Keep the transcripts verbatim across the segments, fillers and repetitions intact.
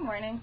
morning.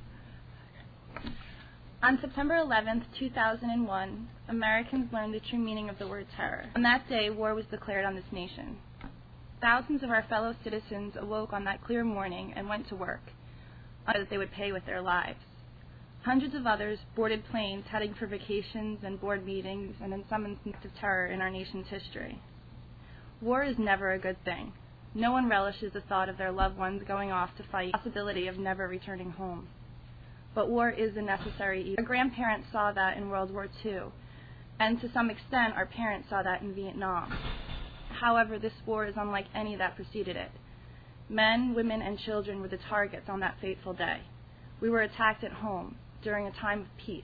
On September eleventh, two thousand one, Americans learned the true meaning of the word terror. On that day, war was declared on this nation. Thousands of our fellow citizens awoke on that clear morning and went to work, that they would pay with their lives. Hundreds of others boarded planes heading for vacations and board meetings and in some instances of terror in our nation's history. War is never a good thing. No one relishes the thought of their loved ones going off to fight, the possibility of never returning home. But war is a necessary evil. Our grandparents saw that in World War Two, and to some extent our parents saw that in Vietnam. However, this war is unlike any that preceded it. Men, women, and children were the targets on that fateful day. We were attacked at home during a time of peace.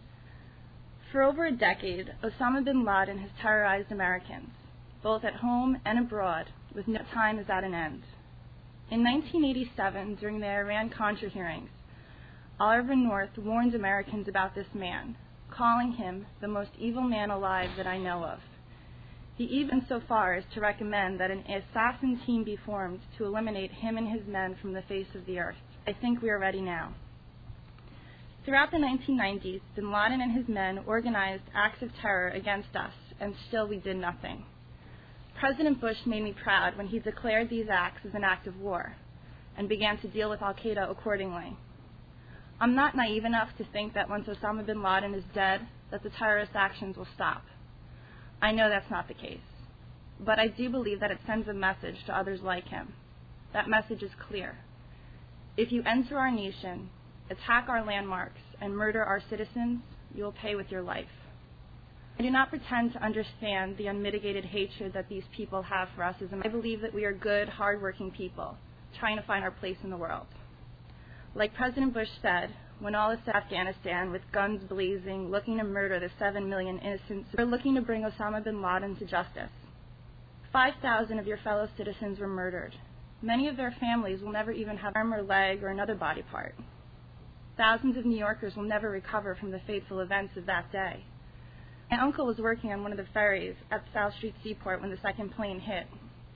For over a decade, Osama bin Laden has terrorized Americans, both at home and abroad, with no time is at an end. In nineteen eighty-seven, during the Iran-Contra hearings, Oliver North warned Americans about this man, calling him the most evil man alive that I know of. He even so far as to recommend that an assassin team be formed to eliminate him and his men from the face of the earth. I think we are ready now. Throughout the nineteen nineties, bin Laden and his men organized acts of terror against us, and still we did nothing. President Bush made me proud when he declared these acts as an act of war and began to deal with al-Qaeda accordingly. I'm not naive enough to think that once Osama bin Laden is dead, that the terrorist actions will stop. I know that's not the case, but I do believe that it sends a message to others like him. That message is clear. If you enter our nation, attack our landmarks, and murder our citizens, you will pay with your life. I do not pretend to understand the unmitigated hatred that these people have for us as Americans. I believe that we are good, hard-working people, trying to find our place in the world. Like President Bush said, when all is said, Afghanistan, with guns blazing, looking to murder the seven million innocents, we're looking to bring Osama bin Laden to justice. Five thousand of your fellow citizens were murdered. Many of their families will never even have an arm or leg or another body part. Thousands of New Yorkers will never recover from the fateful events of that day. My uncle was working on one of the ferries at South Street Seaport when the second plane hit.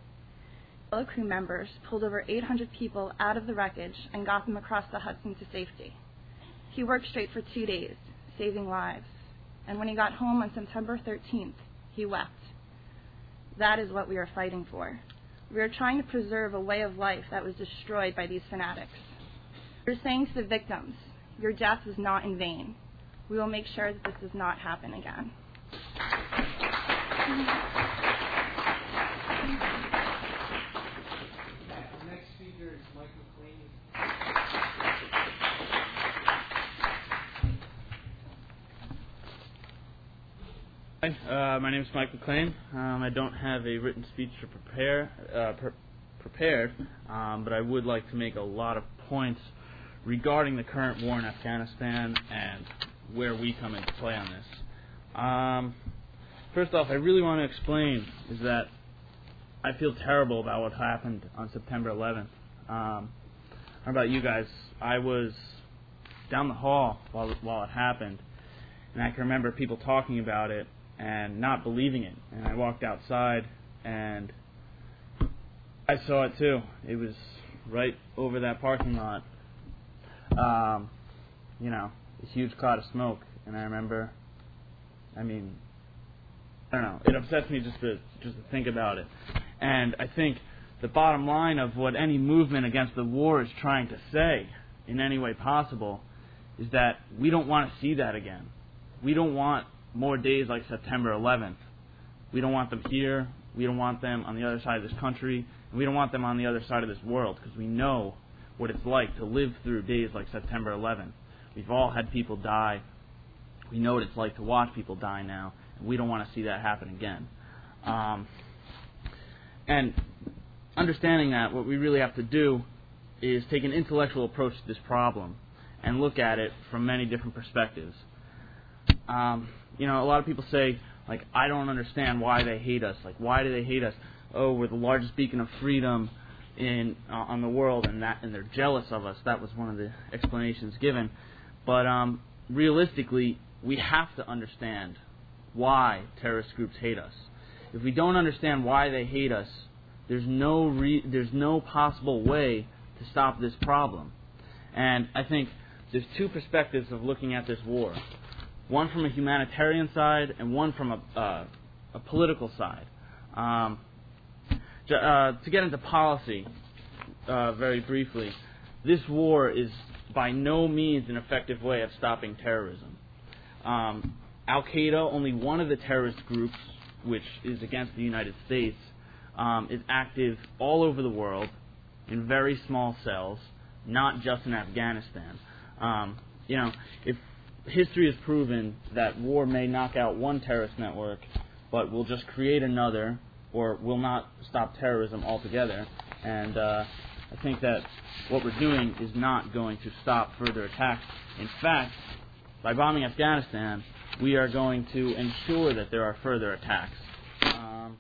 Fellow crew members pulled over eight hundred people out of the wreckage and got them across the Hudson to safety. He worked straight for two days, saving lives. And when he got home on September thirteenth, he wept. That is what we are fighting for. We are trying to preserve a way of life that was destroyed by these fanatics. We're saying to the victims, your death was not in vain. We will make sure that this does not happen again. The next speaker is Mike McLean. Hi, uh, my name is Mike McLean. Um, I don't have a written speech to prepare uh, pre- prepared, um, but I would like to make a lot of points regarding the current war in Afghanistan and where we come into play on this. Um, first off, I really want to explain is that I feel terrible about what happened on September eleventh. Um, how about you guys? I was down the hall while while it happened, and I can remember people talking about it and not believing it. And I walked outside, and I saw it too. It was right over that parking lot. Um, you know, this huge cloud of smoke, and I remember, I mean, I don't know, it upsets me just to just to think about it. And I think the bottom line of what any movement against the war is trying to say, in any way possible, is that we don't want to see that again. We don't want more days like September eleventh. We don't want them here, we don't want them on the other side of this country, and we don't want them on the other side of this world, because we know what it's like to live through days like September eleventh. We've all had people die. We know what it's like to watch people die now, and we don't want to see that happen again. Um, and understanding that, what we really have to do is take an intellectual approach to this problem and look at it from many different perspectives. Um, you know, a lot of people say, like, I don't understand why they hate us. Like, why do they hate us? Oh, we're the largest beacon of freedom in uh, on the world, and that and they're jealous of us. That was one of the explanations given. But um, realistically, we have to understand why terrorist groups hate us. If we don't understand why they hate us, there's no re- there's no possible way to stop this problem. And I think there's two perspectives of looking at this war. One from a humanitarian side and one from a, uh, a political side. Um, j- uh, to get into policy, uh, very briefly, this war is by no means an effective way of stopping terrorism. Um, Al-Qaeda, only one of the terrorist groups, which is against the United States, um, is active all over the world in very small cells, not just in Afghanistan. Um, you know, if history has proven that war may knock out one terrorist network, but will just create another, or will not stop terrorism altogether. And uh, I think that what we're doing is not going to stop further attacks. In fact, by bombing Afghanistan, we are going to ensure that there are further attacks. Um,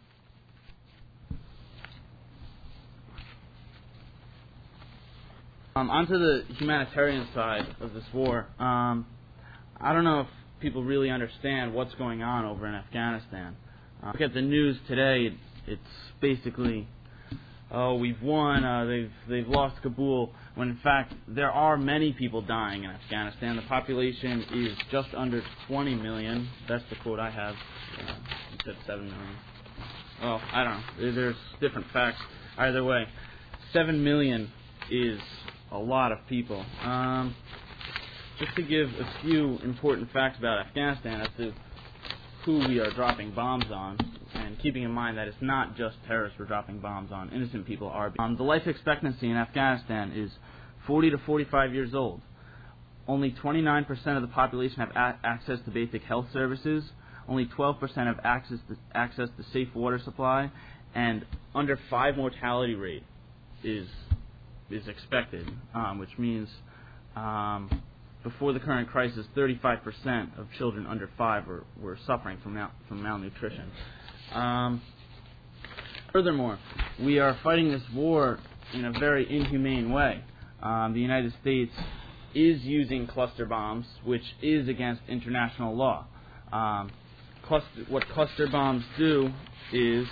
um, onto the humanitarian side of this war. Um, I don't know if people really understand what's going on over in Afghanistan. Uh, look at the news today. It's basically, oh, we've won. Uh, they've they've lost Kabul. When in fact there are many people dying in Afghanistan. The population is just under twenty million. That's the quote I have. Uh, it said seven million. Well, I don't know. There's different facts. Either way, seven million is a lot of people. Um, just to give a few important facts about Afghanistan as to who we are dropping bombs on, and keeping in mind that it's not just terrorists we're dropping bombs on, innocent people are. Um, the life expectancy in Afghanistan is forty to forty-five years old. Only twenty-nine percent of the population have a- access to basic health services. Only twelve percent have access to, access to safe water supply, and under five mortality rate is is expected, um, which means um, before the current crisis, thirty-five percent of children under five were, were suffering from mal- from malnutrition. Um, furthermore, we are fighting this war in a very inhumane way. Um, the United States is using cluster bombs, which is against international law. Um, cluster, what cluster bombs do is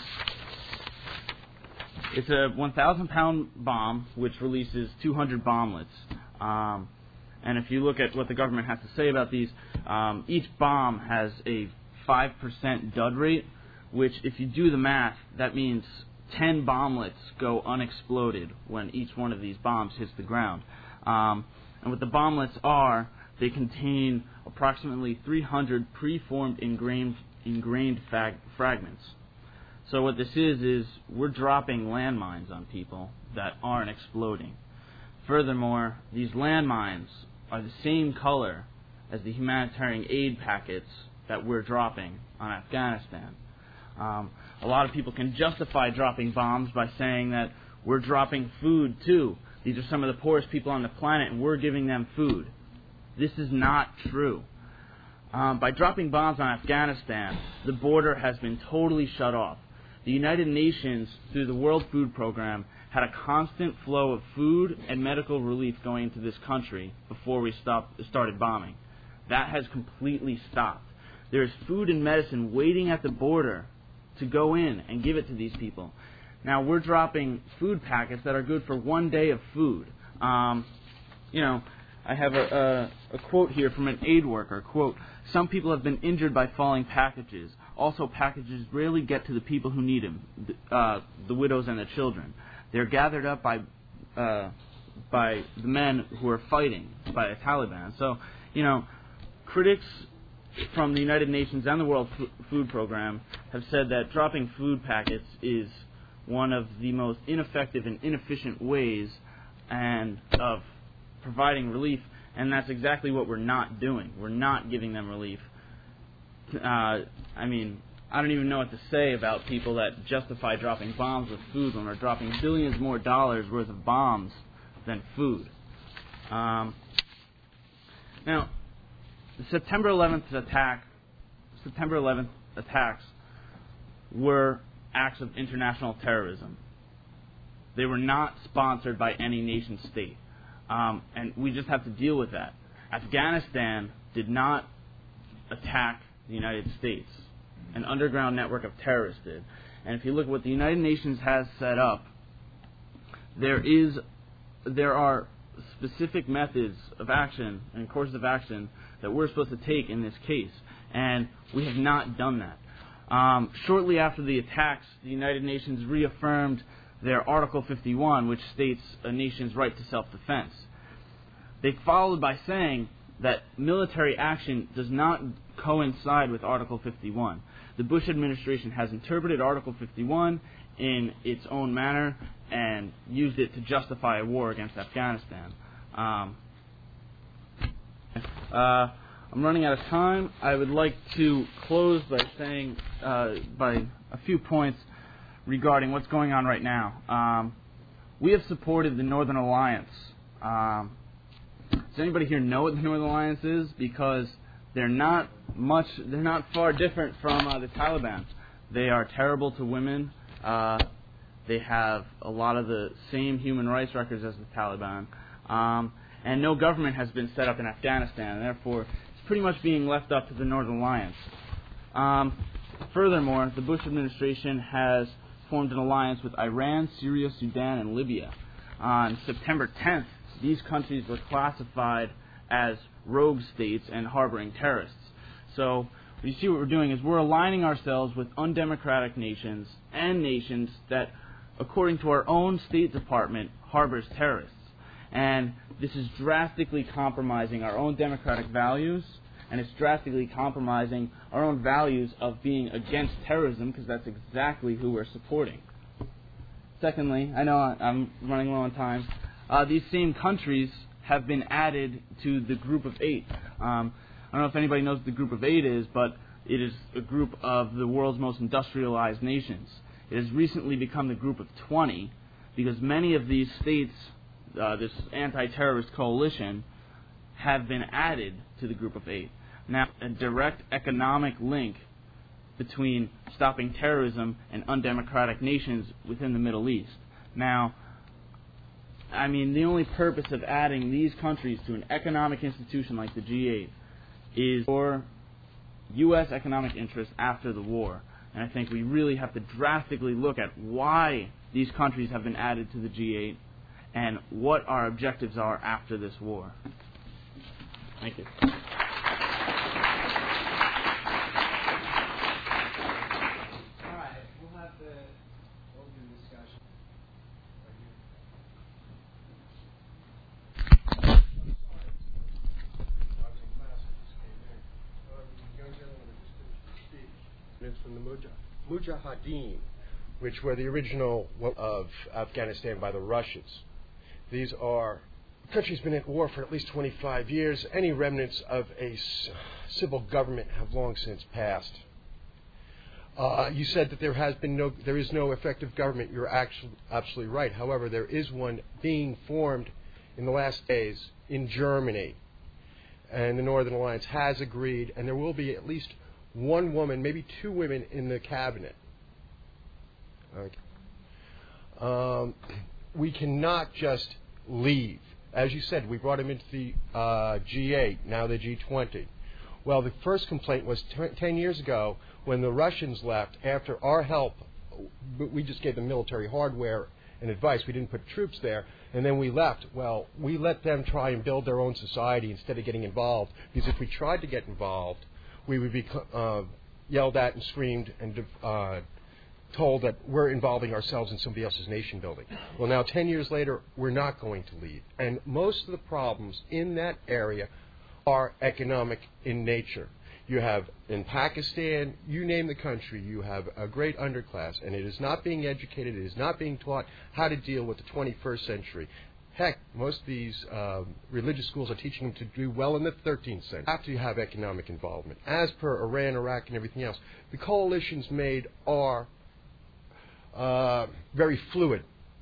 it's a one thousand pound bomb which releases two hundred bomblets. Um, and if you look at what the government has to say about these, um, each bomb has a five percent dud rate, which if you do the math, that means ten bomblets go unexploded when each one of these bombs hits the ground. Um, and what the bomblets are, they contain approximately three hundred preformed ingrained, ingrained fag- fragments. So what this is, is we're dropping landmines on people that aren't exploding. Furthermore, these landmines are the same color as the humanitarian aid packets that we're dropping on Afghanistan. Um, a lot of people can justify dropping bombs by saying that we're dropping food too. These are some of the poorest people on the planet and we're giving them food. This is not true. Um, by dropping bombs on Afghanistan, the border has been totally shut off. The United Nations, through the World Food Program, had a constant flow of food and medical relief going into this country before we stopped, started bombing. That has completely stopped. There is food and medicine waiting at the border to go in and give it to these people. Now, we're dropping food packets that are good for one day of food. Um, you know, I have a, a, a quote here from an aid worker. Quote, "Some people have been injured by falling packages. Also, packages rarely get to the people who need them, uh, the widows and the children. They're gathered up by uh, by the men who are fighting, by the Taliban." So, you know, critics from the United Nations and the World F- Food Program have said that dropping food packets is one of the most ineffective and inefficient ways and of providing relief, and that's exactly what we're not doing. We're not giving them relief. Uh, I mean, I don't even know what to say about people that justify dropping bombs with food when we're dropping billions more dollars worth of bombs than food. Um, now, the September eleventh attack, September eleventh attacks were acts of international terrorism. They were not sponsored by any nation state. Um, and we just have to deal with that. Afghanistan did not attack the United States. An underground network of terrorists did. And if you look at what the United Nations has set up, there is, there are specific methods of action and courses of action that we're supposed to take in this case, and we have not done that. Um, shortly after the attacks, the United Nations reaffirmed their Article fifty-one, which states a nation's right to self-defense. They followed by saying that military action does not coincide with Article fifty-one. The Bush administration has interpreted Article fifty-one in its own manner and used it to justify a war against Afghanistan. Um, uh, I'm running out of time. I would like to close by saying, uh, by a few points regarding what's going on right now. Um, we have supported the Northern Alliance. Um, does anybody here know what the Northern Alliance is? Because they're not much, they're not far different from uh, the Taliban. They are terrible to women. Uh, they have a lot of the same human rights records as the Taliban. Um, and no government has been set up in Afghanistan. Therefore, it's pretty much being left up to the Northern Alliance. Um, furthermore, the Bush administration has formed an alliance with Iran, Syria, Sudan, and Libya. On September tenth, these countries were classified as rogue states and harboring terrorists. So you see what we're doing is we're aligning ourselves with undemocratic nations and nations that, according to our own State Department, harbors terrorists. And this is drastically compromising our own democratic values, and it's drastically compromising our own values of being against terrorism, because that's exactly who we're supporting. Secondly, I know I'm running low on time, uh, these same countries have been added to the Group of Eight. Um, I don't know if anybody knows what the Group of Eight is, but it is a group of the world's most industrialized nations. It has recently become the Group of twenty because many of these states, uh, this anti-terrorist coalition, have been added to the Group of Eight. Now, a direct economic link between stopping terrorism and undemocratic nations within the Middle East. Now, I mean, the only purpose of adding these countries to an economic institution like the G eight is for U S economic interests after the war. And I think we really have to drastically look at why these countries have been added to the G eight and what our objectives are after this war. Thank you. All right, we'll have the open discussion. It's from the Mujahideen, which were the original of Afghanistan by the Russians. These are the country's been at war for at least twenty-five years. Any remnants of a civil government have long since passed. Uh, you said that there has been no, there is no effective government. You're actually absolutely right. However, there is one being formed in the last days in Germany, and the Northern Alliance has agreed, and there will be at least one woman, maybe two women in the cabinet. Okay. Um, we cannot just leave. As you said, we brought him into the uh, G eight, now the G twenty. Well, the first complaint was t- ten years ago when the Russians left after our help. We just gave them military hardware and advice. We didn't put troops there. And then we left. Well, we let them try and build their own society instead of getting involved. Because if we tried to get involved, we would be uh, yelled at and screamed and uh, told that we're involving ourselves in somebody else's nation building. Well, now, ten years later, we're not going to leave. And most of the problems in that area are economic in nature. You have, in Pakistan, you name the country, you have a great underclass, and it is not being educated, it is not being taught how to deal with the twenty-first century. Heck, most of these uh, religious schools are teaching them to do well in the thirteenth century. After you have economic involvement, as per Iran, Iraq, and everything else, the coalitions made are uh, very fluid.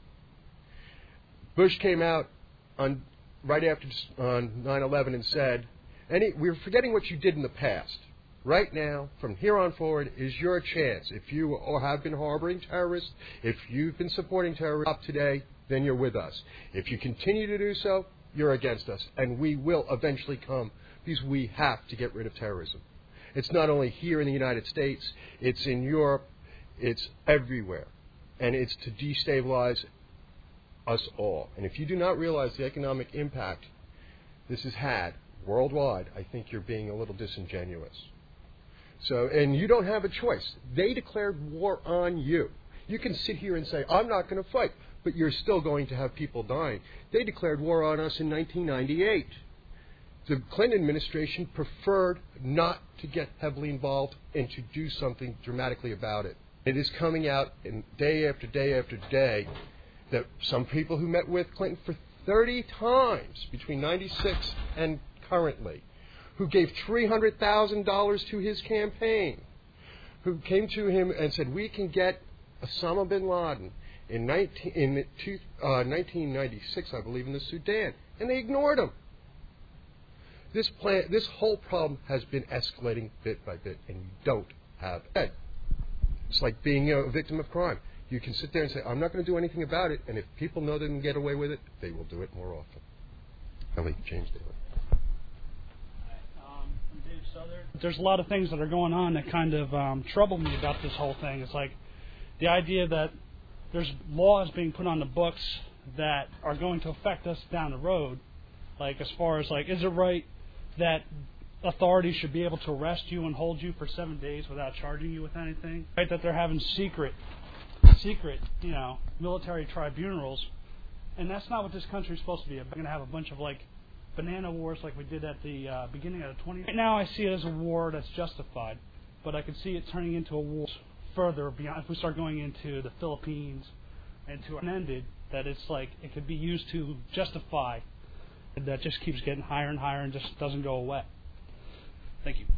Bush came out on right after on nine eleven and said, Any, we're forgetting what you did in the past. Right now, from here on forward, is your chance. If you or have been harboring terrorists, if you've been supporting terrorists up today, then you're with us. If you continue to do so, you're against us. And we will eventually come, because we have to get rid of terrorism. It's not only here in the United States, it's in Europe, it's everywhere. And it's to destabilize us all. And if you do not realize the economic impact this has had worldwide, I think you're being a little disingenuous. So, and you don't have a choice. They declared war on you. You can sit here and say, I'm not going to fight, but you're still going to have people dying. They declared war on us in nineteen ninety-eight. The Clinton administration preferred not to get heavily involved and to do something dramatically about it. It is coming out in day after day after day that some people who met with Clinton for thirty times between ninety-six and currently, who gave three hundred thousand dollars to his campaign, who came to him and said, we can get Osama bin Laden in, nineteen, in two, uh, nineteen ninety-six, I believe, in the Sudan, and they ignored him. This plan, this whole problem has been escalating bit by bit, and you don't have ed. It's like being a victim of crime. You can sit there and say, I'm not going to do anything about it, and if people know they can get away with it, they will do it more often. Ellie, James Daly. Um, I'm Dave Southern. There's a lot of things that are going on that kind of um, trouble me about this whole thing. It's like the idea that there's laws being put on the books that are going to affect us down the road. Like as far as like, is it right that authorities should be able to arrest you and hold you for seven days without charging you with anything? Right, that they're having secret, secret, you know, military tribunals, and that's not what this country is supposed to be. We're going to have a bunch of like banana wars like we did at the uh, beginning of the twentieth. Right now, I see it as a war that's justified, but I could see it turning into a war further beyond. If we start going into the Philippines and to an ended, that it's like it could be used to justify. That just keeps getting higher and higher and just doesn't go away. Thank you.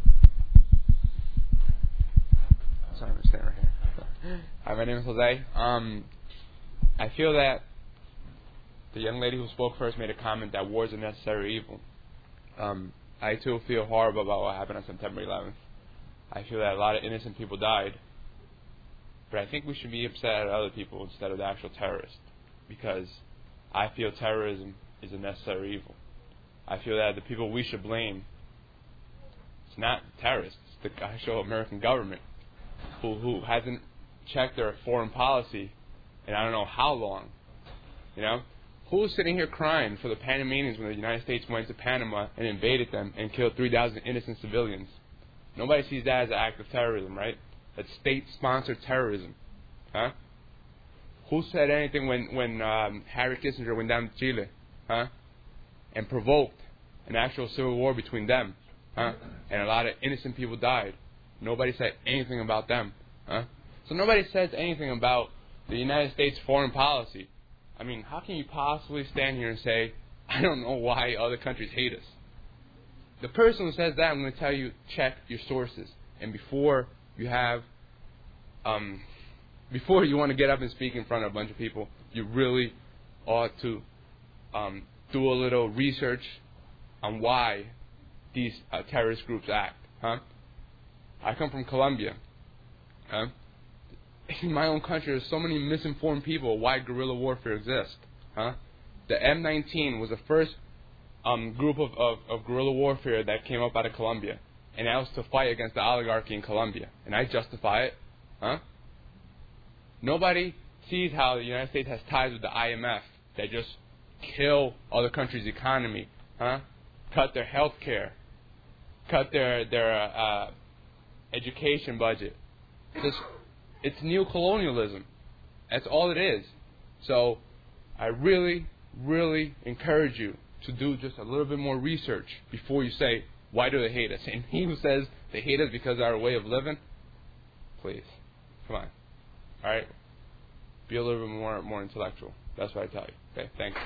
Sorry, I'm standing right here. Hi, my name is Jose. Um, I feel that the young lady who spoke first made a comment that war is a necessary evil. Um, I too feel horrible about what happened on September eleventh. I feel that a lot of innocent people died, but I think we should be upset at other people instead of the actual terrorists, because I feel terrorism is a necessary evil. I feel that the people we should blame, it's not terrorists, it's the actual American government who who hasn't checked their foreign policy in I don't know how long. You know? Who's sitting here crying for the Panamanians when the United States went to Panama and invaded them and killed three thousand innocent civilians? Nobody sees that as an act of terrorism, right? That's state-sponsored terrorism. Huh? Who said anything when, when um, Harry Kissinger went down to Chile? Huh? And provoked an actual civil war between them, huh? And a lot of innocent people died. Nobody said anything about them, huh? So nobody says anything about the United States foreign policy. I mean, how can you possibly stand here and say, I don't know why other countries hate us? The person who says that, I'm going to tell you, check your sources. And before you have, um, before you want to get up and speak in front of a bunch of people, you really ought to Um, do a little research on why these uh, terrorist groups act. Huh? I come from Colombia. Huh? In my own country, there's so many misinformed people why guerrilla warfare exists. Huh? The M nineteen was the first um, group of, of, of guerrilla warfare that came up out of Colombia, and that was to fight against the oligarchy in Colombia. And I justify it. Huh? Nobody sees how the United States has ties with the I M F that just kill other countries' economy, huh? Cut their health care, cut their their uh, education budget. It's, it's neocolonialism. That's all it is. So I really, really encourage you to do just a little bit more research before you say, why do they hate us? And he who says they hate us because of our way of living, please, come on. All right? Be a little bit more more intellectual. That's what I tell you. Okay, thanks.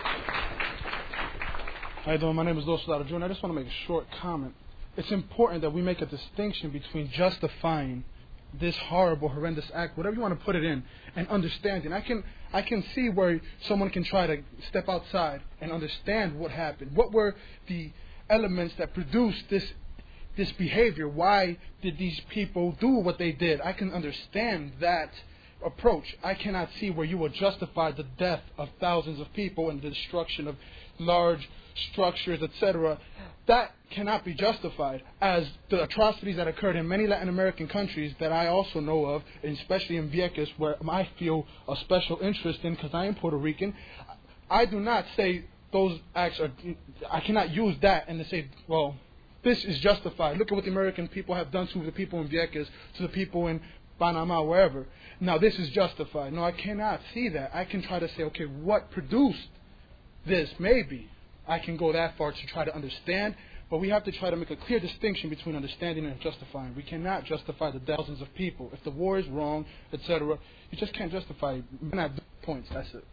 How you doing? My name is Louis Solano Junior I just want to make a short comment. It's important that we make a distinction between justifying this horrible, horrendous act, whatever you want to put it in, and understanding. I can I can see where someone can try to step outside and understand what happened. What were the elements that produced this this behavior? Why did these people do what they did? I can understand that approach. I cannot see where you will justify the death of thousands of people and the destruction of large structures, et cetera, that cannot be justified, as the atrocities that occurred in many Latin American countries that I also know of, and especially in Vieques, where I feel a special interest in because I am Puerto Rican. I do not say those acts are, I cannot use that and to say, well, this is justified. Look at what the American people have done to the people in Vieques, to the people in Panama, wherever. Now this is justified. No, I cannot see that. I can try to say, okay, what produced this? Maybe I can go that far to try to understand, but we have to try to make a clear distinction between understanding and justifying. We cannot justify the thousands of people. If the war is wrong, et cetera, you just can't justify it. You cannot do points. That's it.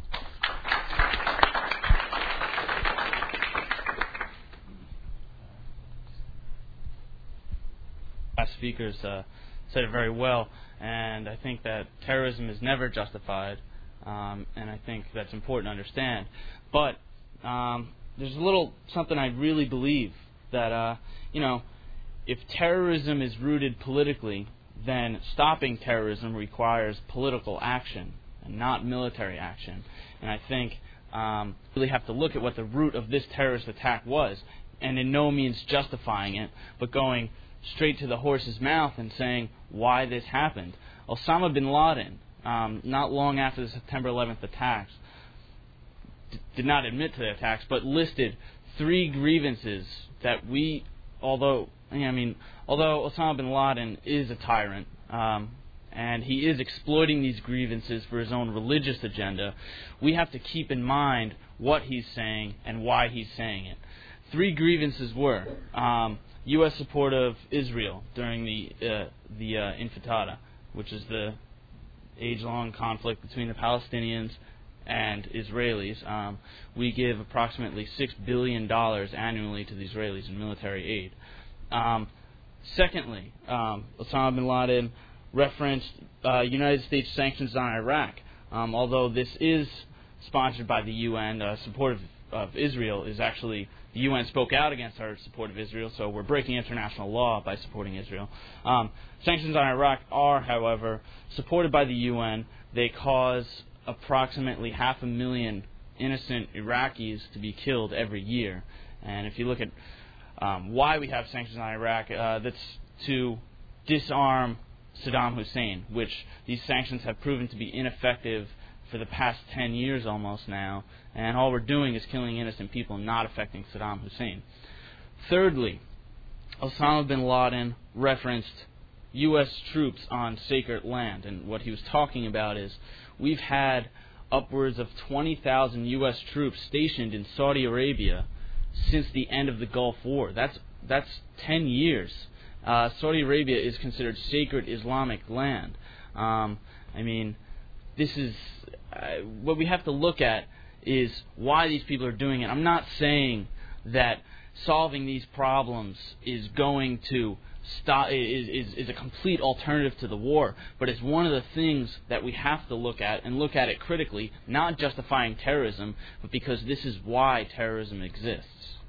Last speakers uh, said it very well, and I think that terrorism is never justified, um, and I think that's important to understand. But um, there's a little something I really believe, that uh, you know, if terrorism is rooted politically, then stopping terrorism requires political action and not military action. And I think um, we really have to look at what the root of this terrorist attack was, and in no means justifying it, but going straight to the horse's mouth and saying why this happened. Osama bin Laden, um, not long after the September eleventh attacks, d- did not admit to the attacks, but listed three grievances that we, although I mean, although Osama bin Laden is a tyrant, um, and he is exploiting these grievances for his own religious agenda, we have to keep in mind what he's saying and why he's saying it. Three grievances were um, U S support of Israel during the uh, the uh, Intifada, which is the age-long conflict between the Palestinians and Israelis. Um, we give approximately six billion dollars annually to the Israelis in military aid. Um, secondly, um, Osama bin Laden referenced uh, United States sanctions on Iraq. Um, although this is sponsored by the U N, uh, support of, of Israel is actually, the U N spoke out against our support of Israel, so we're breaking international law by supporting Israel. Um, sanctions on Iraq are, however, supported by the U N. They cause approximately half a million innocent Iraqis to be killed every year. And if you look at um, why we have sanctions on Iraq, uh, that's to disarm Saddam Hussein, which these sanctions have proven to be ineffective for the past ten years almost now, and all we're doing is killing innocent people, not affecting Saddam Hussein. Thirdly, Osama bin Laden referenced U S troops on sacred land, and what he was talking about is we've had upwards of twenty thousand U S troops stationed in Saudi Arabia since the end of the Gulf War. That's that's ten years. Uh, Saudi Arabia is considered sacred Islamic land. Um, I mean, this is uh, what we have to look at is why these people are doing it. I'm not saying that solving these problems is going to stop is, is is a complete alternative to the war, but it's one of the things that we have to look at and look at it critically, not justifying terrorism, but because this is why terrorism exists.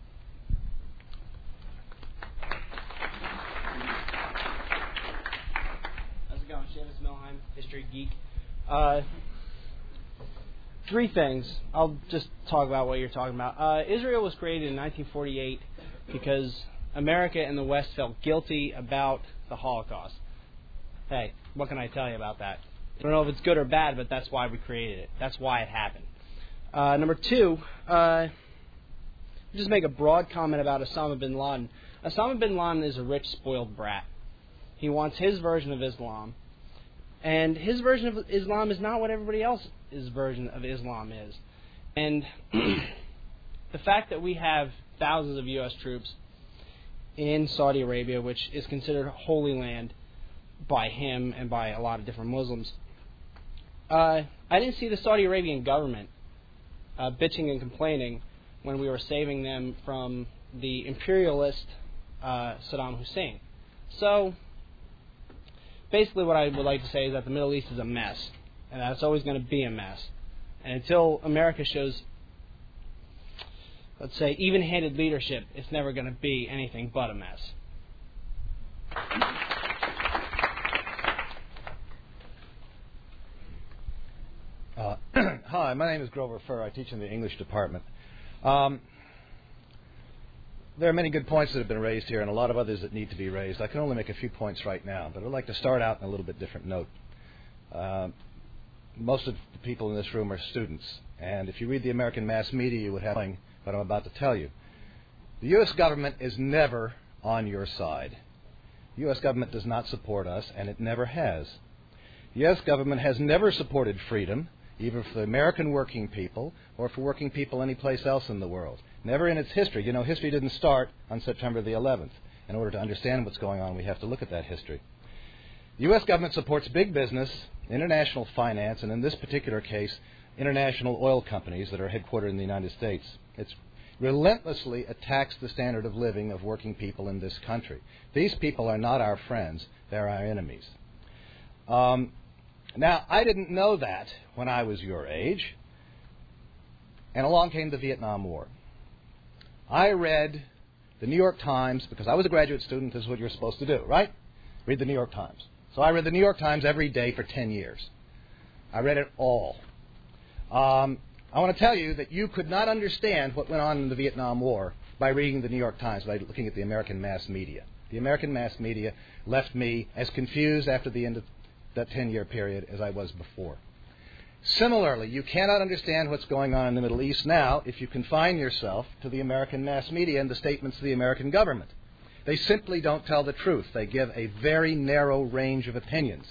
How's it going? Seamus Milheim, History Geek. Uh, three things. I'll just talk about what you're talking about. Uh, Israel was created in nineteen forty-eight because America and the West felt guilty about the Holocaust. Hey, what can I tell you about that? I don't know if it's good or bad, but that's why we created it. That's why it happened. Uh, number two, uh, just make a broad comment about Osama bin Laden. Osama bin Laden is a rich, spoiled brat. He wants his version of Islam, and his version of Islam is not what everybody else's version of Islam is. And the fact that we have thousands of U S troops in Saudi Arabia, which is considered holy land by him and by a lot of different Muslims. Uh, I didn't see the Saudi Arabian government uh, bitching and complaining when we were saving them from the imperialist uh, Saddam Hussein. So, basically what I would like to say is that the Middle East is a mess, and that it's always going to be a mess. And until America shows, let's say, even-handed leadership, it's never going to be anything but a mess. Uh, hi, my name is Grover Furr. I teach in the English department. Um, there are many good points that have been raised here and a lot of others that need to be raised. I can only make a few points right now, but I'd like to start out in a little bit different note. Uh, most of the people in this room are students, and if you read the American mass media, you would have what I'm about to tell you. The U S government is never on your side. The U S government does not support us, and it never has. The U S government has never supported freedom, either for the American working people or for working people anyplace else in the world. Never in its history. You know, history didn't start on September the eleventh. In order to understand what's going on, we have to look at that history. The U S government supports big business, international finance, and in this particular case, international oil companies that are headquartered in the United States. It's relentlessly attacks the standard of living of working people in this country. These people are not our friends. They're our enemies. Um, now, I didn't know that when I was your age, and along came the Vietnam War. I read the New York Times, because I was a graduate student. This is what you're supposed to do, right? Read the New York Times. So I read the New York Times every day for ten years. I read it all. Um, I want to tell you that you could not understand what went on in the Vietnam War by reading the New York Times, by looking at the American mass media. The American mass media left me as confused after the end of that ten-year period as I was before. Similarly, you cannot understand what's going on in the Middle East now if you confine yourself to the American mass media and the statements of the American government. They simply don't tell the truth. They give a very narrow range of opinions.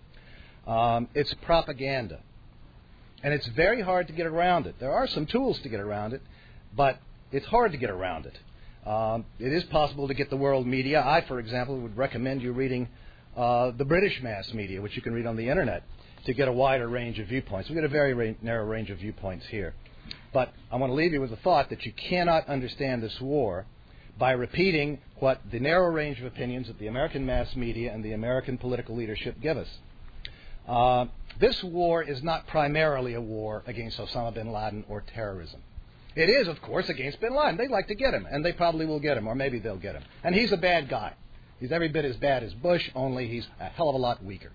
Um, it's propaganda. And it's very hard to get around it. There are some tools to get around it, but it's hard to get around it. Um, it is possible to get the world media. I, for example, would recommend you reading uh, the British mass media, which you can read on the Internet, to get a wider range of viewpoints. We get a very ra- narrow range of viewpoints here. But I want to leave you with the thought that you cannot understand this war by repeating what the narrow range of opinions that the American mass media and the American political leadership give us. Uh, this war is not primarily a war against Osama bin Laden or terrorism. It is, of course, against bin Laden. They'd like to get him, and they probably will get him, or maybe they'll get him. And he's a bad guy. He's every bit as bad as Bush, only he's a hell of a lot weaker.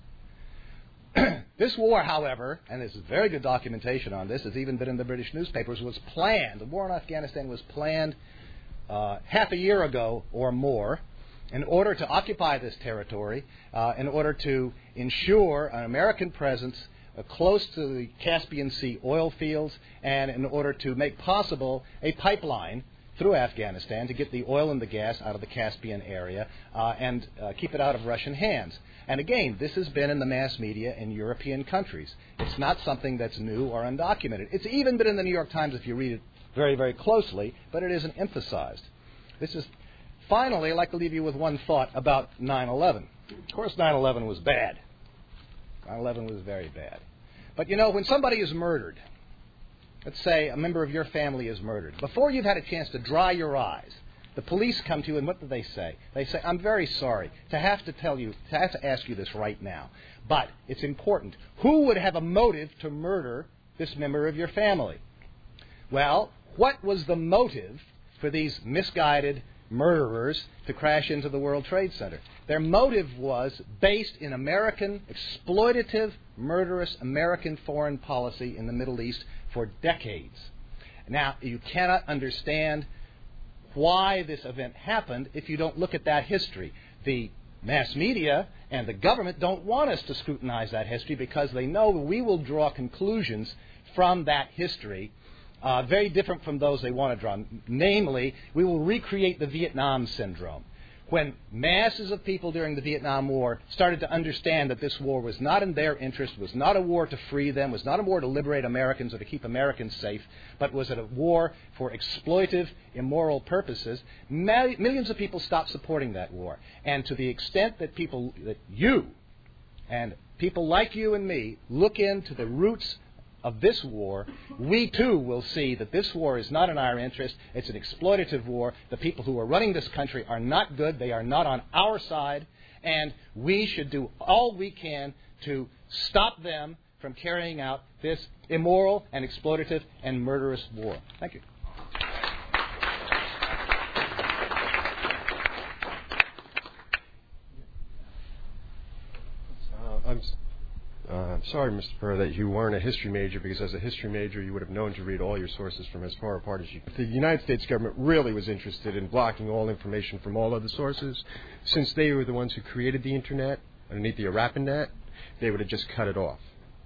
This war, however, and there's very good documentation on this, it's even been in the British newspapers, was planned. The war in Afghanistan was planned uh, half a year ago or more in order to occupy this territory, uh, in order to ensure an American presence uh, close to the Caspian Sea oil fields, and in order to make possible a pipeline through Afghanistan to get the oil and the gas out of the Caspian area uh, and uh, keep it out of Russian hands. And again, this has been in the mass media in European countries. It's not something that's new or undocumented. It's even been in the New York Times if you read it very, very closely, but it isn't emphasized. This is Finally, I'd like to leave you with one thought about nine eleven. Of course, nine eleven was bad. nine eleven was very bad. But, you know, when somebody is murdered, let's say a member of your family is murdered, before you've had a chance to dry your eyes, the police come to you, and what do they say? They say, I'm very sorry to have to tell you, to have to ask you this right now, but it's important. Who would have a motive to murder this member of your family? Well, what was the motive for these misguided murderers to crash into the World Trade Center? Their motive was based in American, exploitative, murderous American foreign policy in the Middle East for decades. Now, you cannot understand why this event happened if you don't look at that history. The mass media and the government don't want us to scrutinize that history because they know we will draw conclusions from that history Uh, very different from those they want to draw. Namely, we will recreate the Vietnam syndrome. When masses of people during the Vietnam War started to understand that this war was not in their interest, was not a war to free them, was not a war to liberate Americans or to keep Americans safe, but was a war for exploitive, immoral purposes, mil- millions of people stopped supporting that war. And to the extent that people, that you and people like you and me look into the roots of this war, we too will see that this war is not in our interest. It's an exploitative war. The people who are running this country are not good. They are not on our side. And we should do all we can to stop them from carrying out this immoral and exploitative and murderous war. Thank you. Uh, I'm, uh, I'm sorry, Mister Burr, that you weren't a history major, because as a history major you would have known to read all your sources from as far apart as you could. The United States government really was interested in blocking all information from all other sources. Since they were the ones who created the Internet underneath the Arapanet, they would have just cut it off.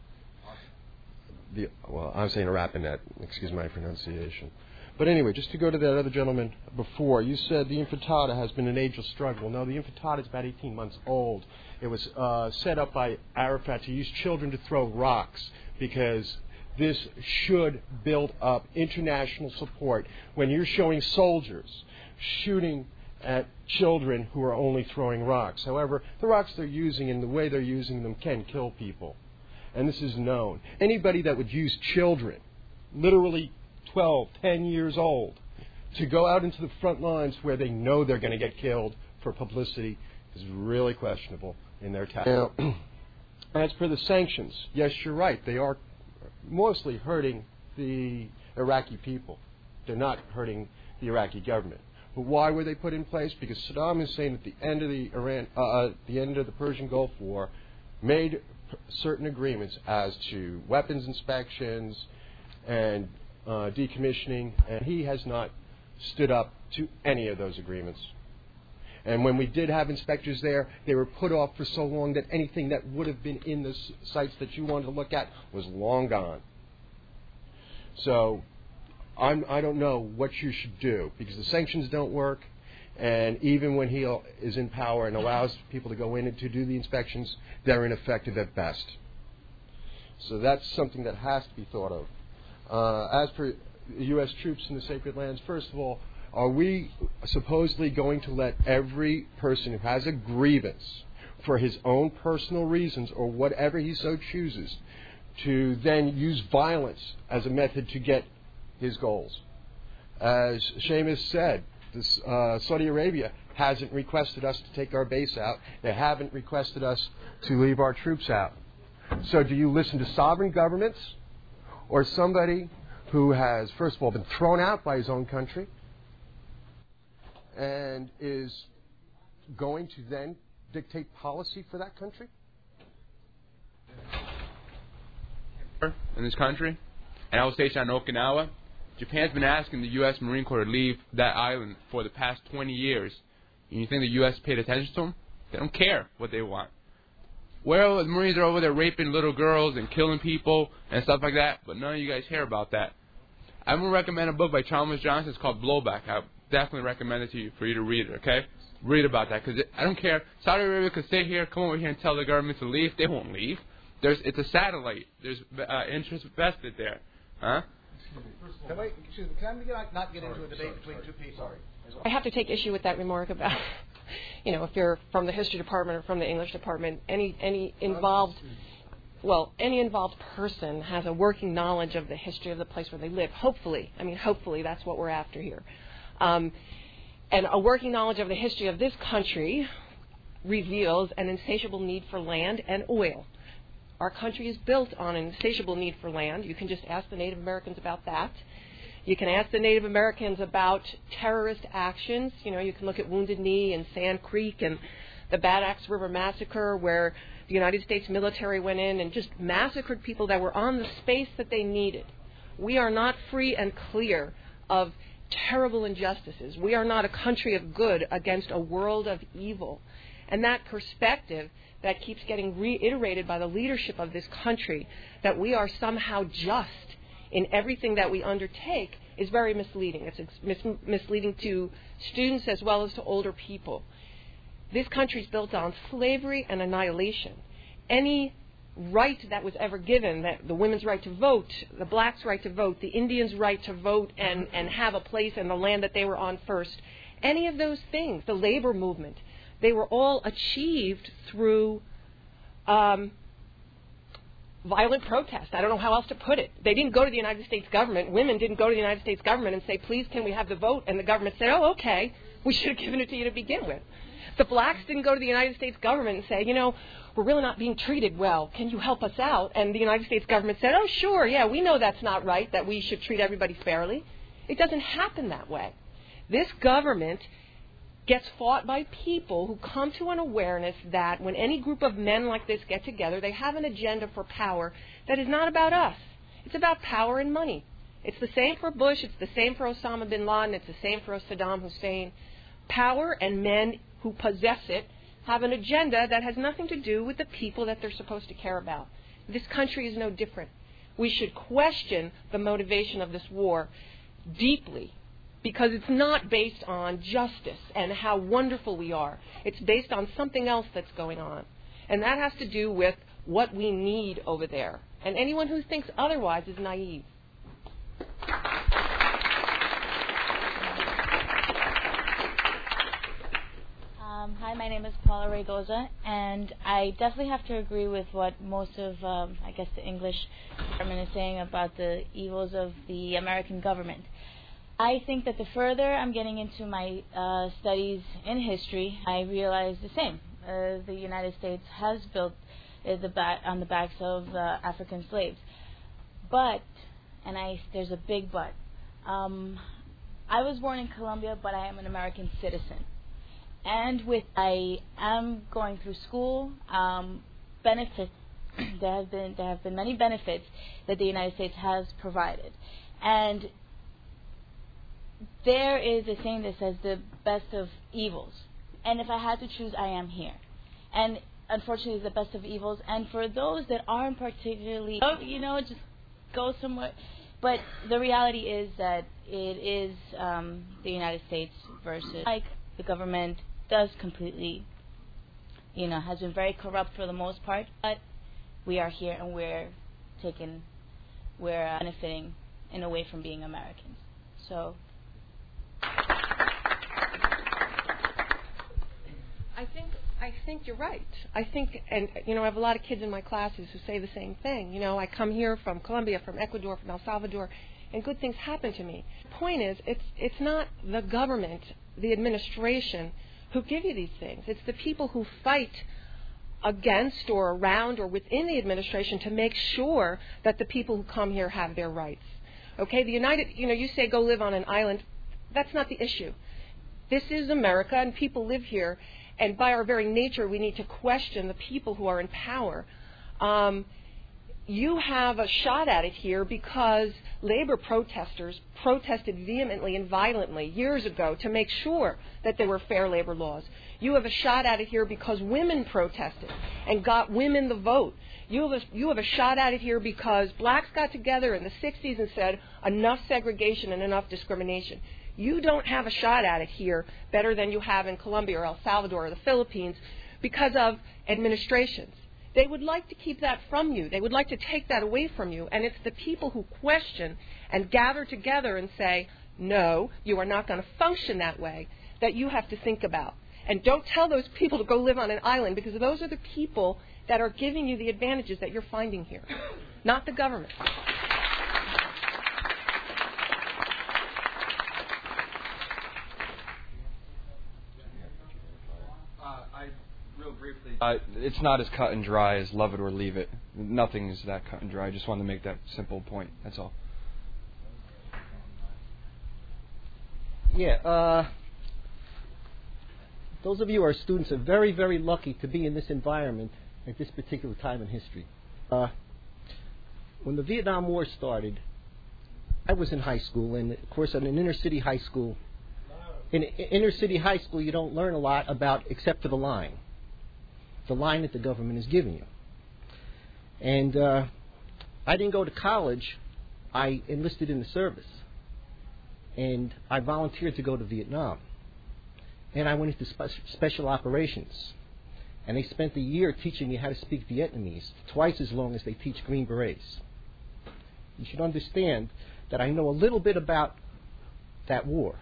The, well, I'm saying Arapanet, excuse my pronunciation. But anyway, just to go to that other gentleman before, you said the Intifada has been an age of struggle. No, the Intifada is about eighteen months old. It was uh, set up by Arafat to use children to throw rocks, because this should build up international support when you're showing soldiers shooting at children who are only throwing rocks. However, the rocks they're using and the way they're using them can kill people. And this is known. Anybody that would use children, literally twelve, ten years old, to go out into the front lines where they know they're going to get killed for publicity is really questionable in their tactics. Now, as per the sanctions, yes, you're right. They are mostly hurting the Iraqi people. They're not hurting the Iraqi government. But why were they put in place? Because Saddam Hussein, at the end of the Iran, uh, the end of the Persian Gulf War, made p- certain agreements as to weapons inspections and uh, decommissioning, and he has not stood up to any of those agreements. And when we did have inspectors there, they were put off for so long that anything that would have been in the s- sites that you wanted to look at was long gone. So I'm, I don't know what you should do, because the sanctions don't work, and even when he is in power and allows people to go in and to do the inspections, they're ineffective at best. So that's something that has to be thought of. Uh, as for U S troops in the sacred lands, first of all, are we supposedly going to let every person who has a grievance for his own personal reasons or whatever he so chooses to then use violence as a method to get his goals? As Seamus said, this, uh, Saudi Arabia hasn't requested us to take our base out. They haven't requested us to leave our troops out. So do you listen to sovereign governments or somebody who has, first of all, been thrown out by his own country and is going to then dictate policy for that country? In this country, and I was stationed on Okinawa, Japan's been asking the U S Marine Corps to leave that island for the past twenty years. And you think the U S paid attention to them? They don't care what they want. Well, the Marines are over there raping little girls and killing people and stuff like that, but none of you guys hear about that. I'm going to recommend a book by Chalmers Johnson. It's called Blowback. I definitely recommend it to you for you to read it, okay? Read about that, because I don't care. Saudi Arabia could stay here, come over here and tell the government to leave. They won't leave. There's, it's a satellite. There's uh, interest vested there. Huh? Can, we, excuse me, can I not get into a debate between two people? I have to take issue with that remark about, you know, if you're from the history department or from the English department, any any involved, well, any involved person has a working knowledge of the history of the place where they live. Hopefully, I mean, hopefully that's what we're after here. Um, and a working knowledge of the history of this country reveals an insatiable need for land and oil. Our country is built on an insatiable need for land. You can just ask the Native Americans about that. You can ask the Native Americans about terrorist actions. You know, you can look at Wounded Knee and Sand Creek and the Bad Axe River Massacre, where the United States military went in and just massacred people that were on the space that they needed. We are not free and clear of terrible injustices. We are not a country of good against a world of evil. And that perspective that keeps getting reiterated by the leadership of this country, that we are somehow just in everything that we undertake, is very misleading. It's mis- misleading to students as well as to older people. This country is built on slavery and annihilation. Any right that was ever given, that the women's right to vote, the blacks' right to vote, the Indians' right to vote and, and have a place in the land that they were on first, any of those things, the labor movement, they were all achieved through um, violent protest. I don't know how else to put it. They didn't go to the United States government. Women didn't go to the United States government and say, please, can we have the vote? And the government said, oh, okay, we should have given it to you to begin with. The blacks didn't go to the United States government and say, you know, we're really not being treated well. Can you help us out? And the United States government said, oh, sure, yeah, we know that's not right, that we should treat everybody fairly. It doesn't happen that way. This government gets fought by people who come to an awareness that when any group of men like this get together, they have an agenda for power that is not about us. It's about power and money. It's the same for Bush. It's the same for Osama bin Laden. It's the same for Saddam Hussein. Power and men who possess it have an agenda that has nothing to do with the people that they're supposed to care about. This country is no different. We should question the motivation of this war deeply, because it's not based on justice and how wonderful we are. It's based on something else that's going on. And that has to do with what we need over there. And anyone who thinks otherwise is naive. Um, hi, my name is Paula Raygoza, and I definitely have to agree with what most of, um, I guess, the English department is saying about the evils of the American government. I think that the further I'm getting into my uh, studies in history, I realize the same. Uh, the United States has built uh, the back, on the backs of uh, African slaves. But, and I, there's a big but, um, I was born in Colombia, but I am an American citizen. And with I am going through school, um, benefits, there have been there have been many benefits that the United States has provided. And there is a saying that says the best of evils. And if I had to choose, I am here. And unfortunately, it's the best of evils. And for those that aren't particularly, you know, just go somewhere. But the reality is that it is um, the United States versus, like, the government does completely, you know, has been very corrupt for the most part. But we are here and we're taking, we're uh, benefiting in a way from being Americans. So. I think I think you're right. I think, and you know, I have a lot of kids in my classes who say the same thing. You know, I come here from Colombia, from Ecuador, from El Salvador, and good things happen to me. The point is, it's it's not the government, the administration, who give you these things. It's the people who fight against or around or within the administration to make sure that the people who come here have their rights. Okay, the United, you know, you say go live on an island. That's not the issue. This is America, and people live here. And by our very nature, we need to question the people who are in power. Um, you have a shot at it here because labor protesters protested vehemently and violently years ago to make sure that there were fair labor laws. You have a shot at it here because women protested and got women the vote. You have a, you have a shot at it here because blacks got together in the sixties and said enough segregation and enough discrimination. You don't have a shot at it here better than you have in Colombia or El Salvador or the Philippines because of administrations. They would like to keep that from you. They would like to take that away from you. And it's the people who question and gather together and say, no, you are not going to function that way, that you have to think about. And don't tell those people to go live on an island, because those are the people that are giving you the advantages that you're finding here, not the government. Uh, it's not as cut and dry as love it or leave it. Nothing is that cut and dry. I just wanted to make that simple point. That's all. Yeah, uh, those of you who are students are very, very lucky to be in this environment at this particular time in history. Uh, when the Vietnam War started, I was in high school, and of course, in an inner city high school, in inner city high school, you don't learn a lot about except for the line. The line that the government is giving you. And uh, I didn't go to college. I enlisted in the service. And I volunteered to go to Vietnam. And I went into spe- special operations. And they spent a year teaching me how to speak Vietnamese, twice as long as they teach Green Berets. You should understand that I know a little bit about that war.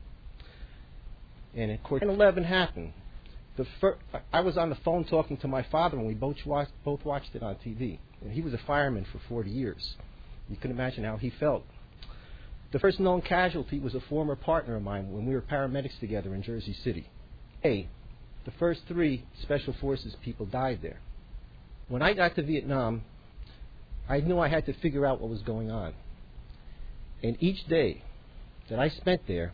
And of course, nine eleven happened. The fir- I was on the phone talking to my father, and we both watched, both watched it on T V. And he was a fireman for forty years. You can imagine how he felt. The first known casualty was a former partner of mine when we were paramedics together in Jersey City. Hey, the first three Special Forces people died there. When I got to Vietnam, I knew I had to figure out what was going on. And each day that I spent there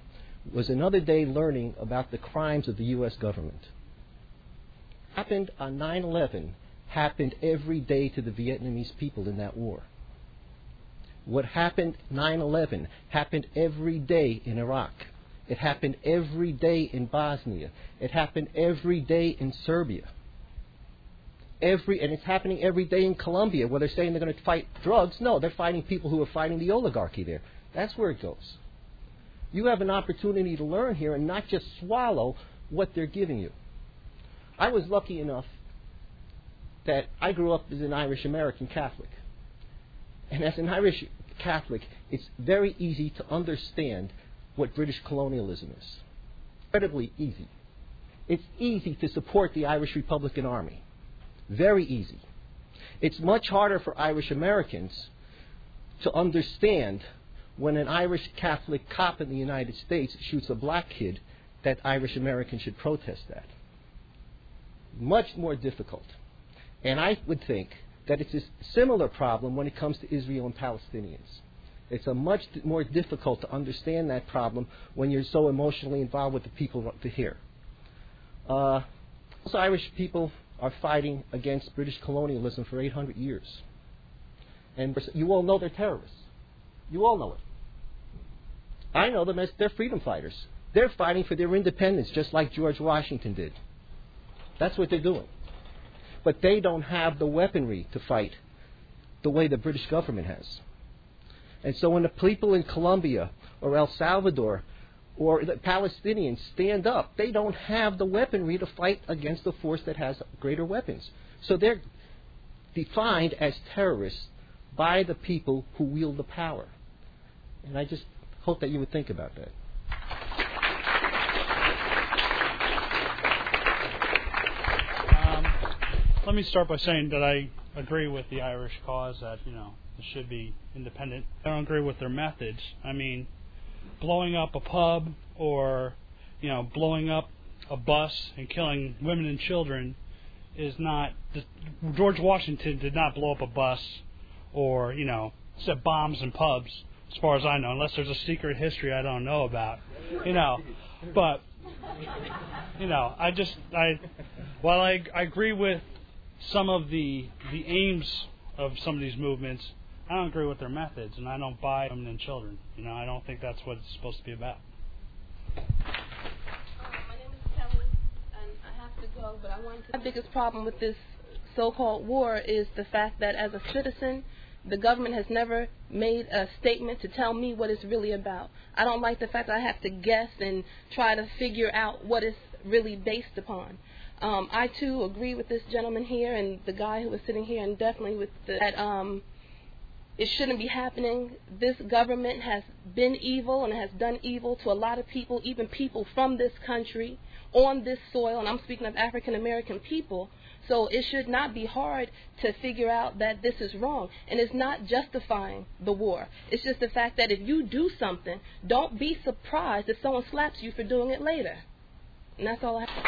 was another day learning about the crimes of the U S government. Happened on nine eleven happened every day to the Vietnamese people in that war. What happened nine eleven happened every day in Iraq. It happened every day in Bosnia. It happened every day in Serbia. Every, and it's happening every day in Colombia, where they're saying they're going to fight drugs. No, they're fighting people who are fighting the oligarchy there. That's where it goes. You have an opportunity to learn here and not just swallow what they're giving you. I was lucky enough that I grew up as an Irish American Catholic. And as an Irish Catholic, it's very easy to understand what British colonialism is. Incredibly easy. It's easy to support the Irish Republican Army. Very easy. It's much harder for Irish Americans to understand when an Irish Catholic cop in the United States shoots a black kid that Irish Americans should protest that. Much more difficult. And I would think that it's a similar problem when it comes to Israel and Palestinians. It's a much more difficult to understand that problem when you're so emotionally involved with the people to here. Uh, also, Irish people are fighting against British colonialism for eight hundred years. And you all know they're terrorists. You all know it. I know them as they're freedom fighters. They're fighting for their independence just like George Washington did. That's what they're doing. But they don't have the weaponry to fight the way the British government has. And so when the people in Colombia or El Salvador or the Palestinians stand up, they don't have the weaponry to fight against a force that has greater weapons. So they're defined as terrorists by the people who wield the power. And I just hope that you would think about that. Um, let me start by saying that I agree with the Irish cause that, you know, it should be independent. I don't agree with their methods. I mean, blowing up a pub or, you know, blowing up a bus and killing women and children is not... George Washington did not blow up a bus or, you know, set bombs in pubs, as far as I know, unless there's a secret history I don't know about. You know, but, you know, I just... I while I, I agree with some of the the aims of some of these movements, I don't agree with their methods, and I don't buy women and children. You know, I don't think that's what it's supposed to be about. Uh, my name is Kelly, and I have to go, but I wanted to... My biggest problem with this so-called war is the fact that as a citizen, the government has never made a statement to tell me what it's really about. I don't like the fact that I have to guess and try to figure out what it's really based upon. Um, I, too, agree with this gentleman here and the guy who was sitting here, and definitely with the, that um, it shouldn't be happening. This government has been evil and has done evil to a lot of people, even people from this country, on this soil, and I'm speaking of African American people. So it should not be hard to figure out that this is wrong. And it's not justifying the war. It's just the fact that if you do something, don't be surprised if someone slaps you for doing it later. And that's all I have.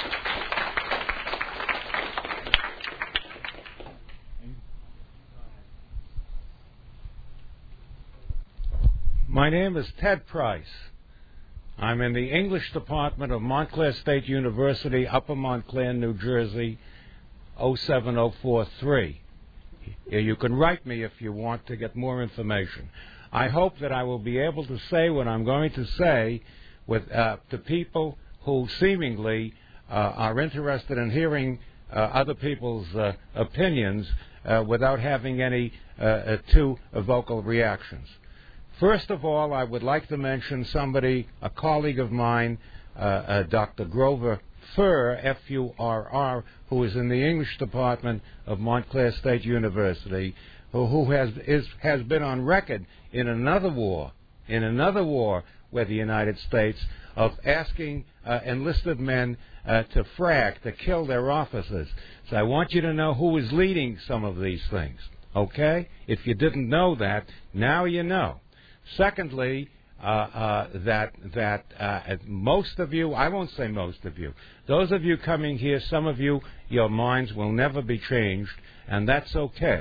My name is Ted Price. I'm in the English department of Montclair State University, Upper Montclair, New Jersey, oh seven oh four three. You can write me if you want to get more information. I hope that I will be able to say what I'm going to say with uh, to people who seemingly uh, are interested in hearing uh, other people's uh, opinions uh, without having any uh, uh, too uh, vocal reactions. First of all, I would like to mention somebody, a colleague of mine, uh, uh, Doctor Grover Furr, F U R R, who is in the English department of Montclair State University, who, who has is, has been on record in another war, in another war with the United States, of asking uh, enlisted men uh, to frag, to kill their officers. So I want you to know who is leading some of these things, okay? If you didn't know that, now you know. Secondly, uh, uh, that that uh, most of you, I won't say most of you, those of you coming here, some of you, your minds will never be changed, and that's okay.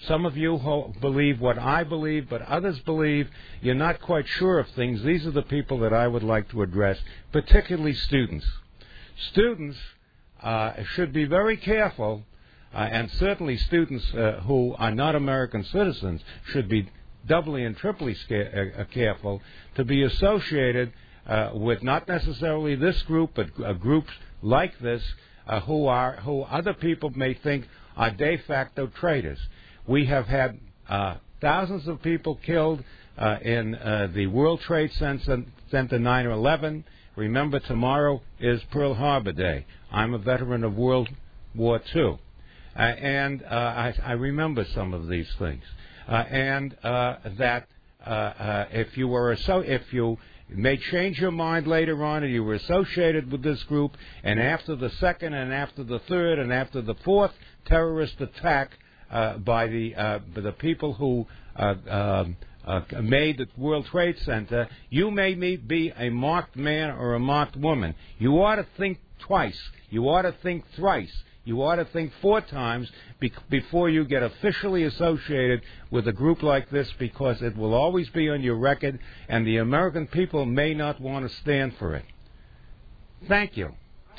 Some of you ho- believe what I believe, but others believe you're not quite sure of things. These are the people that I would like to address, particularly students. Students uh, should be very careful, uh, and certainly students uh, who are not American citizens should be doubly and triply sca- uh, careful to be associated uh, with not necessarily this group, but uh, groups like this uh, who are who other people may think are de facto traitors. We have had uh, thousands of people killed uh, in uh, the World Trade Center nine eleven. Remember, tomorrow is Pearl Harbor Day. I'm a veteran of World War Two, uh, and uh, I, I remember some of these things. Uh, and uh, that uh, uh, if you were so, if you may change your mind later on, and you were associated with this group, and after the second, and after the third, and after the fourth terrorist attack uh, by the uh, by the people who uh, um, uh, made the World Trade Center, you may be a marked man or a marked woman. You ought to think twice. You ought to think thrice. You ought to think four times be- before you get officially associated with a group like this, because it will always be on your record, and the American people may not want to stand for it. Thank you.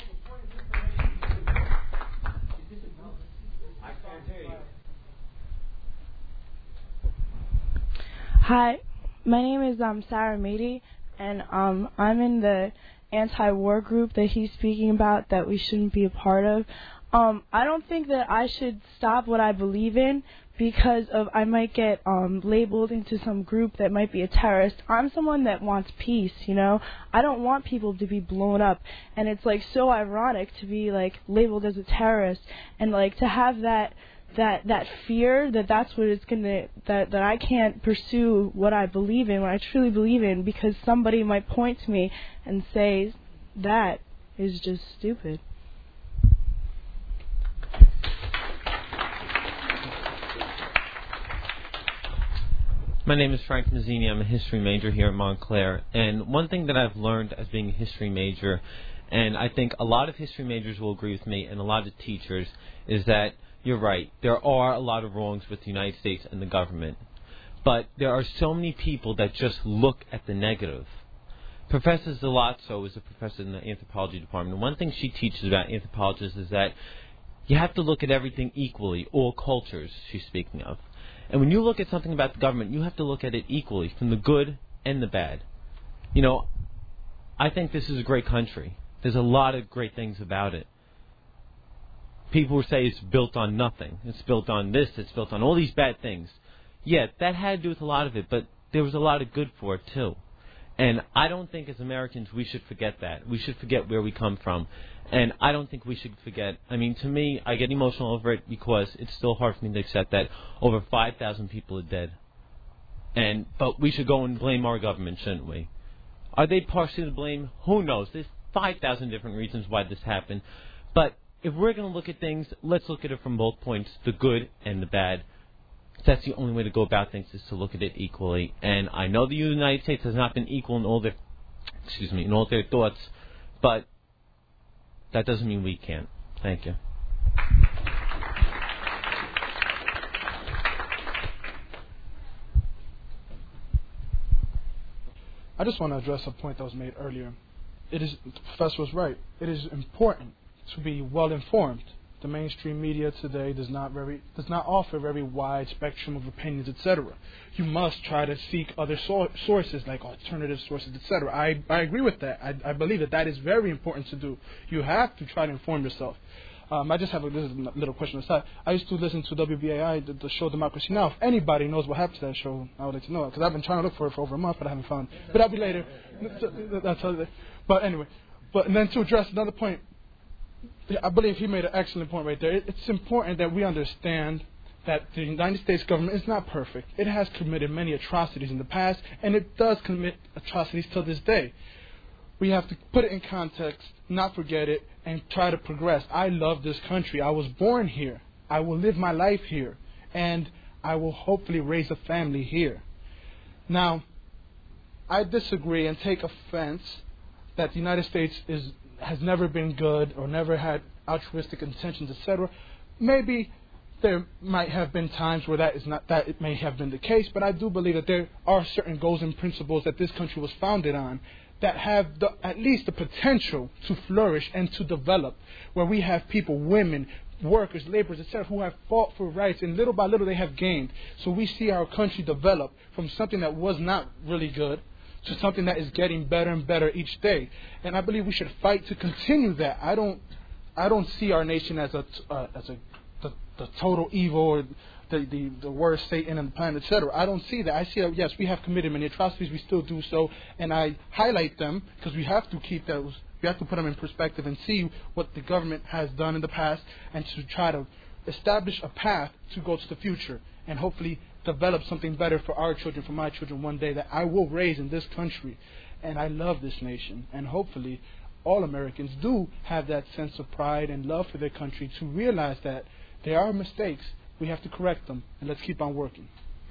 Hi, my name is um, Sarah Mady, and um, I'm in the anti-war group that he's speaking about that we shouldn't be a part of. Um, I don't think that I should stop what I believe in because of I might get um, labeled into some group that might be a terrorist. I'm someone that wants peace, you know. I don't want people to be blown up, and it's like so ironic to be like labeled as a terrorist and like to have that that that fear that that's what it's gonna that that I can't pursue what I believe in, what I truly believe in, because somebody might point to me and say that is just stupid. My name is Frank Mazzini. I'm a history major here at Montclair. And one thing that I've learned as being a history major, and I think a lot of history majors will agree with me and a lot of teachers, is that you're right. There are a lot of wrongs with the United States and the government. But there are so many people that just look at the negative. Professor Zalazzo is a professor in the anthropology department. And one thing she teaches about anthropologists is that you have to look at everything equally, all cultures she's speaking of. And when you look at something about the government, you have to look at it equally, from the good and the bad. You know, I think this is a great country. There's a lot of great things about it. People will say it's built on nothing. It's built on this. It's built on all these bad things. Yeah, that had to do with a lot of it, but there was a lot of good for it, too. And I don't think as Americans we should forget that. We should forget where we come from. And I don't think we should forget. I mean, to me, I get emotional over it because it's still hard for me to accept that over five thousand people are dead. And But we should go and blame our government, shouldn't we? Are they partially to blame? Who knows? There's five thousand different reasons why this happened. But if we're going to look at things, let's look at it from both points, the good and the bad. That's the only way to go about things, is to look at it equally. And I know the United States has not been equal in all their, excuse me, in all their thoughts, but that doesn't mean we can't. Thank you. I just want to address a point that was made earlier. It is, the professor was right. It is important to be well informed. The mainstream media today does not very does not offer a very wide spectrum of opinions, et cetera. You must try to seek other so- sources, like alternative sources, et cetera. I I agree with that. I, I believe that that is very important to do. You have to try to inform yourself. Um, I just have a, this is a little question aside. I used to listen to W B A I, the, the show Democracy Now! If anybody knows what happened to that show, I would like to know it, because I've been trying to look for it for over a month, but I haven't found it. But that'll be later. That's all. But anyway, but and then to address another point. I believe he made an excellent point right there. It's important that we understand that the United States government is not perfect. It has committed many atrocities in the past, and it does commit atrocities till this day. We have to put it in context, not forget it, and try to progress. I love this country. I was born here. I will live my life here, and I will hopefully raise a family here. Now, I disagree and take offense that the United States is has never been good or never had altruistic intentions, et cetera. Maybe there might have been times where that is not that it may have been the case, but I do believe that there are certain goals and principles that this country was founded on that have the, at least the potential to flourish and to develop, where we have people, women, workers, laborers, et cetera, who have fought for rights, and little by little they have gained. So we see our country develop from something that was not really good to something that is getting better and better each day. And I believe we should fight to continue that. I don't, I don't see our nation as a, uh, as a the, the total evil or the, the, the worst Satan on the planet, et cetera. I don't see that. I see that, yes, we have committed many atrocities. We still do so. And I highlight them because we have to keep those, we have to put them in perspective and see what the government has done in the past and to try to establish a path to go to the future and hopefully develop something better for our children, for my children one day that I will raise in this country. And I love this nation. And hopefully all Americans do have that sense of pride and love for their country to realize that there are mistakes. We have to correct them. And let's keep on working.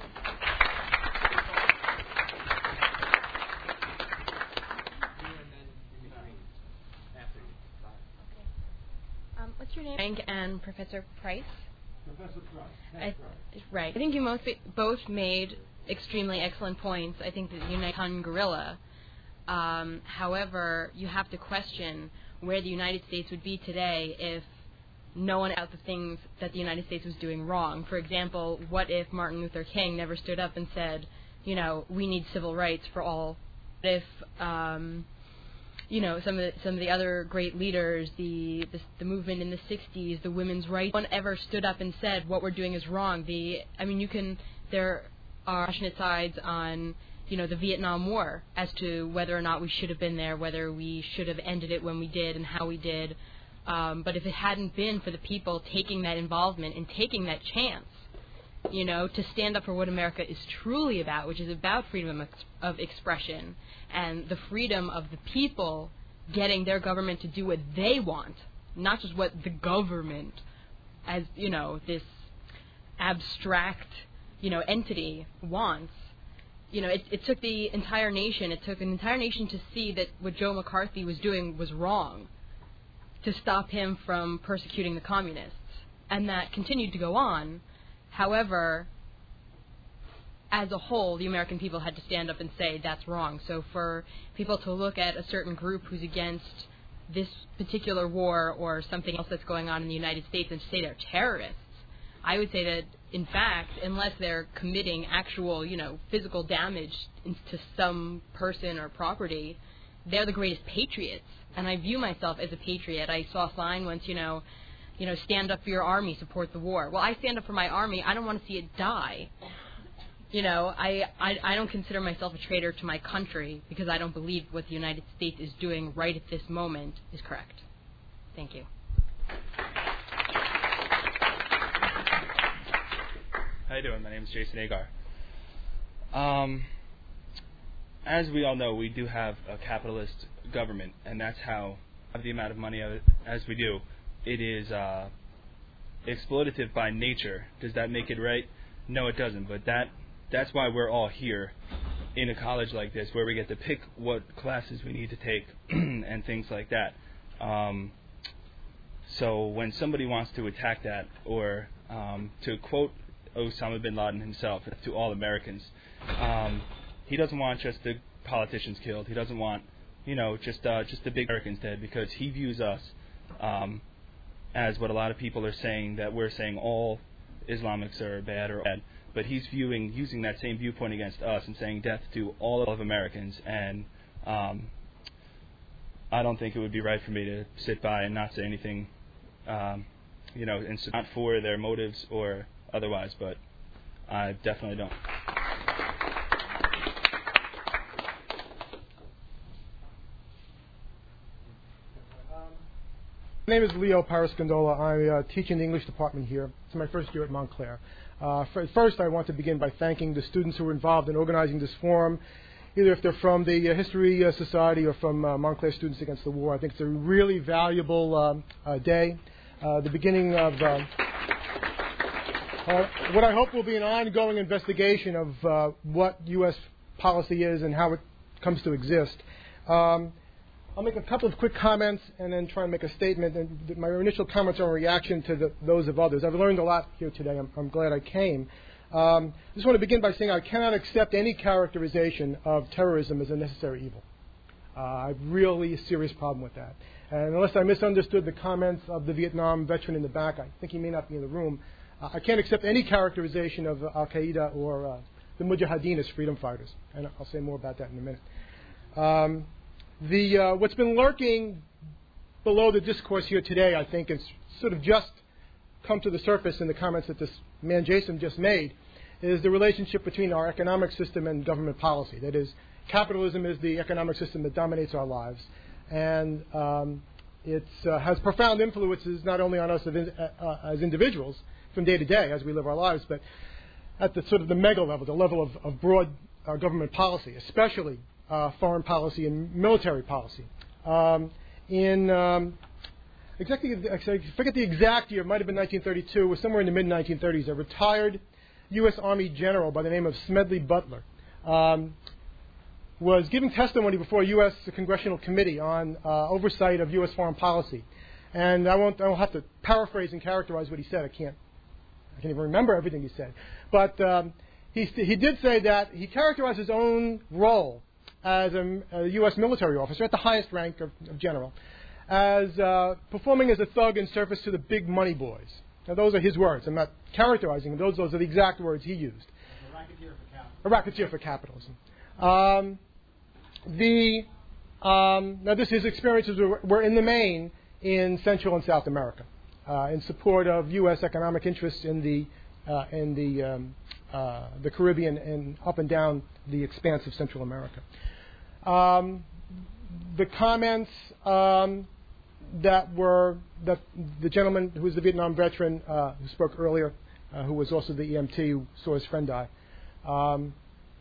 Um, what's your name? Frank and Professor Price. Professor Price. I, right. I think you most, both made extremely excellent points. I think that the United States gorilla. Um, however, you have to question where the United States would be today if no one out the things that the United States was doing wrong. For example, what if Martin Luther King never stood up and said, you know, we need civil rights for all? What if, um, you know, some of the, some of the other great leaders, the, the the movement in the sixties, the women's rights, no one ever stood up and said what we're doing is wrong. The I mean, you can there are passionate sides on, you know, the Vietnam War as to whether or not we should have been there, whether we should have ended it when we did and how we did. Um, but if it hadn't been for the people taking that involvement and taking that chance, you know, to stand up for what America is truly about, which is about freedom of, of expression and the freedom of the people getting their government to do what they want, not just what the government, as, you know, this abstract, you know, entity wants. You know, it, it took the entire nation, it took an entire nation to see that what Joe McCarthy was doing was wrong, to stop him from persecuting the communists. And that continued to go on. However, as a whole, the American people had to stand up and say that's wrong. So for people to look at a certain group who's against this particular war or something else that's going on in the United States and to say they're terrorists, I would say that, in fact, unless they're committing actual, you know, physical damage to some person or property, they're the greatest patriots. And I view myself as a patriot. I saw a sign once, you know, you know, stand up for your army, support the war. Well, I stand up for my army. I don't want to see it die. You know, I, I, I don't consider myself a traitor to my country because I don't believe what the United States is doing right at this moment is correct. Thank you. How you doing? My name is Jason Agar. Um, as we all know, we do have a capitalist government, and that's how, of the amount of money as we do, it is uh, exploitative by nature. Does that make it right? No, it doesn't. But that that's why we're all here in a college like this, where we get to pick what classes we need to take and things like that. Um, so when somebody wants to attack that, or um, to quote Osama bin Laden himself to all Americans, um, he doesn't want just the politicians killed. He doesn't want, you know, just uh, just the big Americans dead, because he views us um, as what a lot of people are saying, that we're saying all Islamics are bad or bad. But he's viewing, using that same viewpoint against us and saying death to all of Americans. And um, I don't think it would be right for me to sit by and not say anything, um, you know, and not for their motives or otherwise, but I definitely don't. My name is Leo Parascondola. I uh, teach in the English department here. It's my first year at Montclair. Uh, first, I want to begin by thanking the students who were involved in organizing this forum, either if they're from the uh, History uh, Society or from uh, Montclair Students Against the War. I think it's a really valuable um, uh, day, uh, the beginning of uh, uh, what I hope will be an ongoing investigation of uh, what U S policy is and how it comes to exist. Um, I'll make a couple of quick comments and then try and make a statement. And my initial comments are a reaction to the, those of others. I've learned a lot here today. I'm, I'm glad I came. Um, I just want to begin by saying I cannot accept any characterization of terrorism as a necessary evil. Uh, I have really a serious problem with that. And unless I misunderstood the comments of the Vietnam veteran in the back, I think he may not be in the room, uh, I can't accept any characterization of uh, Al-Qaeda or uh, the Mujahideen as freedom fighters. And I'll say more about that in a minute. Um, the, uh, what's been lurking below the discourse here today, I think, is sort of just come to the surface in the comments that this man Jason just made, is the relationship between our economic system and government policy. That is, capitalism is the economic system that dominates our lives, and um, it uh, has profound influences not only on us as, in, uh, as individuals from day to day as we live our lives, but at the sort of the mega level, the level of, of broad uh, government policy, especially uh, foreign policy and military policy. Um, in um, exactly, I forget the exact year, it might have been nineteen thirty-two, it was somewhere in the mid nineteen thirties, a retired U S Army general by the name of Smedley Butler um, was giving testimony before a U S Congressional Committee on uh, oversight of U S foreign policy. And I won't, I won't have to paraphrase and characterize what he said. I can't, I can't even remember everything he said. But um, he, he did say that he characterized his own role as a, a U S military officer at the highest rank of, of general as uh, performing as a thug in service to the big money boys. Now, those are his words. I'm not characterizing them. Those, those are the exact words he used. A racketeer for capitalism. A racketeer for capitalism. Um, the, um, now, this, his experiences were, were in the main in Central and South America uh, in support of U S economic interests in the, uh, in the, um, uh, the Caribbean and up and down the expanse of Central America. Um, the comments um, that were that the gentleman who was the Vietnam veteran uh, who spoke earlier, uh, who was also the E M T who saw his friend die, um,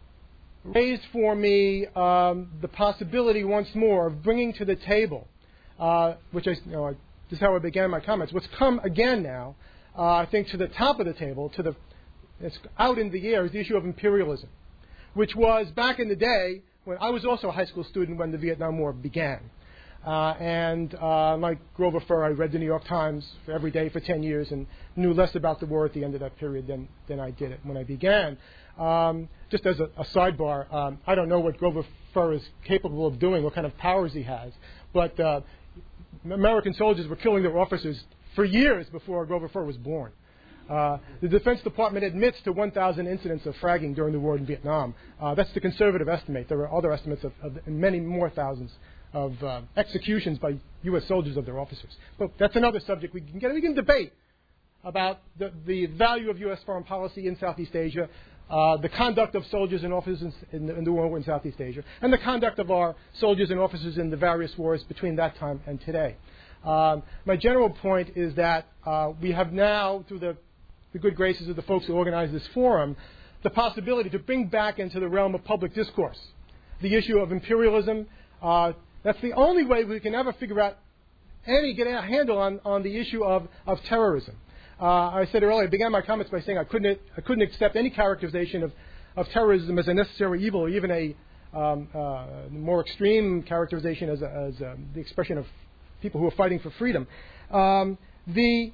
raised for me um, the possibility once more of bringing to the table, uh, which I, you know, I, this is how I began my comments. What's come again now, uh, I think, to the top of the table, to the it's out in the air, is the issue of imperialism, which was back in the day when I was also a high school student when the Vietnam War began. Uh, and uh, like Grover Furr, I read the New York Times every day for ten years and knew less about the war at the end of that period than, than I did it when I began. Um, just as a, a sidebar, um, I don't know what Grover Furr is capable of doing, what kind of powers he has, but uh, American soldiers were killing their officers for years before Grover Furr was born. Uh, the Defense Department admits to one thousand incidents of fragging during the war in Vietnam. Uh, that's the conservative estimate. There are other estimates of, of many more thousands of uh, executions by U S soldiers of their officers. But that's another subject we can get. We can debate about the, the value of U S foreign policy in Southeast Asia, uh, the conduct of soldiers and officers in the, in the war in Southeast Asia, and the conduct of our soldiers and officers in the various wars between that time and today. Um, my general point is that uh, we have now, through the, the good graces of the folks who organized this forum, the possibility to bring back into the realm of public discourse the issue of imperialism. Uh, That's the only way we can ever figure out any, get a handle on, on the issue of, of terrorism. Uh, I said earlier, I began my comments by saying I couldn't, I couldn't accept any characterization of, of terrorism as a necessary evil, or even a um, uh, more extreme characterization as, a, as a, the expression of people who are fighting for freedom. Um, the,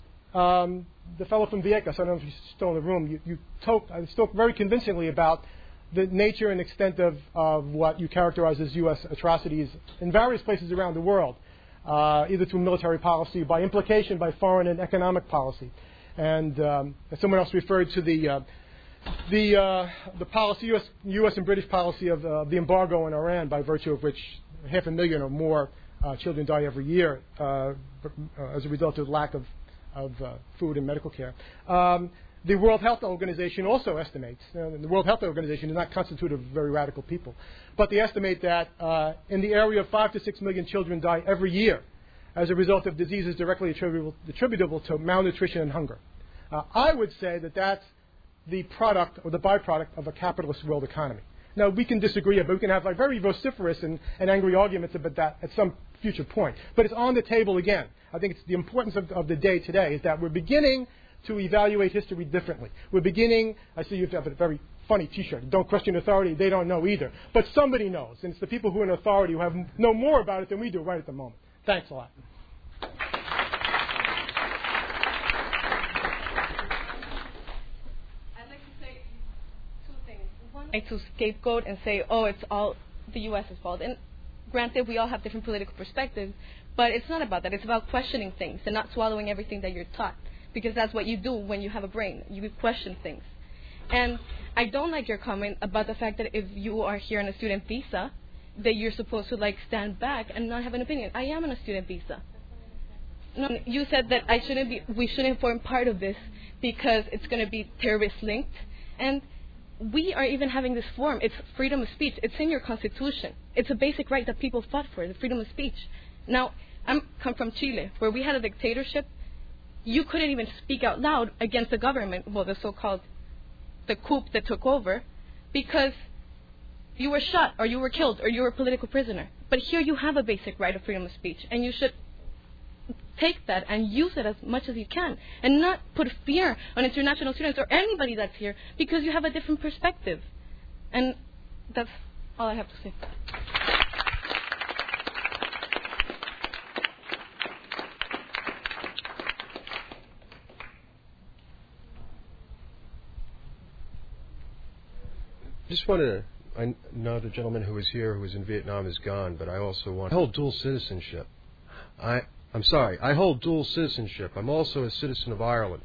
um, the fellow from Vieques, I don't know if he's still in the room, you, you talk, I spoke very convincingly about the nature and extent of, of what you characterize as U S atrocities in various places around the world, uh, either through military policy, by implication by foreign and economic policy. And um, someone else referred to the uh, the uh, the policy, U S, U S and British policy of uh, the embargo on Iran, by virtue of which half a million or more uh, children die every year uh, as a result of lack of, of uh, food and medical care. Um, The World Health Organization also estimates, uh, the World Health Organization is not constituted of very radical people, but they estimate that uh, in the area of five to six million children die every year as a result of diseases directly attributable, attributable to malnutrition and hunger. Uh, I would say that that's the product or the byproduct of a capitalist world economy. Now, we can disagree, but we can have like very vociferous and, and angry arguments about that at some future point. But it's on the table again. I think it's the importance of, of the day today is that we're beginning to evaluate history differently. We're beginning, I see you have a very funny T-shirt. Don't question authority. They don't know either. But somebody knows, and it's the people who are in authority who have know more about it than we do right at the moment. Thanks a lot. To scapegoat and say, oh, it's all the U S's fault. And granted, we all have different political perspectives, but it's not about that. It's about questioning things and not swallowing everything that you're taught, because that's what you do when you have a brain. You question things. And I don't like your comment about the fact that if you are here on a student visa, that you're supposed to like stand back and not have an opinion. I am on a student visa. No, you said that I shouldn't be. We shouldn't form part of this because it's going to be terrorist linked, and we are even having this forum. It's freedom of speech. It's in your constitution. It's a basic right that people fought for, the freedom of speech. Now, I come from Chile, where we had a dictatorship. You couldn't even speak out loud against the government, well, the so-called, the coup that took over, because you were shot, or you were killed, or you were a political prisoner. But here you have a basic right of freedom of speech, and you should take that and use it as much as you can, and not put fear on international students or anybody that's here because you have a different perspective. And that's all I have to say. Just want to, I know the gentleman who was here who was in Vietnam is gone, but I also want, I hold dual citizenship. I I'm sorry, I hold dual citizenship. I'm also a citizen of Ireland.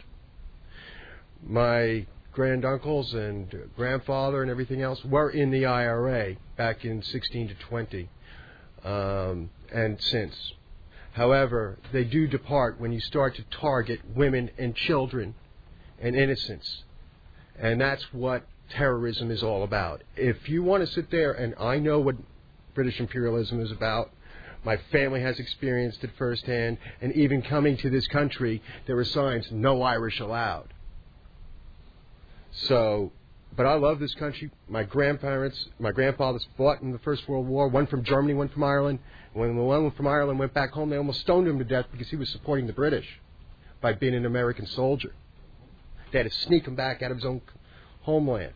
My granduncles and grandfather and everything else were in the I R A back in sixteen to twenty, um, and since. However, they do depart when you start to target women and children and innocents. And that's what terrorism is all about. If you want to sit there, and I know what British imperialism is about, my family has experienced it firsthand, and even coming to this country, there were signs, no Irish allowed. So, but I love this country. My grandparents, my grandfathers fought in the First World War, one from Germany, one from Ireland. When the one from Ireland went back home, they almost stoned him to death because he was supporting the British by being an American soldier. They had to sneak him back out of his own homeland.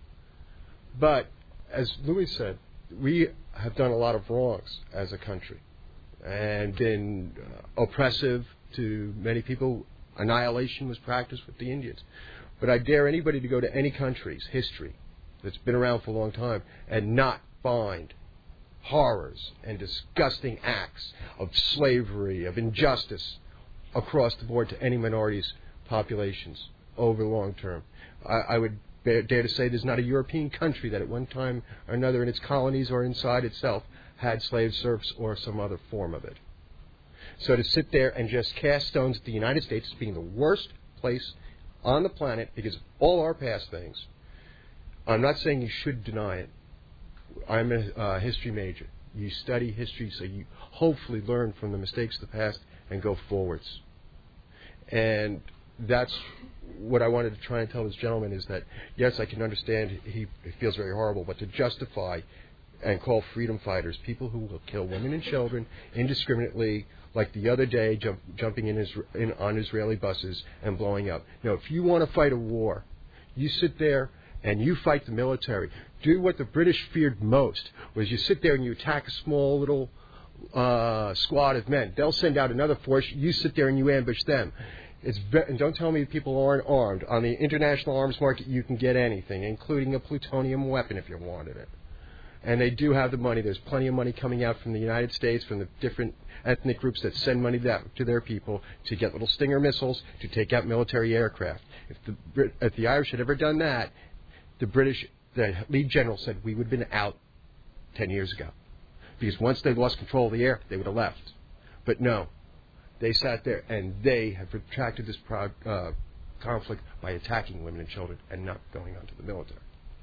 But, as Louis said, we have done a lot of wrongs as a country and been uh, oppressive to many people. Annihilation was practiced with the Indians. But I dare anybody to go to any country's history that's been around for a long time and not find horrors and disgusting acts of slavery, of injustice across the board to any minorities' populations over the long term. I, I would dare to say there's not a European country that at one time or another in its colonies or inside itself had slave serfs or some other form of it. So to sit there and just cast stones at the United States as being the worst place on the planet because of all our past things, I'm not saying you should deny it. I'm a uh, history major. You study history so you hopefully learn from the mistakes of the past and go forwards. And that's what I wanted to try and tell this gentleman is that, yes, I can understand he, he feels very horrible, but to justify and call freedom fighters people who will kill women and children indiscriminately, like the other day jump, jumping in, Isra- in on Israeli buses and blowing up. Now, if you want to fight a war, you sit there and you fight the military. Do what the British feared most, was you sit there and you attack a small little uh, squad of men. They'll send out another force. You sit there and you ambush them. It's ve- and don't tell me people aren't armed. On the international arms market, you can get anything, including a plutonium weapon if you wanted it. And they do have the money. There's plenty of money coming out from the United States, from the different ethnic groups that send money that, to their people to get little Stinger missiles, to take out military aircraft. If the, Brit- if the Irish had ever done that, the British, the lead general said we would have been out ten years ago. Because once they lost control of the air, they would have left. But no. They sat there and they have protracted this pro- uh, conflict by attacking women and children and not going on to the military.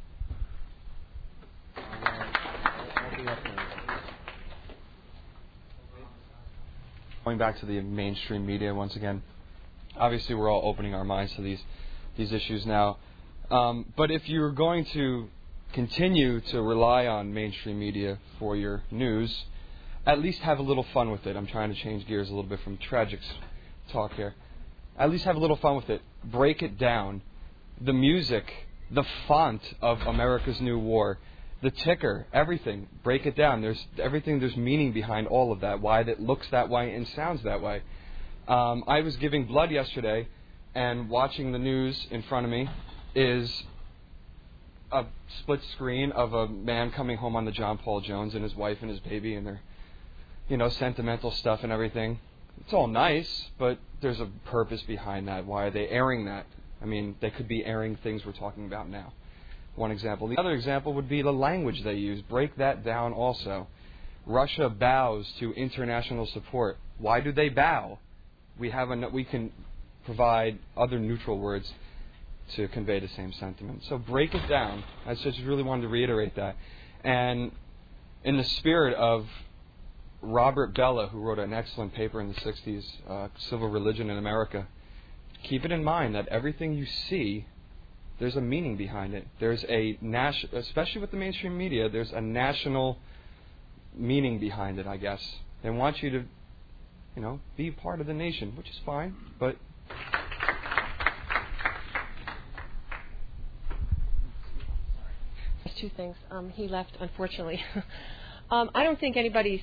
Going back to the mainstream media once again, obviously we're all opening our minds to these these issues now. Um, but if you're going to continue to rely on mainstream media for your news, at least have a little fun with it. I'm trying to change gears a little bit from tragic talk here. At least have a little fun with it. Break it down. The music the font of America's New War, the ticker, everything. Break it down. There's everything. There's meaning behind all of that. Why that looks that way and sounds that way. Um, I was giving blood yesterday, and watching the news in front of me is a split screen of a man coming home on the John Paul Jones and his wife and his baby and their, you know, sentimental stuff and everything. It's all nice, but there's a purpose behind that. Why are they airing that? I mean, they could be airing things we're talking about now. One example. The other example would be the language they use. Break that down also. Russia bows to international support. Why do they bow? We have a, we can provide other neutral words to convey the same sentiment. So break it down. I just really wanted to reiterate that. And in the spirit of Robert Bella, who wrote an excellent paper in the sixties, uh, Civil Religion in America, keep it in mind that everything you see, there's a meaning behind it. There's a national, especially with the mainstream media, there's a national meaning behind it, I guess. They want you to, you know, be part of the nation, which is fine, but two things. Um, he left, unfortunately. um, I don't think anybody's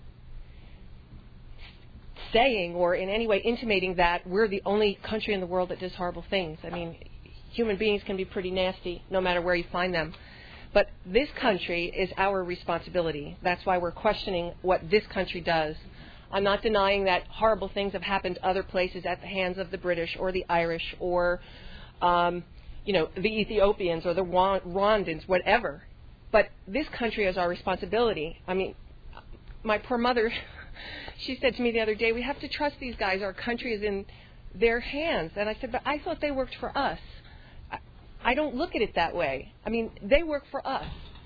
saying or in any way intimating that we're the only country in the world that does horrible things. I mean, human beings can be pretty nasty no matter where you find them. But this country is our responsibility. That's why we're questioning what this country does. I'm not denying that horrible things have happened other places at the hands of the British or the Irish or um, you know, the Ethiopians or the Rwandans, whatever. But this country is our responsibility. I mean, my poor mother, she said to me the other day, we have to trust these guys. Our country is in their hands. And I said, but I thought they worked for us. I, I don't look at it that way. I mean, they work for us.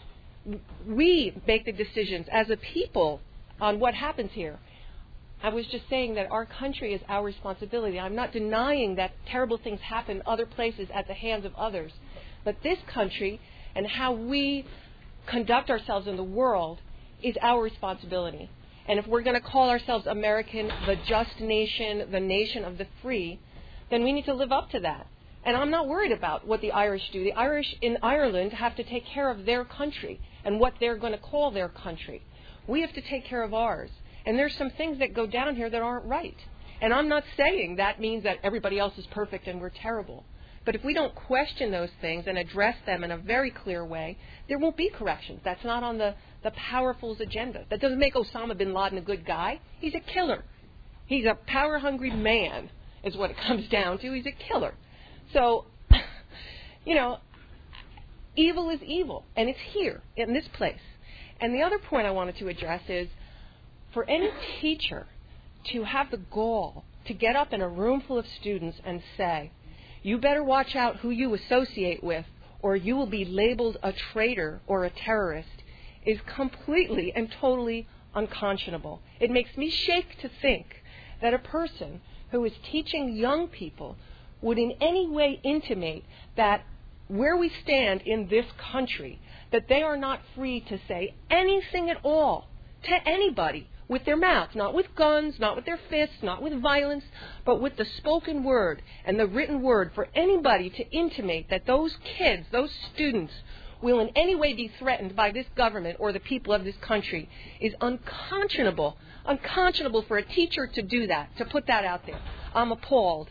We make the decisions as a people on what happens here. I was just saying that our country is our responsibility. I'm not denying that terrible things happen other places at the hands of others. But this country and how we conduct ourselves in the world is our responsibility. And if we're going to call ourselves American, the just nation, the nation of the free, then we need to live up to that. And I'm not worried about what the Irish do. The Irish in Ireland have to take care of their country and what they're going to call their country. We have to take care of ours. And there's some things that go down here that aren't right. And I'm not saying that means that everybody else is perfect and we're terrible. But if we don't question those things and address them in a very clear way, there won't be corrections. That's not on the, the powerful's agenda. That doesn't make Osama bin Laden a good guy. He's a killer. He's a power-hungry man is what it comes down to. He's a killer. So, you know, evil is evil. And it's here, in this place. And the other point I wanted to address is, for any teacher to have the gall to get up in a room full of students and say, you better watch out who you associate with or you will be labeled a traitor or a terrorist, is completely and totally unconscionable. It makes me shake to think that a person who is teaching young people would in any way intimate that where we stand in this country, that they are not free to say anything at all to anybody with their mouth, not with guns, not with their fists, not with violence, but with the spoken word and the written word for anybody to intimate that those kids, those students, will in any way be threatened by this government or the people of this country is unconscionable. Unconscionable for a teacher to do that, to put that out there. I'm appalled.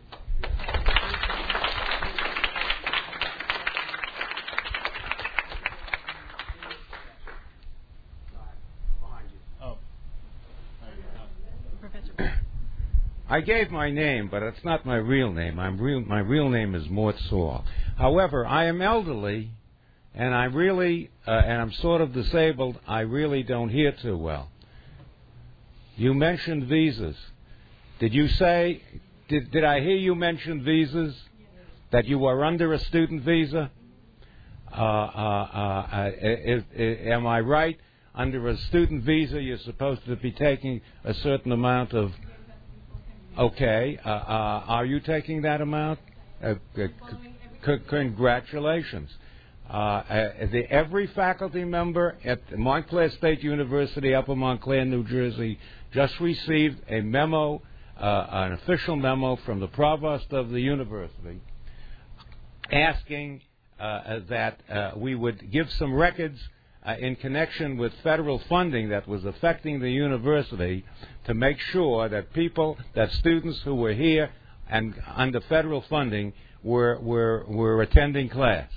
I gave my name, but it's not my real name. I'm real, my real name is Mort Saul. However, I am elderly, and I really, uh, and I'm sort of disabled. I really don't hear too well. You mentioned visas. Did you say, did, did I hear you mention visas? That you were under a student visa? Uh, uh, uh, is, is, am I right? Under a student visa, you're supposed to be taking a certain amount of... Okay. Uh, uh, are you taking that amount? Uh, c- c- congratulations. Uh, uh, the, every faculty member at Montclair State University, Upper Montclair, New Jersey, just received a memo, uh, an official memo from the provost of the university asking uh, that uh, we would give some records uh, in connection with federal funding that was affecting the university to make sure that people, that students who were here and under federal funding were were were attending class.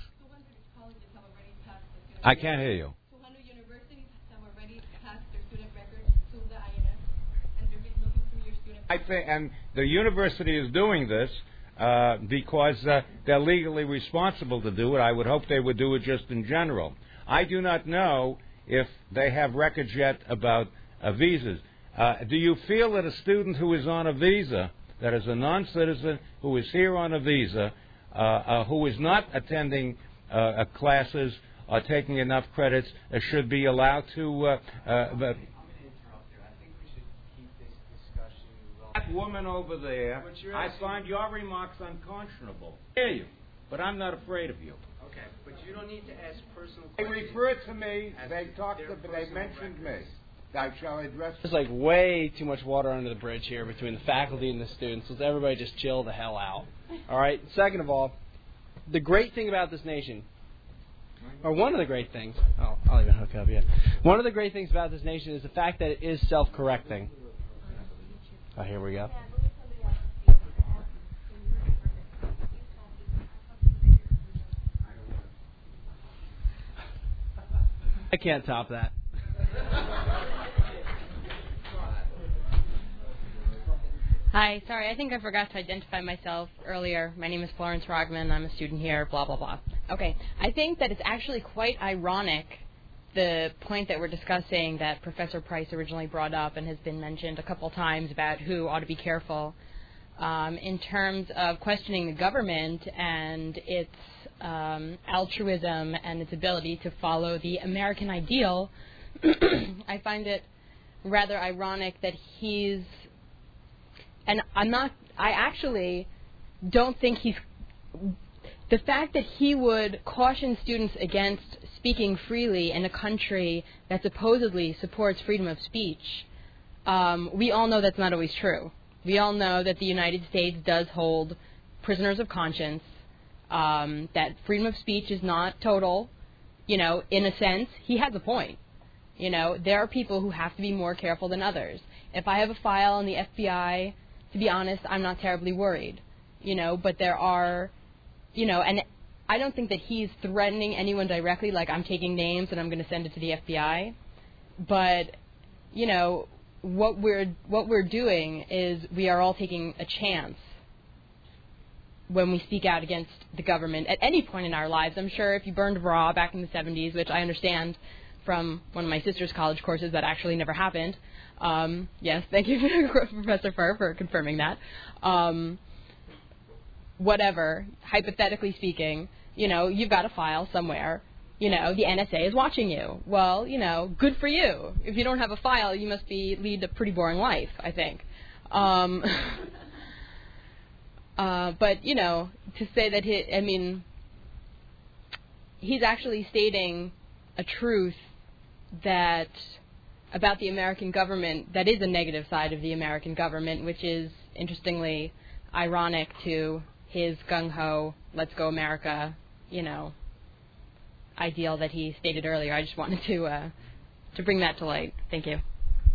I can't hear you. I think, and the university is doing this uh, because uh, they're legally responsible to do it. I would hope they would do it just in general. I do not know if they have records yet about uh, visas. Uh, do you feel that a student who is on a visa, that is a non-citizen who is here on a visa, uh, uh, who is not attending uh, uh, classes or taking enough credits, uh, should be allowed to... Uh, uh, That woman over there, I find your remarks unconscionable. I hear you, but I'm not afraid of you. Okay, but you don't need to ask personal They questions. referred to me, they talked to, they mentioned me. I shall address... There's like way too much water under the bridge here between the faculty and the students. Let's everybody just chill the hell out. All right? Second of all, the great thing about this nation, or one of the great things, oh, I'll even hook up, yeah. One of the great things about this nation is the fact that it is self-correcting. Oh, here we go. I can't top that. Hi, sorry, I think I forgot to identify myself earlier. My name is Florence Rogman. I'm a student here, blah, blah, blah. Okay, I think that it's actually quite ironic, the point that we're discussing that Professor Price originally brought up and has been mentioned a couple times about who ought to be careful um, in terms of questioning the government and its um, altruism and its ability to follow the American ideal. I find it rather ironic that he's, and I'm not, I actually don't think he's, the fact that he would caution students against speaking freely in a country that supposedly supports freedom of speech, um, we all know that's not always true. We all know that the United States does hold prisoners of conscience, um, that freedom of speech is not total. You know, in a sense, he has a point. You know, there are people who have to be more careful than others. If I have a file on the F B I, to be honest, I'm not terribly worried. You know, but there are, you know, and I don't think that he's threatening anyone directly, like I'm taking names and I'm going to send it to the F B I. But, you know, what we're what we're doing is we are all taking a chance when we speak out against the government at any point in our lives. I'm sure if you burned raw back in the seventies, which I understand from one of my sister's college courses that actually never happened. Um, yes, thank you, Professor Furr, for confirming that. Um, whatever, hypothetically speaking, you know, you've got a file somewhere. You know, the N S A is watching you. Well, you know, good for you. If you don't have a file, you must be lead a pretty boring life, I think. Um, uh, but, you know, to say that he, I mean, he's actually stating a truth that about the American government that is a negative side of the American government, which is, interestingly, ironic to his gung-ho, let's go America, you know, ideal that he stated earlier. I just wanted to uh, to bring that to light. Thank you.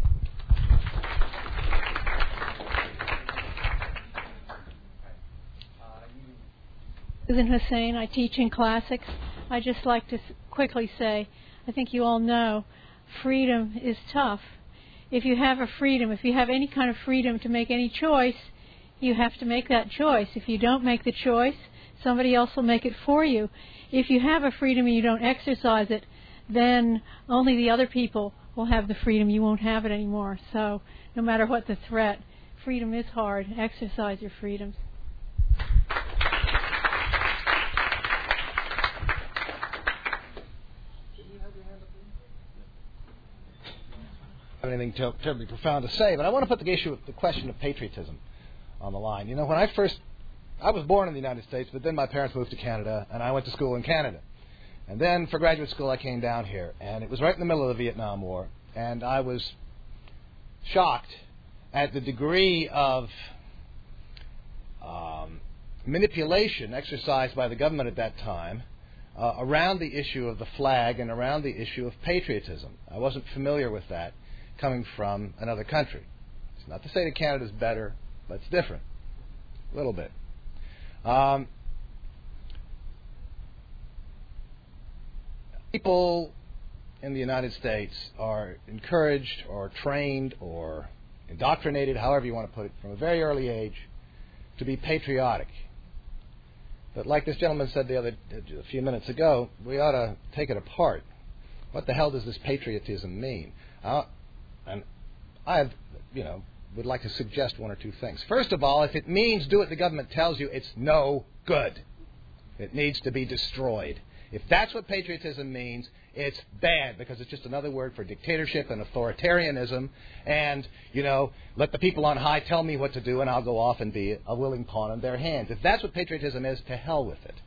Susan Hussain, I teach in classics. I just like to quickly say, I think you all know, freedom is tough. If you have a freedom, if you have any kind of freedom to make any choice, you have to make that choice. If you don't make the choice, somebody else will make it for you. If you have a freedom and you don't exercise it, then only the other people will have the freedom. You won't have it anymore. So no matter what the threat, freedom is hard. Exercise your freedoms. Anything ter- terribly profound to say, but I want to put the issue, the question of patriotism on the line. You know, when I first, I was born in the United States, but then my parents moved to Canada, and I went to school in Canada. And then for graduate school, I came down here, and it was right in the middle of the Vietnam War, and I was shocked at the degree of um, manipulation exercised by the government at that time uh, around the issue of the flag and around the issue of patriotism. I wasn't familiar with that coming from another country. It's not to say that Canada's better, but it's different. A little bit. Um, people in the United States are encouraged or trained or indoctrinated, however you want to put it, from a very early age to be patriotic. But like this gentleman said the other a few minutes ago, we ought to take it apart. What the hell does this patriotism mean? Uh, and I have, you know, would like to suggest one or two things. First of all, if it means do what the government tells you, it's no good. It needs to be destroyed. If that's what patriotism means, it's bad, because it's just another word for dictatorship and authoritarianism and, you know, let the people on high tell me what to do and I'll go off and be a willing pawn in their hands. If that's what patriotism is, to hell with it.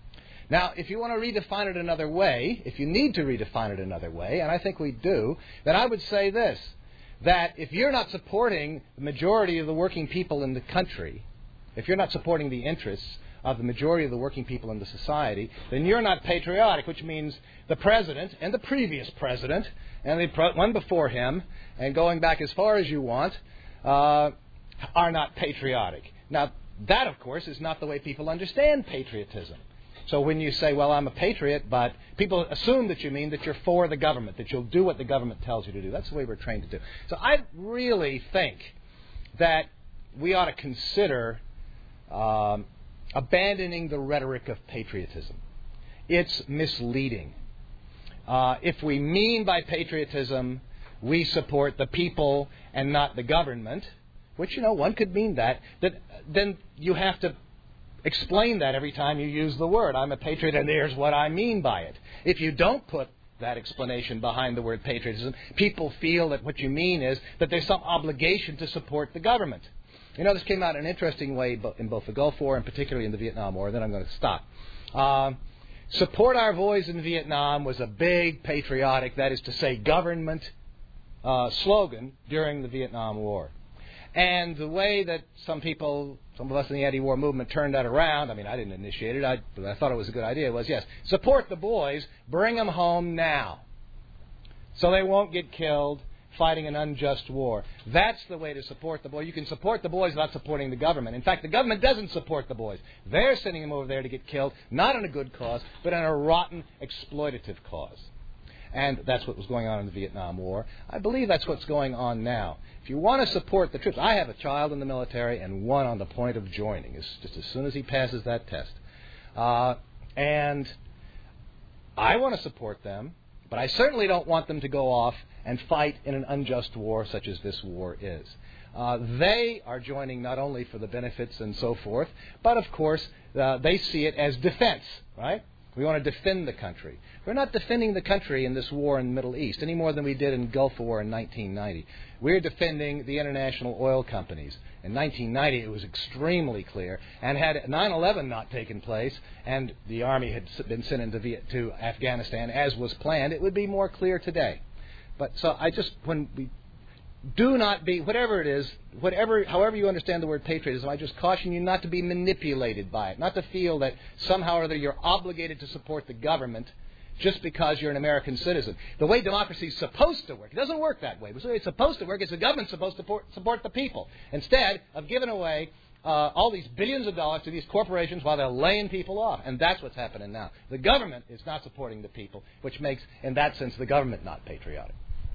Now, if you want to redefine it another way, if you need to redefine it another way, and I think we do, then I would say this, that if you're not supporting the majority of the working people in the country, if you're not supporting the interests of the majority of the working people in the society, then you're not patriotic, which means the president and the previous president and the pro- one before him, and going back as far as you want, uh, are not patriotic. Now, that, of course, is not the way people understand patriotism. So when you say, well, I'm a patriot, but people assume that you mean that you're for the government, that you'll do what the government tells you to do. That's the way we're trained to do. So I really think that we ought to consider um, abandoning the rhetoric of patriotism. It's misleading. Uh, if we mean by patriotism we support the people and not the government, which, you know, one could mean that, that then you have to explain that every time you use the word. I'm a patriot and here's what I mean by it. If you don't put that explanation behind the word patriotism, people feel that what you mean is that there's some obligation to support the government. You know, this came out in an interesting way in both the Gulf War and particularly in the Vietnam War. Then I'm going to stop. Uh, support our boys in Vietnam was a big patriotic, that is to say, government uh, slogan during the Vietnam War. And the way that some people, some of us in the anti-war movement turned that around, I mean, I didn't initiate it, I, but I thought it was a good idea, was, yes, support the boys, bring them home now, so they won't get killed fighting an unjust war. That's the way to support the boys. You can support the boys without supporting the government. In fact, the government doesn't support the boys. They're sending them over there to get killed, not in a good cause, but in a rotten, exploitative cause. And that's what was going on in the Vietnam War. I believe that's what's going on now. If you want to support the troops, I have a child in the military and one on the point of joining, it's just as soon as he passes that test. Uh, and I want to support them, but I certainly don't want them to go off and fight in an unjust war such as this war is. Uh, they are joining not only for the benefits and so forth, but of course uh, they see it as defense, right? We want to defend the country. We're not defending the country in this war in the Middle East any more than we did in the Gulf War in nineteen ninety. We're defending the international oil companies. In nineteen ninety, it was extremely clear. And had nine eleven not taken place and the Army had been sent into Viet- to Afghanistan as was planned, it would be more clear today. But so I just, when we do not be, whatever it is, whatever, however you understand the word patriotism, I just caution you not to be manipulated by it, not to feel that somehow or other you're obligated to support the government just because you're an American citizen. The way democracy is supposed to work, it doesn't work that way. But the way it's supposed to work is the government's supposed to support, support the people, instead of giving away uh, all these billions of dollars to these corporations while they're laying people off. And that's what's happening now. The government is not supporting the people, which makes, in that sense, the government not patriotic.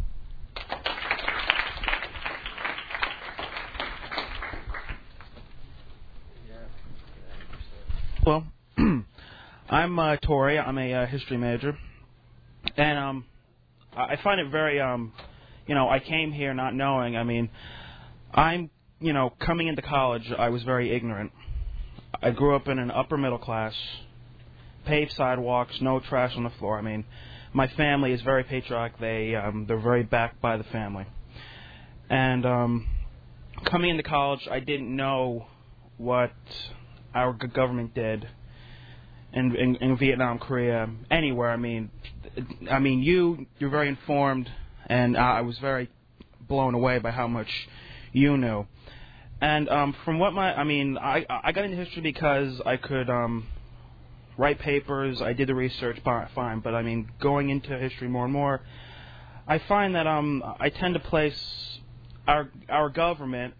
Well, I'm uh, Tori. I'm a uh, history major, and um, I find it very, um, you know, I came here not knowing. I mean, I'm, you know, coming into college, I was very ignorant. I grew up in an upper middle class, paved sidewalks, no trash on the floor. I mean, my family is very patriotic. They, um, they're very backed by the family, and um, coming into college, I didn't know what our government did in, in, in Vietnam, Korea, anywhere. I mean, I mean, you you're very informed, and uh, I was very blown away by how much you knew. And um, from what my, I mean, I I got into history because I could um, write papers. I did the research, fine. But I mean, going into history more and more, I find that um, I tend to place our our government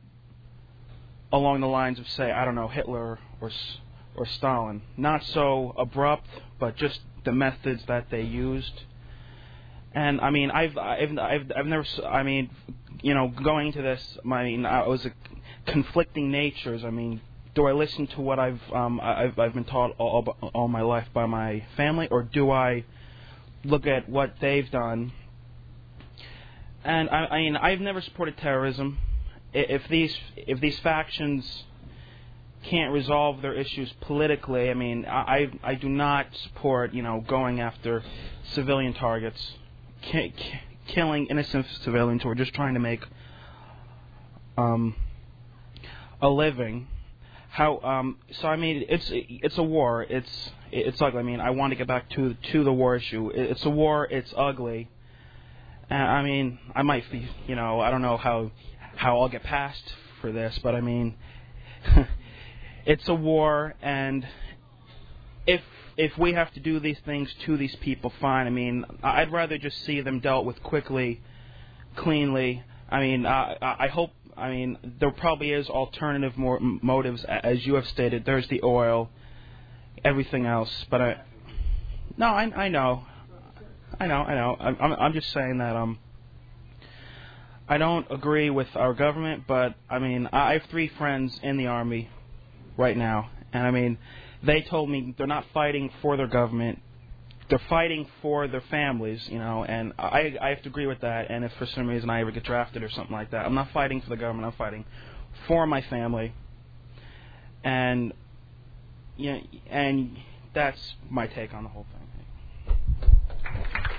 along the lines of, say, I don't know, Hitler or or Stalin. Not so abrupt, but just the methods that they used. And I mean, I've I've I've, I've never. I mean, you know, going into this, I mean, I was a conflicting natures. I mean, do I listen to what I've um, I've I've been taught all all my life by my family, or do I look at what they've done? And I, I mean, I've never supported terrorism. If these if these factions can't resolve their issues politically, I mean, I I do not support, you know, going after civilian targets, ki- killing innocent civilians who are just trying to make um, a living. How um, so? I mean, it's it's a war. It's it's ugly. I mean, I want to get back to to the war issue. It's a war. It's ugly. And I mean, I might be, you know, I don't know how how I'll get past for this, but I mean, it's a war, and if if we have to do these things to these people, fine. I mean, I'd rather just see them dealt with quickly, cleanly. I mean, uh, I hope. I mean, there probably is alternative more motives, as you have stated. There's the oil, everything else. But I, no, I, I know, I know, I know. I'm, I'm just saying that um, I don't agree with our government. But I mean, I have three friends in the Army right now, and I mean, they told me they're not fighting for their government. They're fighting for their families, you know, and I I have to agree with that. And if for some reason I ever get drafted or something like that, I'm not fighting for the government. I'm fighting for my family. And you know, and that's my take on the whole thing.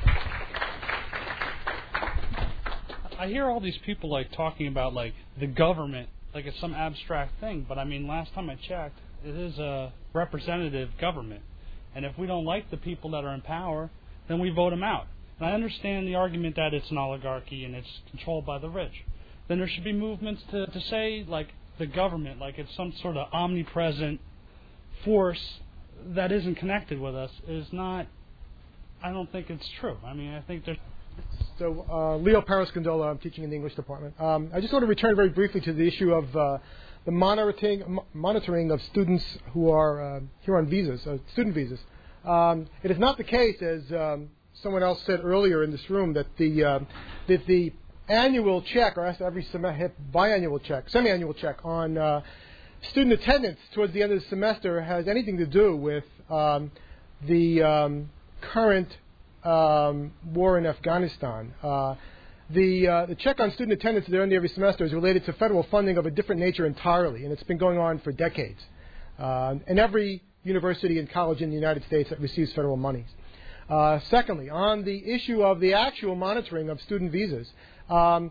I hear all these people like talking about like the government, like it's some abstract thing. But I mean, last time I checked, it is a representative government. And if we don't like the people that are in power, then we vote them out. And I understand the argument that it's an oligarchy and it's controlled by the rich. Then there should be movements to, to say, like, the government, like it's some sort of omnipresent force that isn't connected with us, is not, I don't think it's true. I mean, I think there's... So, uh, Leo Parascondola, I'm teaching in the English department. Um, I just want to return very briefly to the issue of... Uh, the monitoring monitoring of students who are uh, here on visas, uh, student visas. Um, it is not the case, as um, someone else said earlier in this room, that the uh, that the annual check, or every sem- biannual check, semi-annual check on uh, student attendance towards the end of the semester has anything to do with um, the um, current um, war in Afghanistan. Uh, The, uh, the check on student attendance at the end of every semester is related to federal funding of a different nature entirely, and it's been going on for decades. Uh, and every university and college in the United States that receives federal monies. Uh, secondly, on the issue of the actual monitoring of student visas, um,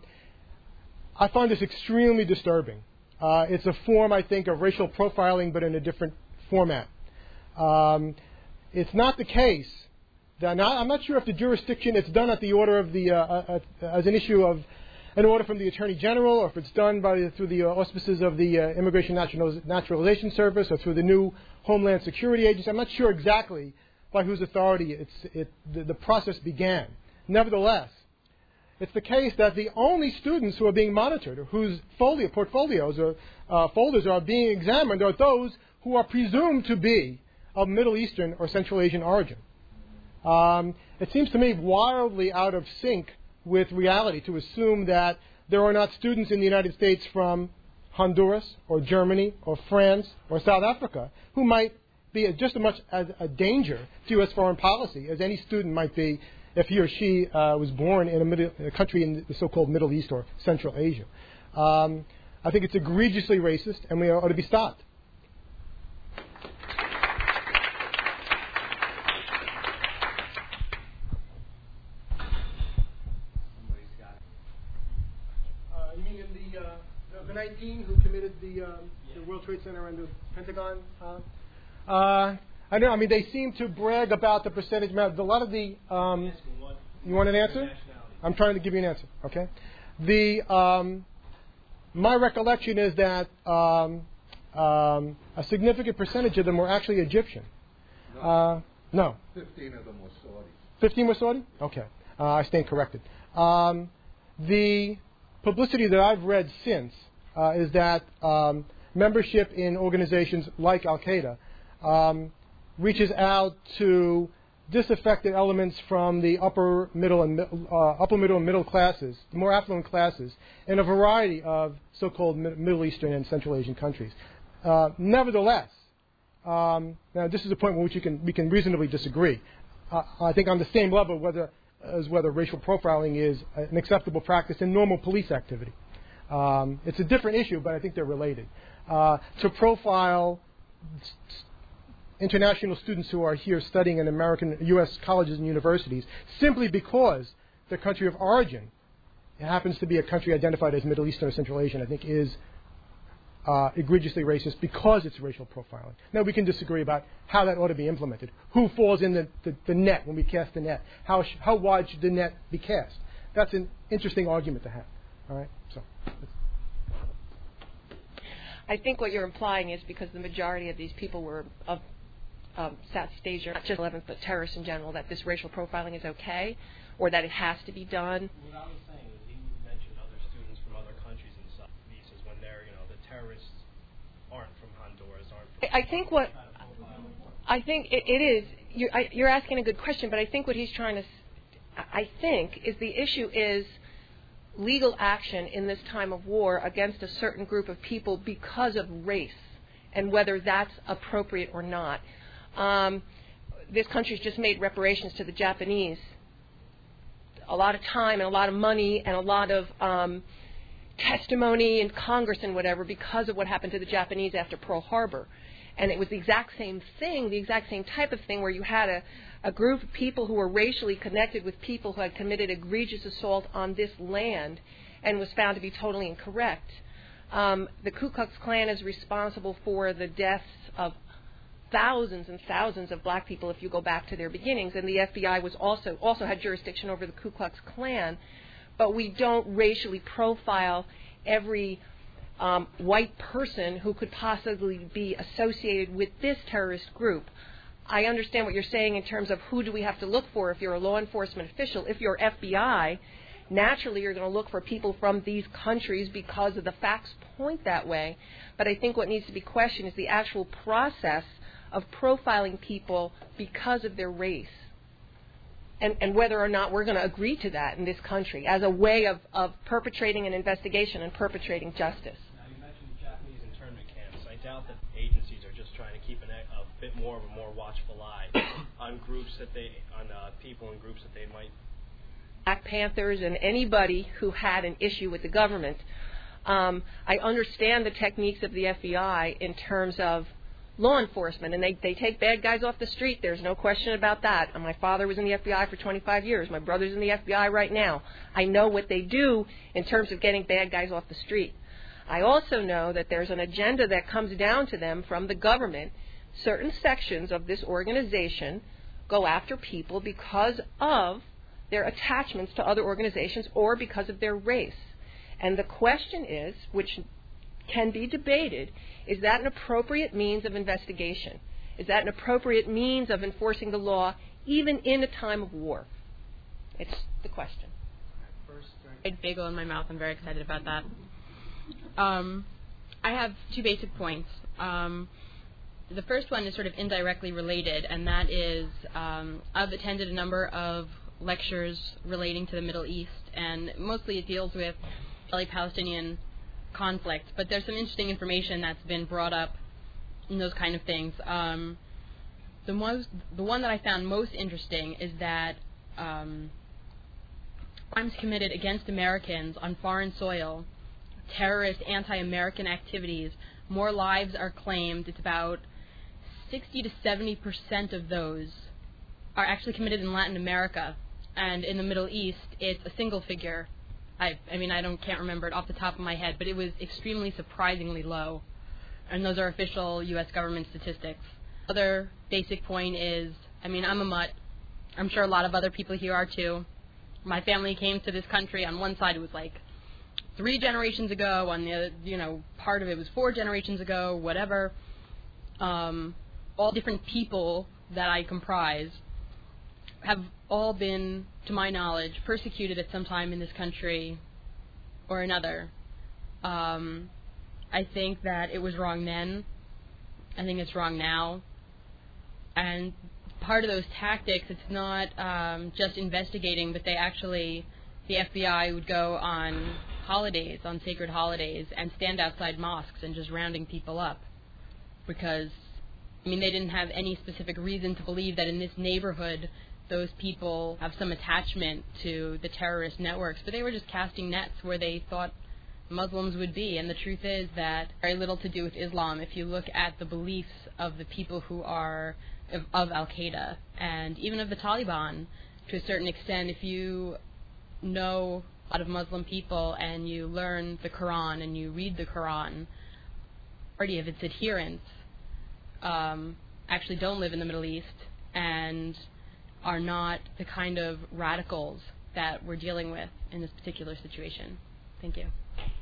I find this extremely disturbing. Uh, it's a form, I think, of racial profiling, but in a different format. Um, it's not the case. Now, I'm not sure if the jurisdiction, it's done at the order of the, uh, uh, as an issue of an order from the Attorney General, or if it's done by through the auspices of the uh, Immigration Naturalization Service, or through the new Homeland Security Agency. I'm not sure exactly by whose authority it's, it, the, the process began. Nevertheless, it's the case that the only students who are being monitored, or whose folio, portfolios or uh, folders are being examined, are those who are presumed to be of Middle Eastern or Central Asian origin. Um, it seems to me wildly out of sync with reality to assume that there are not students in the United States from Honduras or Germany or France or South Africa who might be just as much as a danger to U S foreign policy as any student might be if he or she uh, was born in a, middle, a country in the so-called Middle East or Central Asia. Um, I think it's egregiously racist, and we ought to be stopped. The nineteen who committed the, um, the World Trade Center and the Pentagon. Uh, uh, I know. I mean, they seem to brag about the percentage. A lot of the. Um, you want an answer? I'm trying to give you an answer. Okay. The um, my recollection is that um, um, a significant percentage of them were actually Egyptian. Uh, no. Fifteen of them were Saudi. Fifteen were Saudi? Okay. Uh, I stand corrected. Um, the publicity that I've read since uh, is that um, membership in organizations like Al-Qaeda um, reaches out to disaffected elements from the upper middle and uh, upper middle and middle classes, the more affluent classes, in a variety of so-called Middle Eastern and Central Asian countries. Uh, nevertheless, um, now this is a point in which you can, we can reasonably disagree. Uh, I think on the same level whether, as whether racial profiling is an acceptable practice in normal police activity. Um, it's a different issue, but I think they're related. Uh, to profile international students who are here studying in American, U S colleges and universities simply because their country of origin happens to be a country identified as Middle Eastern or Central Asian, I think is uh, egregiously racist because it's racial profiling. Now, we can disagree about how that ought to be implemented. Who falls in the, the, the net when we cast the net? How, sh- how wide should the net be cast? That's an interesting argument to have. All right? So. I think what you're implying is because the majority of these people were of um, Southeast Asia, not just eleventh, but terrorists in general, that this racial profiling is okay, or that it has to be done. What I was saying is he mentioned other students from other countries in some visas when they're, you know, the terrorists aren't from Honduras, aren't from... I think what... I think it, it is... You're, I, you're asking a good question, but I think what he's trying to... I think is the issue is legal action in this time of war against a certain group of people because of race and whether that's appropriate or not. Um, this country's just made reparations to the Japanese. A lot of time and a lot of money and a lot of um, testimony in Congress and whatever because of what happened to the Japanese after Pearl Harbor. And it was the exact same thing, the exact same type of thing where you had a, a group of people who were racially connected with people who had committed egregious assault on this land and was found to be totally incorrect. Um, the Ku Klux Klan is responsible for the deaths of thousands and thousands of black people if you go back to their beginnings, and the F B I was also also had jurisdiction over the Ku Klux Klan, but we don't racially profile every um, white person who could possibly be associated with this terrorist group. I understand what you're saying in terms of who do we have to look for if you're a law enforcement official. If you're F B I, naturally you're going to look for people from these countries because of the facts point that way. But I think what needs to be questioned is the actual process of profiling people because of their race, and, and whether or not we're going to agree to that in this country as a way of, of perpetrating an investigation and perpetrating justice. Now, you mentioned Japanese internment camps. I doubt that agencies are just trying to keep an, a bit more of a more watchful eye on groups that they, on uh, people and groups that they might. Black Panthers and anybody who had an issue with the government. Um, I understand the techniques of the F B I in terms of law enforcement, and they, they take bad guys off the street. There's no question about that. And my father was in the F B I for twenty-five years. My brother's in the F B I right now. I know what they do in terms of getting bad guys off the street. I also know that there's an agenda that comes down to them from the government. Certain sections of this organization go after people because of their attachments to other organizations or because of their race. And the question is, which can be debated, is that an appropriate means of investigation? Is that an appropriate means of enforcing the law even in a time of war? It's the question. Big bagel in my mouth. I'm very excited about that. Um, I have two basic points. Um, the first one is sort of indirectly related, and that is um, I've attended a number of lectures relating to the Middle East, and mostly it deals with Israeli-Palestinian conflict, but there's some interesting information that's been brought up in those kind of things. Um, the, most, the one that I found most interesting is that um, crimes committed against Americans on foreign soil, terrorist, anti-American activities, more lives are claimed. It's about sixty to seventy percent of those are actually committed in Latin America, and in the Middle East, it's a single figure. I, I mean, I don't can't remember it off the top of my head, but it was extremely surprisingly low, and those are official U S government statistics. Other basic point is, I mean, I'm a mutt. I'm sure a lot of other people here are too. My family came to this country. On one side, it was like three generations ago. On the other, you know, part of it was four generations ago. Whatever. Um, all different people that I comprise have all been, to my knowledge, persecuted at some time in this country or another. Um, I think that it was wrong then. I think it's wrong now. And part of those tactics, it's not um, just investigating, but they actually, the F B I would go on holidays, on sacred holidays, and stand outside mosques and just rounding people up. Because, I mean, they didn't have any specific reason to believe that in this neighborhood those people have some attachment to the terrorist networks, but they were just casting nets where they thought Muslims would be. And the truth is that very little to do with Islam if you look at the beliefs of the people who are of, of Al-Qaeda and even of the Taliban to a certain extent. If you know a lot of Muslim people and you learn the Quran and you read the Quran, majority of its adherents um, actually don't live in the Middle East and are not the kind of radicals that we're dealing with in this particular situation. Thank you.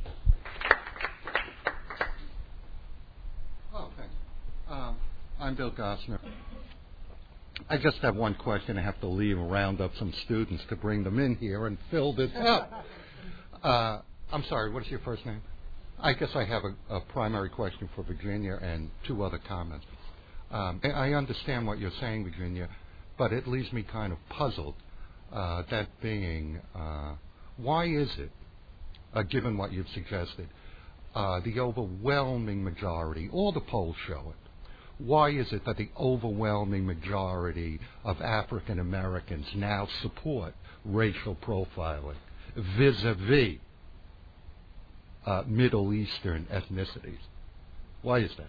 Oh, thanks. Um, I'm Bill Gossner. I just have one question. I have to leave and round up some students to bring them in here and fill this up. Uh, I'm sorry, what is your first name? I guess I have a, a primary question for Virginia and two other comments. Um, I understand what you're saying, Virginia, but it leaves me kind of puzzled. Uh, that being, uh, why is it, uh, given what you've suggested, uh, the overwhelming majority, all the polls show it, why is it that the overwhelming majority of African Americans now support racial profiling vis-a-vis uh, Middle Eastern ethnicities? Why is that?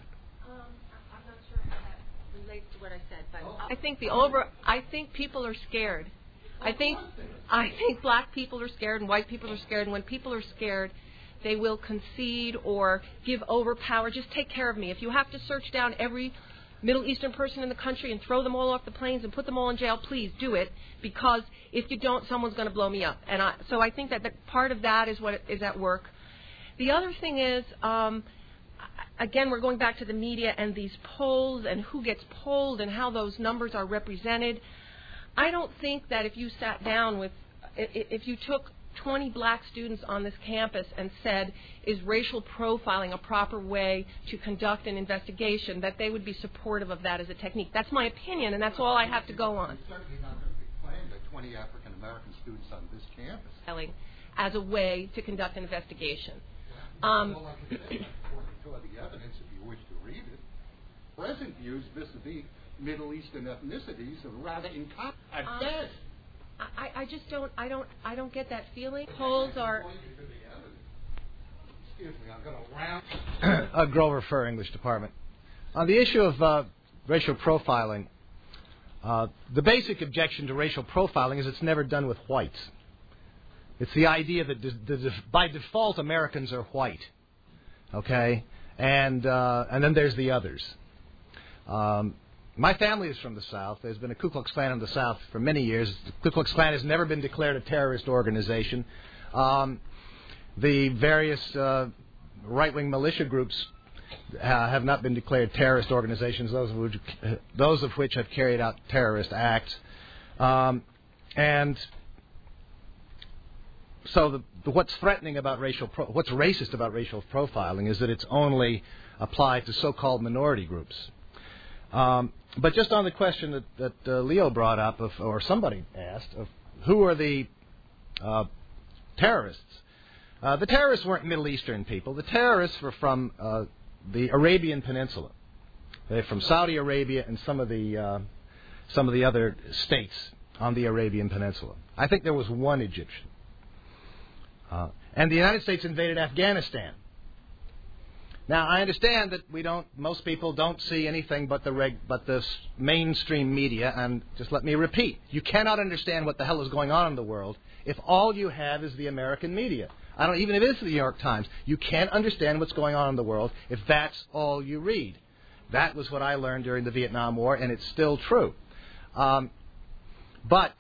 To what I said, but I think the over. I think people are scared. I think I think black people are scared and white people are scared. And when people are scared, they will concede or give over power. Just take care of me. If you have to search down every Middle Eastern person in the country and throw them all off the planes and put them all in jail, please do it. Because if you don't, someone's going to blow me up. And I, so I think that, that part of that is what is at work. The other thing is. Um, Again, we're going back to the media and these polls and who gets polled and how those numbers are represented. I don't think that if you sat down with, if you took twenty black students on this campus and said, is racial profiling a proper way to conduct an investigation, that they would be supportive of that as a technique. That's my opinion, and that's all I have to go on. It's certainly not going to be claimed that twenty African American students on this campus. As a way to conduct an investigation. Um, well, like I said, according to the evidence, if you wish to read it, present views vis-a-vis Middle Eastern ethnicities are rather incompetent at um, best. I, I just don't, I don't, I don't get that feeling. Polls are. Excuse me, I'm going to round. uh, Grover Furr, English Department. On the issue of uh, racial profiling, uh, the basic objection to racial profiling is it's never done with whites. It's the idea that de- de- by default Americans are white, okay, and uh, and then there's the others. Um, my family is from the South. There's been a Ku Klux Klan in the South for many years. The Ku Klux Klan has never been declared a terrorist organization. Um, the various uh, right-wing militia groups uh, have not been declared terrorist organizations. Those of which, those of which have carried out terrorist acts, um, and So the, the, what's threatening about racial, pro, what's racist about racial profiling is that it's only applied to so-called minority groups. Um, but just on the question that, that uh, Leo brought up, of, or somebody asked, of who are the uh, terrorists? Uh, the terrorists weren't Middle Eastern people. The terrorists were from uh, the Arabian Peninsula. They're from Saudi Arabia and some of the uh, some of the other states on the Arabian Peninsula. I think there was one Egyptian. Uh, and the United States invaded Afghanistan. Now, I understand that we don't, most people don't see anything but the reg, but the mainstream media, and just let me repeat, you cannot understand what the hell is going on in the world if all you have is the American media. I don't, even if it is the New York Times, you can't understand what's going on in the world if that's all you read. That was what I learned during the Vietnam War, and it's still true. Um, but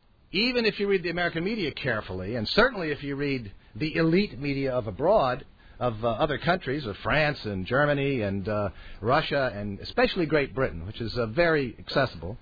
even if you read the American media carefully, and certainly if you read the elite media of abroad, of uh, other countries, of France and Germany and uh, Russia and especially Great Britain, which is uh, very accessible,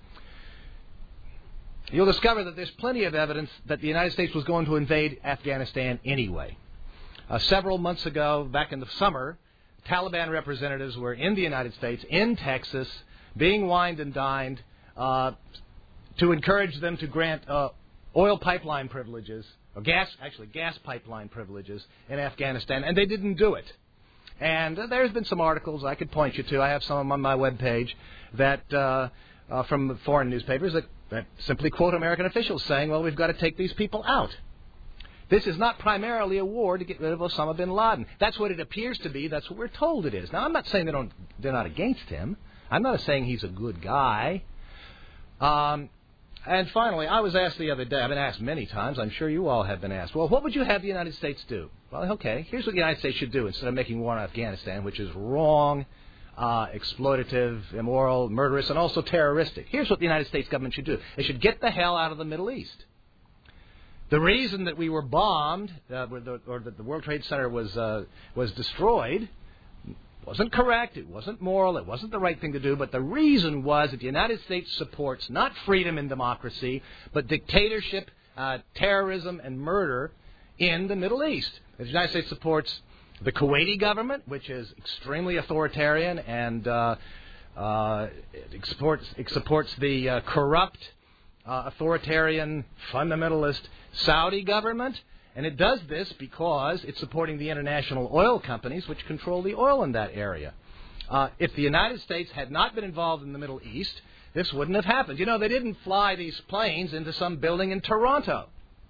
you'll discover that there's plenty of evidence that the United States was going to invade Afghanistan anyway. Uh, several months ago, back in the summer, Taliban representatives were in the United States, in Texas, being wined and dined uh, to encourage them to grant uh, oil pipeline privileges, or gas, actually gas pipeline privileges in Afghanistan, and they didn't do it. And uh, there's been some articles I could point you to. I have some of them on my webpage that uh, uh, from foreign newspapers that, that simply quote American officials saying, well, we've got to take these people out. This is not primarily a war to get rid of Osama bin Laden. That's what it appears to be. That's what we're told it is. Now, I'm not saying they don't, they're not against him. I'm not saying he's a good guy. Um, and finally, I was asked the other day, I've been asked many times, I'm sure you all have been asked, well, what would you have the United States do? Well, okay, here's what the United States should do instead of making war on Afghanistan, which is wrong, uh, exploitative, immoral, murderous, and also terroristic. Here's what the United States government should do. They should get the hell out of the Middle East. The reason that we were bombed, uh, or that the World Trade Center was uh, was destroyed, wasn't correct, it wasn't moral, it wasn't the right thing to do, but the reason was that the United States supports not freedom and democracy, but dictatorship, uh, terrorism, and murder in the Middle East. The United States supports the Kuwaiti government, which is extremely authoritarian, and uh, uh, it, supports, it supports the uh, corrupt, uh, authoritarian, fundamentalist Saudi government. And it does this because it's supporting the international oil companies which control the oil in that area. Uh, if the United States had not been involved in the Middle East, this wouldn't have happened. You know, they didn't fly these planes into some building in Toronto.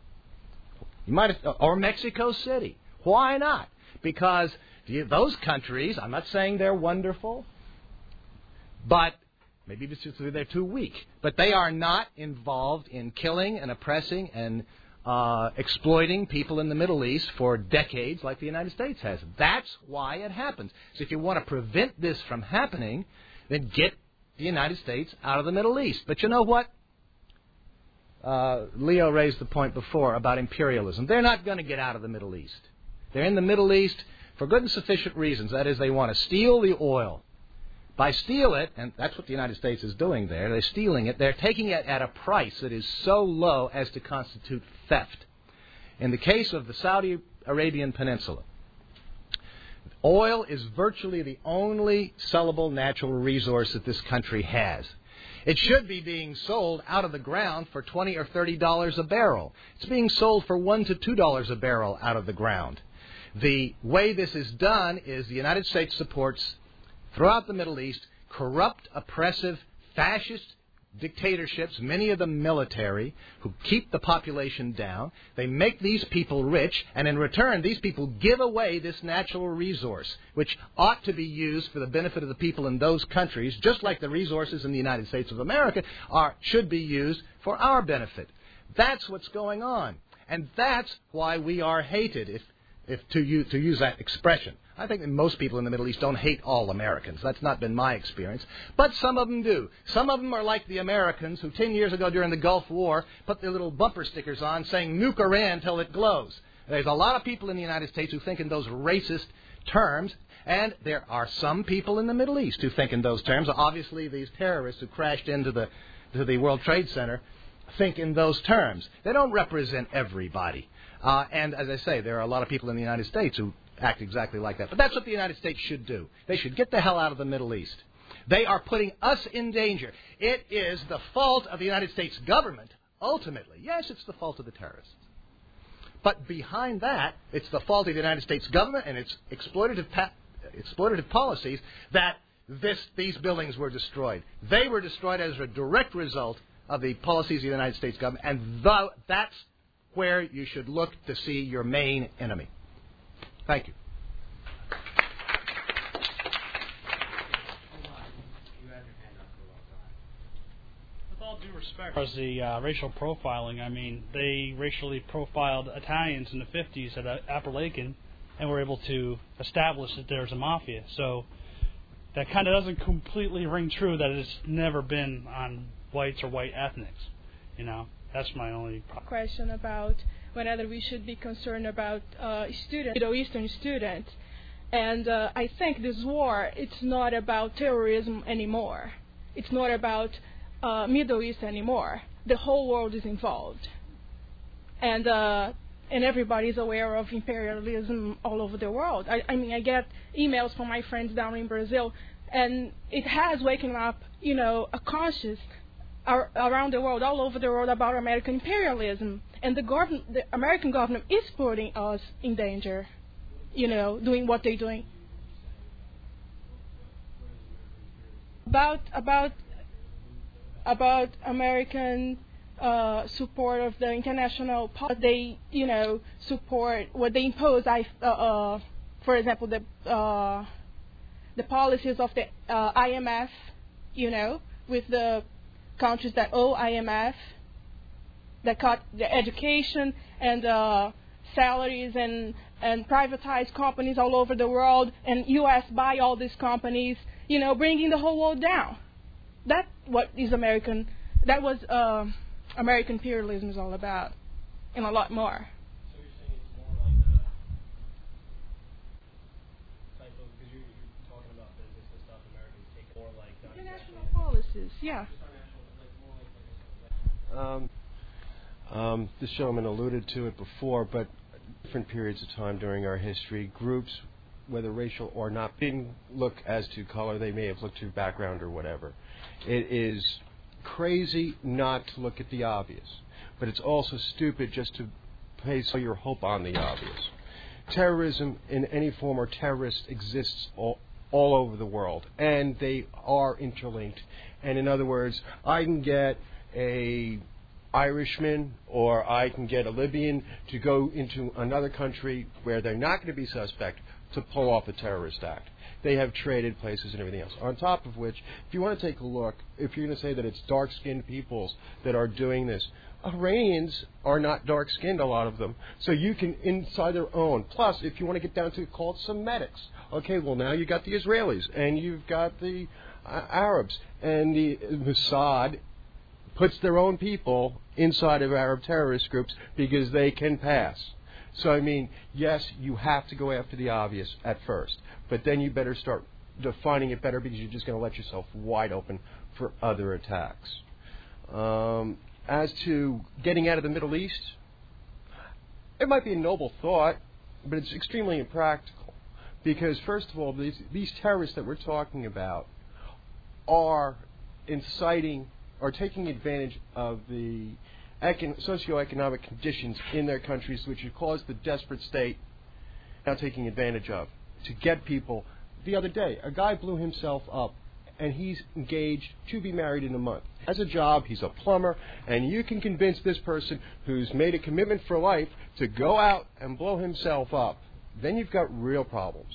You might have, or Mexico City. Why not? Because those countries, I'm not saying they're wonderful, but maybe they're too weak. But they are not involved in killing and oppressing and Uh, exploiting people in the Middle East for decades like the United States has. That's why it happens. So if you want to prevent this from happening, then get the United States out of the Middle East. But you know what? Uh, Leo raised the point before about imperialism. They're not going to get out of the Middle East. They're in the Middle East for good and sufficient reasons. That is, they want to steal the oil. By steal it, and that's what the United States is doing there, they're stealing it, they're taking it at a price that is so low as to constitute theft. In the case of the Saudi Arabian Peninsula, oil is virtually the only sellable natural resource that this country has. It should be being sold out of the ground for twenty or thirty dollars a barrel. It's being sold for one to two dollars a barrel out of the ground. The way this is done is the United States supports throughout the Middle East, corrupt, oppressive, fascist dictatorships, many of them military, who keep the population down. They make these people rich, and in return, these people give away this natural resource, which ought to be used for the benefit of the people in those countries, just like the resources in the United States of America are should be used for our benefit. That's what's going on, and that's why we are hated, if, if to, use, to use that expression. I think that most people in the Middle East don't hate all Americans. That's not been my experience. But some of them do. Some of them are like the Americans who ten years ago during the Gulf War put their little bumper stickers on saying, nuke Iran till it glows. There's a lot of people in the United States who think in those racist terms, and there are some people in the Middle East who think in those terms. Obviously, these terrorists who crashed into the, to the World Trade Center think in those terms. They don't represent everybody. Uh, and as I say, there are a lot of people in the United States who act exactly like that. But that's what the United States should do. They should get the hell out of the Middle East. They are putting us in danger. It is the fault of the United States government, ultimately. Yes, it's the fault of the terrorists. But behind that, it's the fault of the United States government and its exploitative, pa- exploitative policies that this, these buildings were destroyed. They were destroyed as a direct result of the policies of the United States government, and th- that's where you should look to see your main enemy. Thank you. With all due respect, as far as the uh, racial profiling, I mean, they racially profiled Italians in the fifties at uh, Appalachian and were able to establish that there's a mafia. So that kind of doesn't completely ring true that it's never been on whites or white ethnics. You know, that's my only problem. Question about whether we should be concerned about uh, students, Middle Eastern students. And uh, I think this war, it's not about terrorism anymore. It's not about uh, Middle East anymore. The whole world is involved. And uh, and everybody's aware of imperialism all over the world. I, I mean, I get emails from my friends down in Brazil, and it has waken up, you know, a conscience ar- around the world, all over the world, about American imperialism. And the, gov- the American government is putting us in danger, you know, doing what they're doing. About about about American uh, support of the international, po- they you know support what they impose. I uh, uh, for example the uh, the policies of the uh, I M F, you know, with the countries that owe I M F, that cut the education and uh, salaries and and privatize companies all over the world, and U S buy all these companies, you know, bringing the whole world down. That's what is American, that was uh, American imperialism is all about, and a lot more. So you're saying it's more like the type of, because you're, you're talking about business and stuff, Americans take more like not international policies, yeah. Um, um, this gentleman alluded to it before, but different periods of time during our history, groups, whether racial or not, didn't look as to color. They may have looked to background or whatever. It is crazy not to look at the obvious, but it's also stupid just to place all your hope on the obvious. Terrorism in any form or terrorist exists all, all over the world, and they are interlinked. And in other words, I can get a Irishman or I can get a Libyan to go into another country where they're not going to be suspect to pull off a terrorist act. They have traded places and everything else. On top of which, if you want to take a look, if you're going to say that it's dark-skinned peoples that are doing this, Iranians are not dark-skinned, a lot of them. So you can, inside their own. Plus, if you want to get down to it, call it Semitics. Okay, well, now you've got the Israelis, and you've got the uh, Arabs, and the Mossad puts their own people inside of Arab terrorist groups because they can pass. So, I mean, yes, you have to go after the obvious at first, but then you better start defining it better because you're just going to let yourself wide open for other attacks. Um, as to getting out of the Middle East, it might be a noble thought, but it's extremely impractical because, first of all, these, these terrorists that we're talking about are inciting or taking advantage of the econ- socioeconomic conditions in their countries, which have caused the desperate state now taking advantage of to get people. The other day, a guy blew himself up, and he's engaged to be married in a month. Has a job, he's a plumber, and you can convince this person who's made a commitment for life to go out and blow himself up. Then you've got real problems.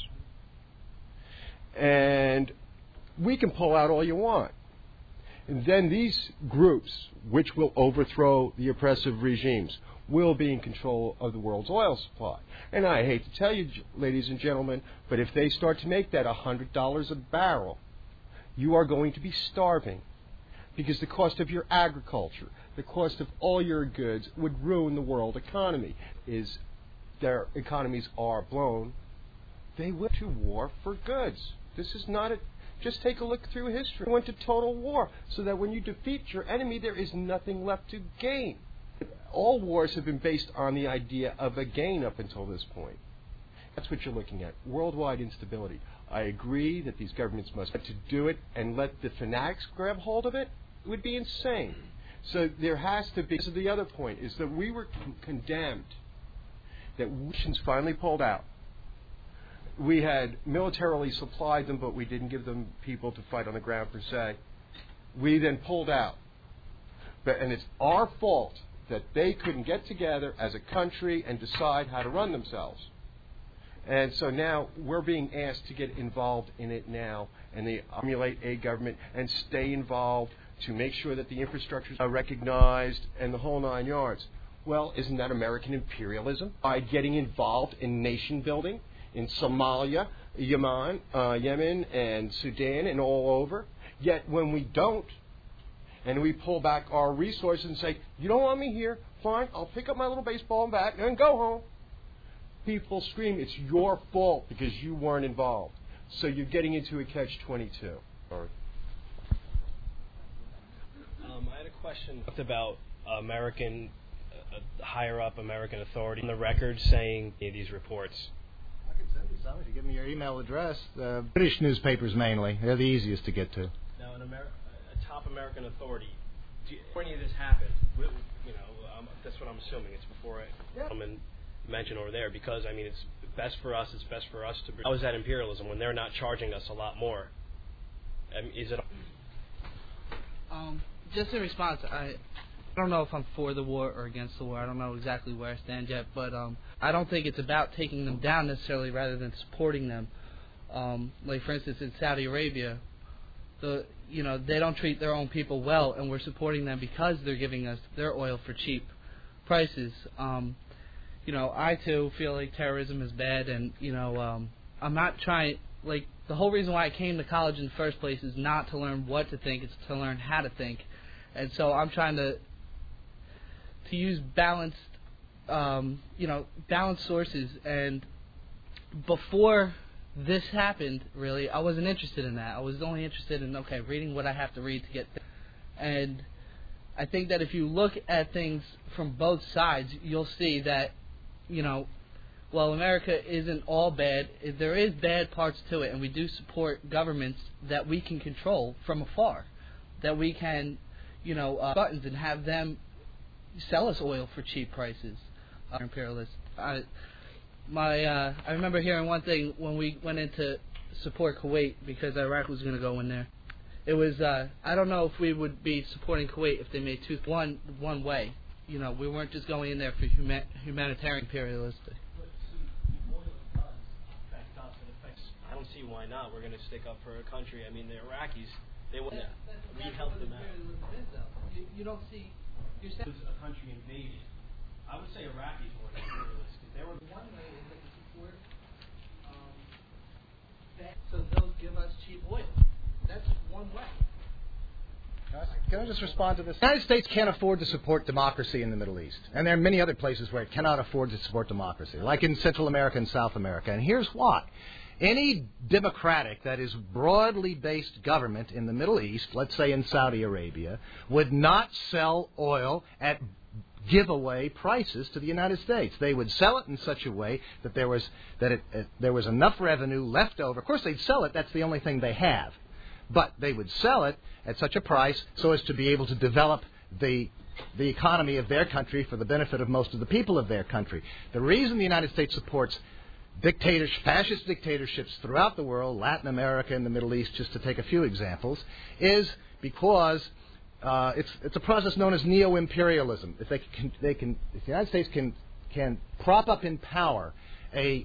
And we can pull out all you want. And then these groups, which will overthrow the oppressive regimes, will be in control of the world's oil supply. And I hate to tell you, ladies and gentlemen, but if they start to make that one hundred dollars a barrel, you are going to be starving because the cost of your agriculture, the cost of all your goods would ruin the world economy. Is their economies are blown, they went to war for goods. This is not a... Just take a look through history. They went to total war so that when you defeat your enemy, there is nothing left to gain. All wars have been based on the idea of a gain up until this point. That's what you're looking at, worldwide instability. I agree that these governments must have to do it and let the fanatics grab hold of it. It would be insane. So there has to be... This is the other point, is that we were con- condemned, that Russians finally pulled out. We had militarily supplied them, but we didn't give them people to fight on the ground per se. We then pulled out. But, and it's our fault that they couldn't get together as a country and decide how to run themselves. And so now we're being asked to get involved in it now, and they emulate a government and stay involved to make sure that the infrastructures are recognized and the whole nine yards. Well, isn't that American imperialism? By getting involved in nation building in Somalia, Yemen, uh, Yemen, and Sudan, and all over. Yet when we don't, and we pull back our resources and say, you don't want me here, fine, I'll pick up my little baseball bat and go home. people scream, it's your fault because you weren't involved. So you're getting into a catch twenty-two. Sorry. Um, I had a question about American, uh, higher up American authority on the record saying these reports. I can send you some if you give me your email address. Uh, British newspapers mainly. They're the easiest to get to. Now, an Amer- a top American authority, do you, before any of this happened, we, you know, um, that's what I'm assuming. It's before I come and mention over there because, I mean, it's best for us. It's best for us to. How is that imperialism when they're not charging us a lot more? I mean, is it? Um, just in response, I, I don't know if I'm for the war or against the war. I don't know exactly where I stand yet, but um, I don't think it's about taking them down necessarily, rather than supporting them. Um, like for instance, in Saudi Arabia, the you know they don't treat their own people well, and we're supporting them because they're giving us their oil for cheap prices. Um, you know, I too feel like terrorism is bad, and you know, um, I'm not trying. Like the whole reason why I came to college in the first place is not to learn what to think; it's to learn how to think. And so I'm trying to to use balanced, um, you know, balanced sources. And before this happened, really, I wasn't interested in that. I was only interested in okay, reading what I have to read to get. Th- and I think that if you look at things from both sides, you'll see that, you know, well, America isn't all bad. There is bad parts to it, and we do support governments that we can control from afar, that we can, you know, uh, buttons and have them sell us oil for cheap prices. Uh, imperialists. I, my, uh, I remember hearing one thing when we went in to support Kuwait because Iraq was going to go in there. It was, uh, I don't know if we would be supporting Kuwait if they made two one one way. You know, we weren't just going in there for huma- humanitarian imperialistic. I don't see why not. We're going to stick up for a country. I mean, the Iraqis, they want we help them out. You, you don't see. You're saying a country invaded. I would say Iraqis were imperialists because they were one way is they can support. Um, that, so they'll give us cheap oil. That's one way. Can I just respond to this? The United States can't afford to support democracy in the Middle East. And there are many other places where it cannot afford to support democracy, like in Central America and South America. And here's why. Any democratic, that is broadly based government in the Middle East, let's say in Saudi Arabia, would not sell oil at giveaway prices to the United States. They would sell it in such a way that there was that it, it, there was enough revenue left over. Of course, they'd sell it. That's the only thing they have. But they would sell it at such a price so as to be able to develop the the economy of their country for the benefit of most of the people of their country. The reason the United States supports dictators, fascist dictatorships throughout the world, Latin America and the Middle East, just to take a few examples, is because uh, it's it's a process known as neo-imperialism. If they can, they can, if the United States can can prop up in power a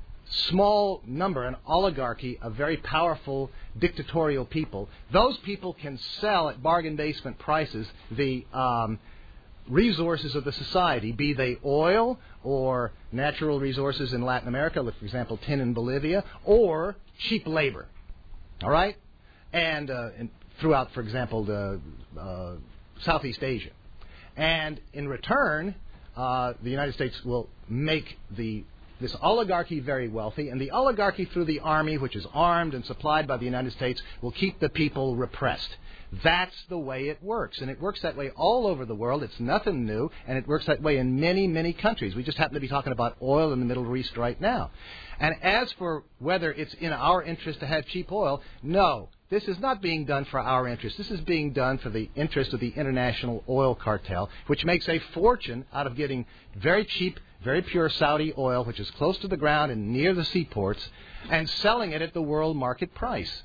small number, an oligarchy of very powerful dictatorial people, those people can sell at bargain basement prices the um, resources of the society, be they oil or natural resources in Latin America, like, for example, tin in Bolivia, or cheap labor. All right? And, uh, and throughout, for example, the uh, Southeast Asia. And in return, uh, the United States will make the this oligarchy very wealthy, and the oligarchy through the army, which is armed and supplied by the United States, will keep the people repressed. That's the way it works, and it works that way all over the world. It's nothing new, and it works that way in many, many countries. We just happen to be talking about oil in the Middle East right now. And as for whether it's in our interest to have cheap oil, no. This is not being done for our interest. This is being done for the interest of the international oil cartel, which makes a fortune out of getting very cheap, very pure Saudi oil, which is close to the ground and near the seaports, and selling it at the world market price.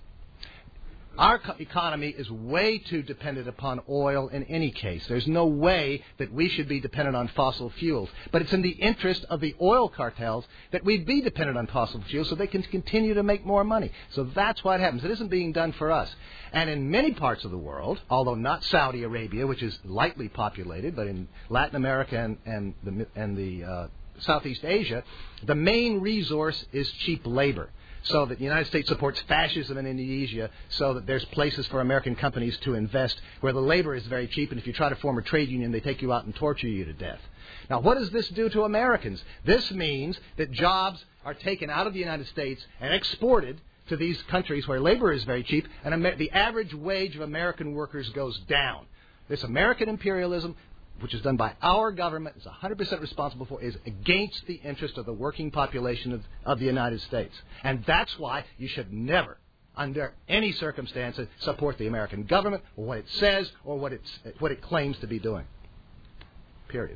Our co- economy is way too dependent upon oil in any case. There's no way that we should be dependent on fossil fuels. But it's in the interest of the oil cartels that we be dependent on fossil fuels so they can continue to make more money. So that's what happens. It isn't being done for us. And in many parts of the world, although not Saudi Arabia, which is lightly populated, but in Latin America and, and the, and the uh, Southeast Asia, the main resource is cheap labor. so that the United States supports fascism in Indonesia, so that there's places for American companies to invest where the labor is very cheap, and if you try to form a trade union, they take you out and torture you to death. Now, what does this do to Americans? This means that jobs are taken out of the United States and exported to these countries where labor is very cheap, and Amer- the average wage of American workers goes down. This American imperialism, which is done by our government, is one hundred percent responsible for, is against the interest of the working population of, of the United States. And that's why you should never, under any circumstances, support the American government or what it says or what, it's, what it claims to be doing. Period.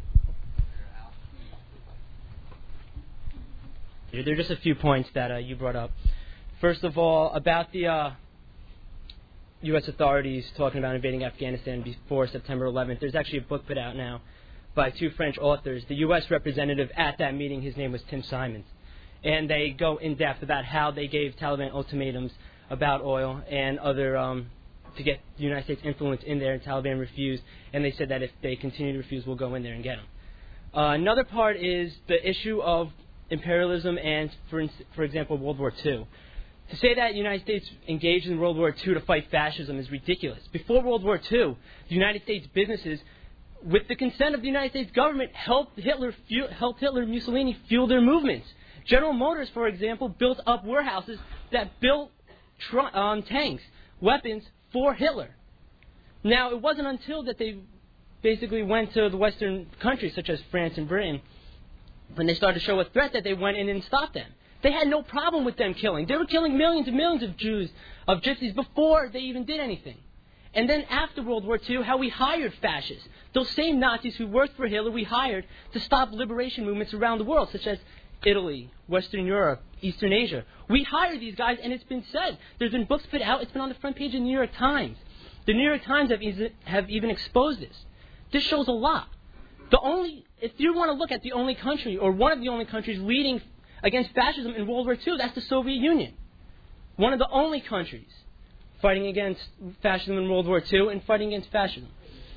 There are just a few points that uh, you brought up. First of all, about the uh, U S authorities talking about invading Afghanistan before September eleventh, there's actually a book put out now by two French authors. The U S representative at that meeting, his name was Tim Simons. And they go in depth about how they gave Taliban ultimatums about oil and other, um, to get the United States influence in there, and Taliban refused. And they said that if they continue to refuse, we'll go in there and get them. Uh, another part is the issue of imperialism and, for, for example, World War Two. To say that the United States engaged in World War Two to fight fascism is ridiculous. Before World War Two, the United States businesses, with the consent of the United States government, helped Hitler, fuel, helped Hitler and Mussolini fuel their movements. General Motors, for example, built up warehouses that built tr- um, tanks, weapons for Hitler. Now, it wasn't until that they basically went to the Western countries, such as France and Britain, when they started to show a threat, that they went in and stopped them. They had no problem with them killing. They were killing millions and millions of Jews, of gypsies, before they even did anything. And then after World War Two, how we hired fascists. Those same Nazis who worked for Hitler, we hired to stop liberation movements around the world, such as Italy, Western Europe, Eastern Asia. We hired these guys, and it's been said. There's been books put out. It's been on the front page of the New York Times. The New York Times have, eas- have even exposed this. This shows a lot. The only, if you want to look at the only country, or one of the only countries leading against fascism in World War Two, that's the Soviet Union. One of the only countries fighting against fascism in World War Two and fighting against fascism.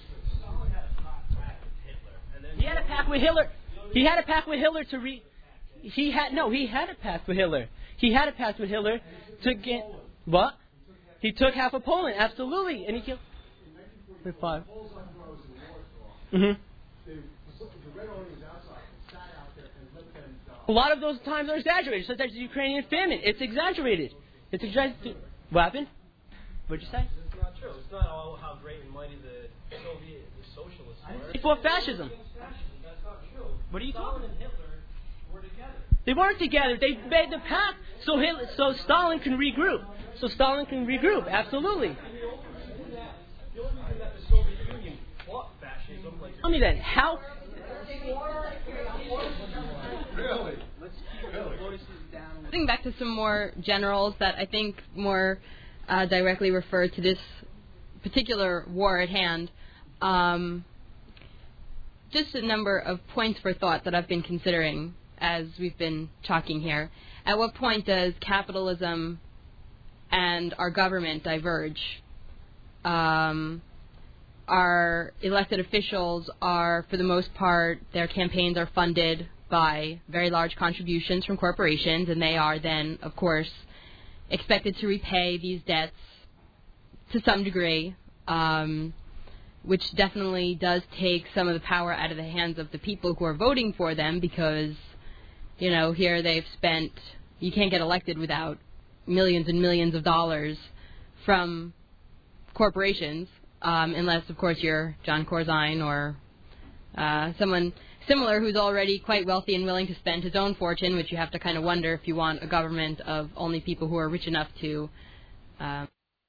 He had a pact with Hitler. He had a pact with Hitler to re... He had... No, he had a pact with Hitler. He had a pact with Hitler to get... What? He took half of Poland, absolutely. And he killed... Five. Mm-hmm. A lot of those times are exaggerated, such as the Ukrainian famine. It's exaggerated. It's exaggerated. What happened? What did you say? It's not true. It's not all how great and mighty the Soviet, the socialists were. Before fascism. That's not true. What are you talking about? Stalin and Hitler were together. They weren't together. They made the pact so Hitler, so Stalin can regroup. So Stalin can regroup. Absolutely. The only reason that the Soviet Union fought fascism, like Tell me then, how... Really? Getting back to some more generals that I think more uh, directly refer to this particular war at hand. Um, just a number of points for thought that I've been considering as we've been talking here. At what point does capitalism and our government diverge? Um, our elected officials are, for the most part, their campaigns are funded by very large contributions from corporations, and they are then, of course, expected to repay these debts to some degree, um, which definitely does take some of the power out of the hands of the people who are voting for them, because, you know, here they've spent, you can't get elected without millions and millions of dollars from corporations, um, unless, of course, you're John Corzine or uh, someone similar who's already quite wealthy and willing to spend his own fortune, which you have to kind of wonder if you want a government of only people who are rich enough to um,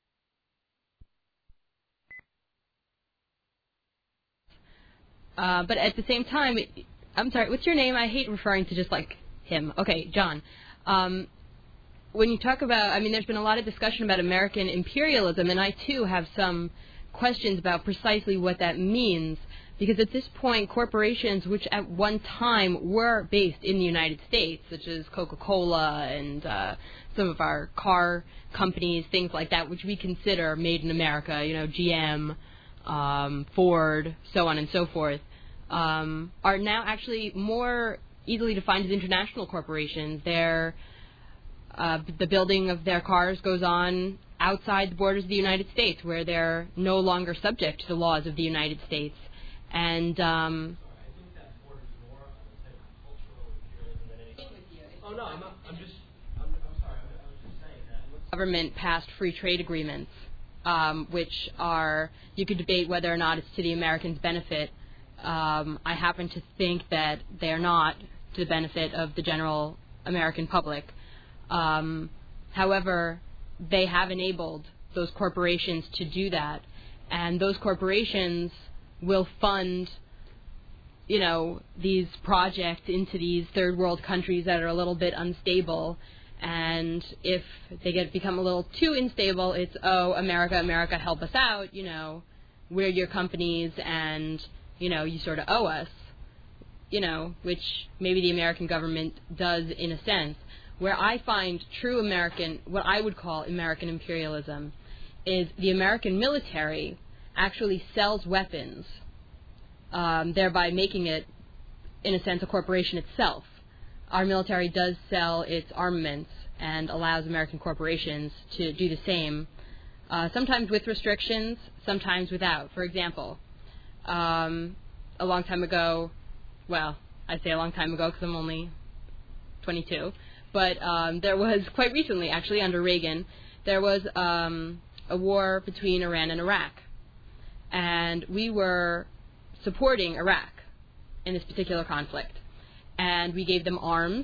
uh, but at the same time, I'm sorry, what's your name? I hate referring to just like him. Okay, John. Um, when you talk about, I mean, there's been a lot of discussion about American imperialism, and I too have some questions about precisely what that means. Because at this point, corporations, which at one time were based in the United States, such as Coca-Cola and uh, some of our car companies, things like that, which we consider made in America, you know, G M, um, Ford, so on and so forth, um, are now actually more easily defined as international corporations. They're uh, the building of their cars goes on outside the borders of the United States, where they're no longer subject to the laws of the United States. And um, Oh no, I'm not. I'm just. I'm, I'm sorry. I was just saying that. government passed free trade agreements, um, which are, you could debate whether or not it's to the Americans' benefit. Um, I happen to think that they're not to the benefit of the general American public. Um, however, they have enabled those corporations to do that, and those corporations will fund, you know, these projects into these third world countries that are a little bit unstable. And if they get become a little too unstable, it's, oh, America, America, help us out, you know, we're your companies and, you know, you sort of owe us, you know, which maybe the American government does in a sense. Where I find true American, what I would call American imperialism, is the American military actually sells weapons, um, thereby making it, in a sense, a corporation itself. Our military does sell its armaments and allows American corporations to do the same, uh, sometimes with restrictions, sometimes without. For example, um, a long time ago, well, I say a long time ago because I'm only twenty-two, but um, there was quite recently, actually, under Reagan, there was um, a war between Iran and Iraq. And we were supporting Iraq in this particular conflict. And we gave them arms.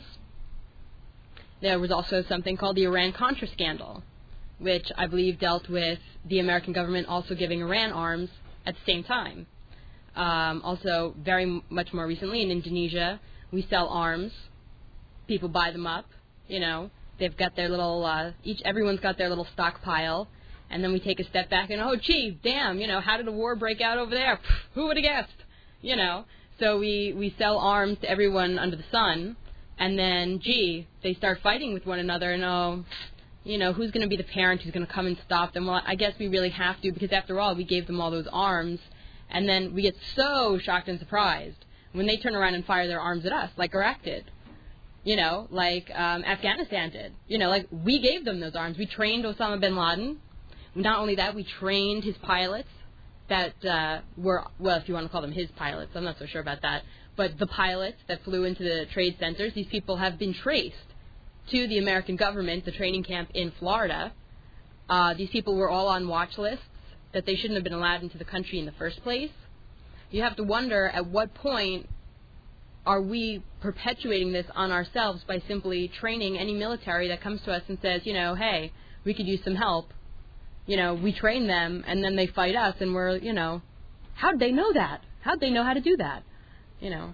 There was also something called the Iran-Contra scandal, which I believe dealt with the American government also giving Iran arms at the same time. Um, also, very m- much more recently in Indonesia, we sell arms. People buy them up. You know, they've got their little, uh, each, everyone's got their little stockpile. And then we take a step back and, oh, gee, damn, you know, how did a war break out over there? Pff, who would have guessed? You know, so we, we sell arms to everyone under the sun, and then, gee, they start fighting with one another, and, oh, you know, who's going to be the parent who's going to come and stop them? Well, I guess we really have to, because after all, we gave them all those arms, and then we get so shocked and surprised when they turn around and fire their arms at us, like Iraq did. You know, like um, Afghanistan did. You know, like, we gave them those arms. We trained Osama bin Laden. Not only that, we trained his pilots that uh, were, well, if you want to call them his pilots, I'm not so sure about that, but the pilots that flew into the trade centers, these people have been traced to the American government, the training camp in Florida. Uh, these people were all on watch lists that they shouldn't have been allowed into the country in the first place. You have to wonder at what point are we perpetuating this on ourselves by simply training any military that comes to us and says, you know, hey, we could use some help. You know, we train them, and then they fight us, and we're, you know, how'd they know that? How'd they know how to do that? You know.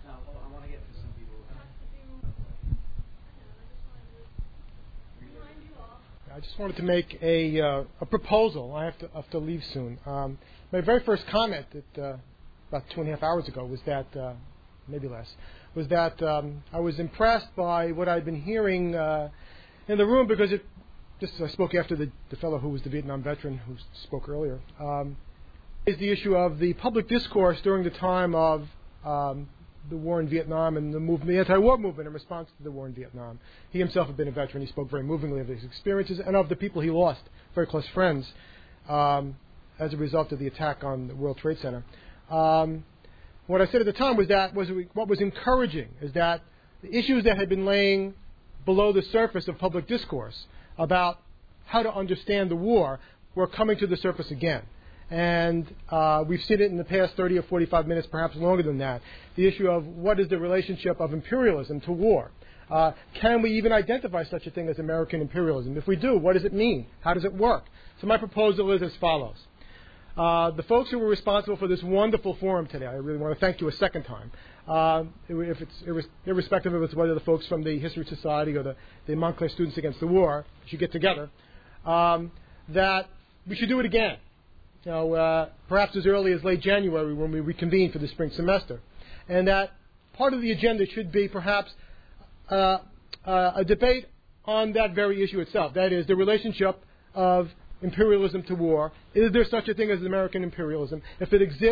I just wanted to make a uh, a proposal. I have to have to leave soon. Um, my very first comment that uh, about two and a half hours ago was that, uh, maybe less, was that um, I was impressed by what I'd been hearing uh, in the room, because it. Just as I spoke after the, the fellow who was the Vietnam veteran who spoke earlier, um, is the issue of the public discourse during the time of um, the war in Vietnam and the movement, the anti-war movement in response to the war in Vietnam. He himself had been a veteran. He spoke very movingly of his experiences and of the people he lost, very close friends, um, as a result of the attack on the World Trade Center. Um, what I said at the time was that was what was encouraging is that the issues that had been laying below the surface of public discourse about how to understand the war were coming to the surface again. And uh, we've seen it in the past thirty or forty-five minutes, perhaps longer than that. The issue of what is the relationship of imperialism to war. Uh, can we even identify such a thing as American imperialism? If we do, what does it mean? How does it work? So my proposal is as follows. Uh, the folks who were responsible for this wonderful forum today, I really want to thank you a second time. Uh, if it's irres- irrespective of whether the folks from the History Society or the, the Montclair Students Against the War should get together, um, that we should do it again. You know, uh, perhaps as early as late January when we reconvene for the spring semester. And that part of the agenda should be perhaps uh, uh, a debate on that very issue itself. That is, the relationship of imperialism to war. Is there such a thing as American imperialism? If it exists,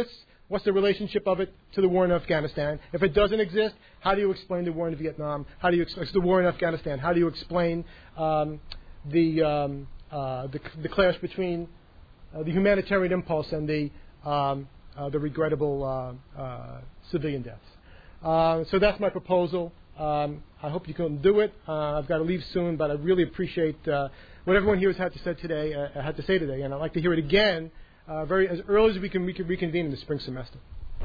what's the relationship of it to the war in Afghanistan? If it doesn't exist, how do you explain the war in Vietnam? How do you explain the war in Afghanistan? How do you explain um, the, um, uh, the the clash between uh, the humanitarian impulse and the um, uh, the regrettable uh, uh, civilian deaths? Uh, so that's my proposal. Um, I hope you can do it. Uh, I've got to leave soon, but I really appreciate uh, what everyone here has had to say today. Uh, had to say today, and I'd like to hear it again, uh, very as early as we can, we can reconvene in the spring semester.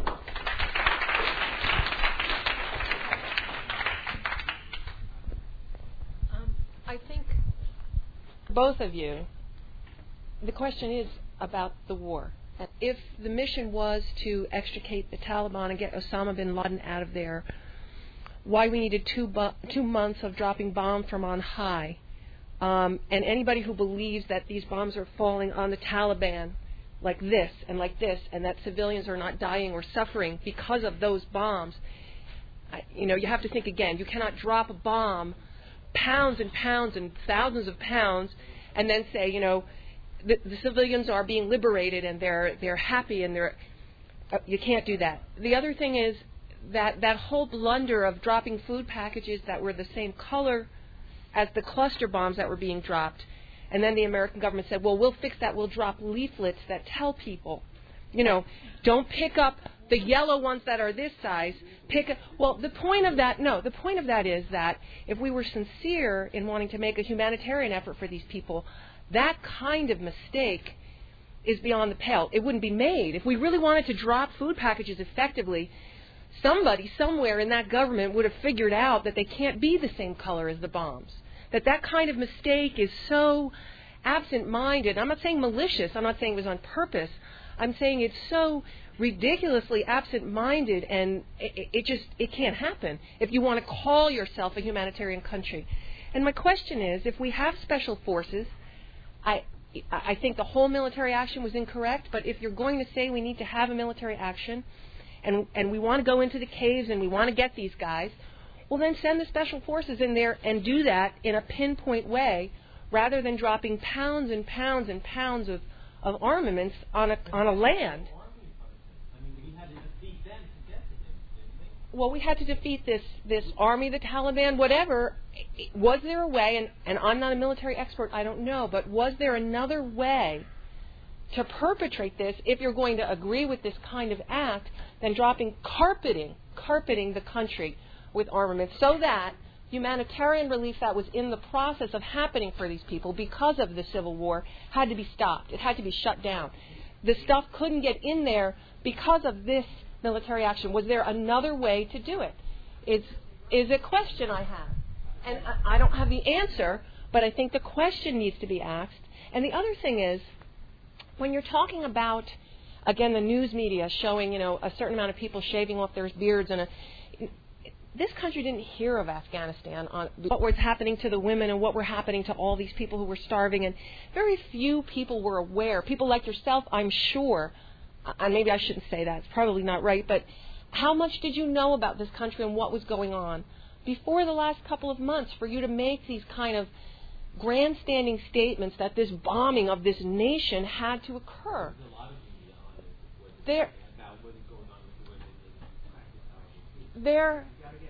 Um, I think both of you. The question is about the war. If the mission was to extricate the Taliban and get Osama bin Laden out of there, why we needed two bu- two months of dropping bombs from on high, um, and anybody who believes that these bombs are falling on the Taliban like this and like this, and that civilians are not dying or suffering because of those bombs, I, you know, you have to think again. You cannot drop a bomb, pounds and pounds and thousands of pounds, and then say, you know, the, the civilians are being liberated and they're they're happy and they're. Uh, you can't do that. The other thing is. That that whole blunder of dropping food packages that were the same color as the cluster bombs that were being dropped, and then the American government said, well, we'll fix that. We'll drop leaflets that tell people, you know, don't pick up the yellow ones that are this size. Pick up. Well, the point of that, no, the point of that is that if we were sincere in wanting to make a humanitarian effort for these people, that kind of mistake is beyond the pale. It wouldn't be made. If we really wanted to drop food packages effectively, somebody somewhere in that government would have figured out that they can't be the same color as the bombs. That that kind of mistake is so absent-minded. I'm not saying malicious. I'm not saying it was on purpose. I'm saying it's so ridiculously absent-minded, and it, it just it can't happen if you want to call yourself a humanitarian country. And my question is, if we have special forces, I I think the whole military action was incorrect, but if you're going to say we need to have a military action, and and we want to go into the caves and we want to get these guys, well, then send the special forces in there and do that in a pinpoint way rather than dropping pounds and pounds and pounds of, of armaments on a on a land. Well, we had to defeat this, this army, the Taliban, whatever. Was there a way, and, and I'm not a military expert, I don't know, but was there another way to perpetrate this if you're going to agree with this kind of act than dropping, carpeting, carpeting the country with armaments so that humanitarian relief that was in the process of happening for these people because of the civil war had to be stopped. It had to be shut down. The stuff couldn't get in there because of this military action. Was there another way to do it? Is is a question I have. And I, I don't have the answer, but I think the question needs to be asked. And the other thing is, when you're talking about, again, the news media showing, you know, a certain amount of people shaving off their beards, and a, this country didn't hear of Afghanistan, on what was happening to the women and what were happening to all these people who were starving, and very few people were aware. People like yourself, I'm sure, and maybe I shouldn't say that, it's probably not right, but how much did you know about this country and what was going on before the last couple of months for you to make these kind of grandstanding statements that this bombing of this nation had to occur? There, there,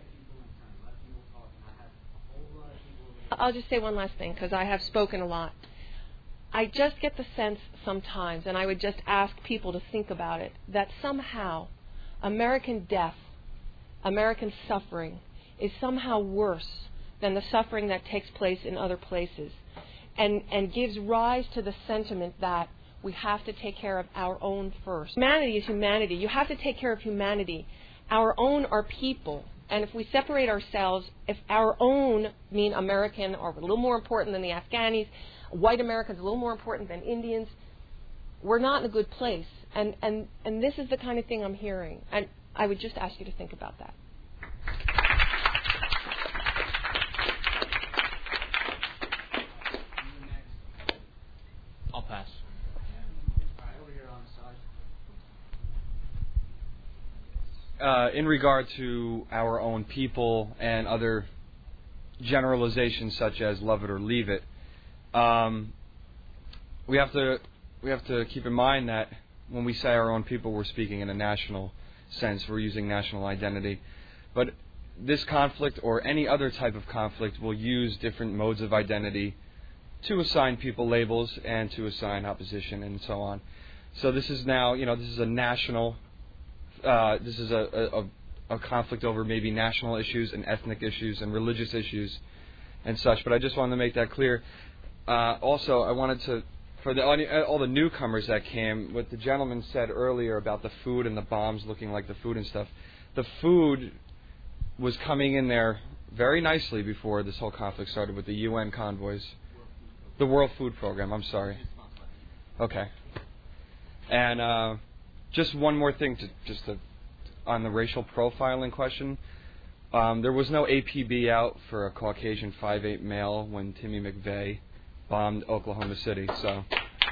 I'll just say one last thing because I have spoken a lot. I just get the sense sometimes, and I would just ask people to think about it, that somehow American death, American suffering, is somehow worse than the suffering that takes place in other places, and, and gives rise to the sentiment that we have to take care of our own first. Humanity is humanity. You have to take care of humanity. Our own are people. And if we separate ourselves, if our own mean American are a little more important than the Afghanis, white Americans a little more important than Indians, we're not in a good place. And, and, and this is the kind of thing I'm hearing. And I would just ask you to think about that. I'll pass. Uh, in regard to our own people and other generalizations such as love it or leave it, um, we have to we have to keep in mind that when we say our own people, we're speaking in a national sense. We're using national identity. But this conflict or any other type of conflict will use different modes of identity to assign people labels and to assign opposition and so on. So this is now, you know, this is a national, uh, this is a, a, a conflict over maybe national issues and ethnic issues and religious issues and such. But I just wanted to make that clear. Uh, also, I wanted to, for the all the newcomers that came, what the gentleman said earlier about the food and the bombs looking like the food and stuff, the food was coming in there very nicely before this whole conflict started with the U N convoys. The World Food Program, I'm sorry. Okay. And uh, just one more thing to just to, on the racial profiling question. Um, there was no A P B out for a Caucasian five eight male when Timmy McVeigh bombed Oklahoma City. So.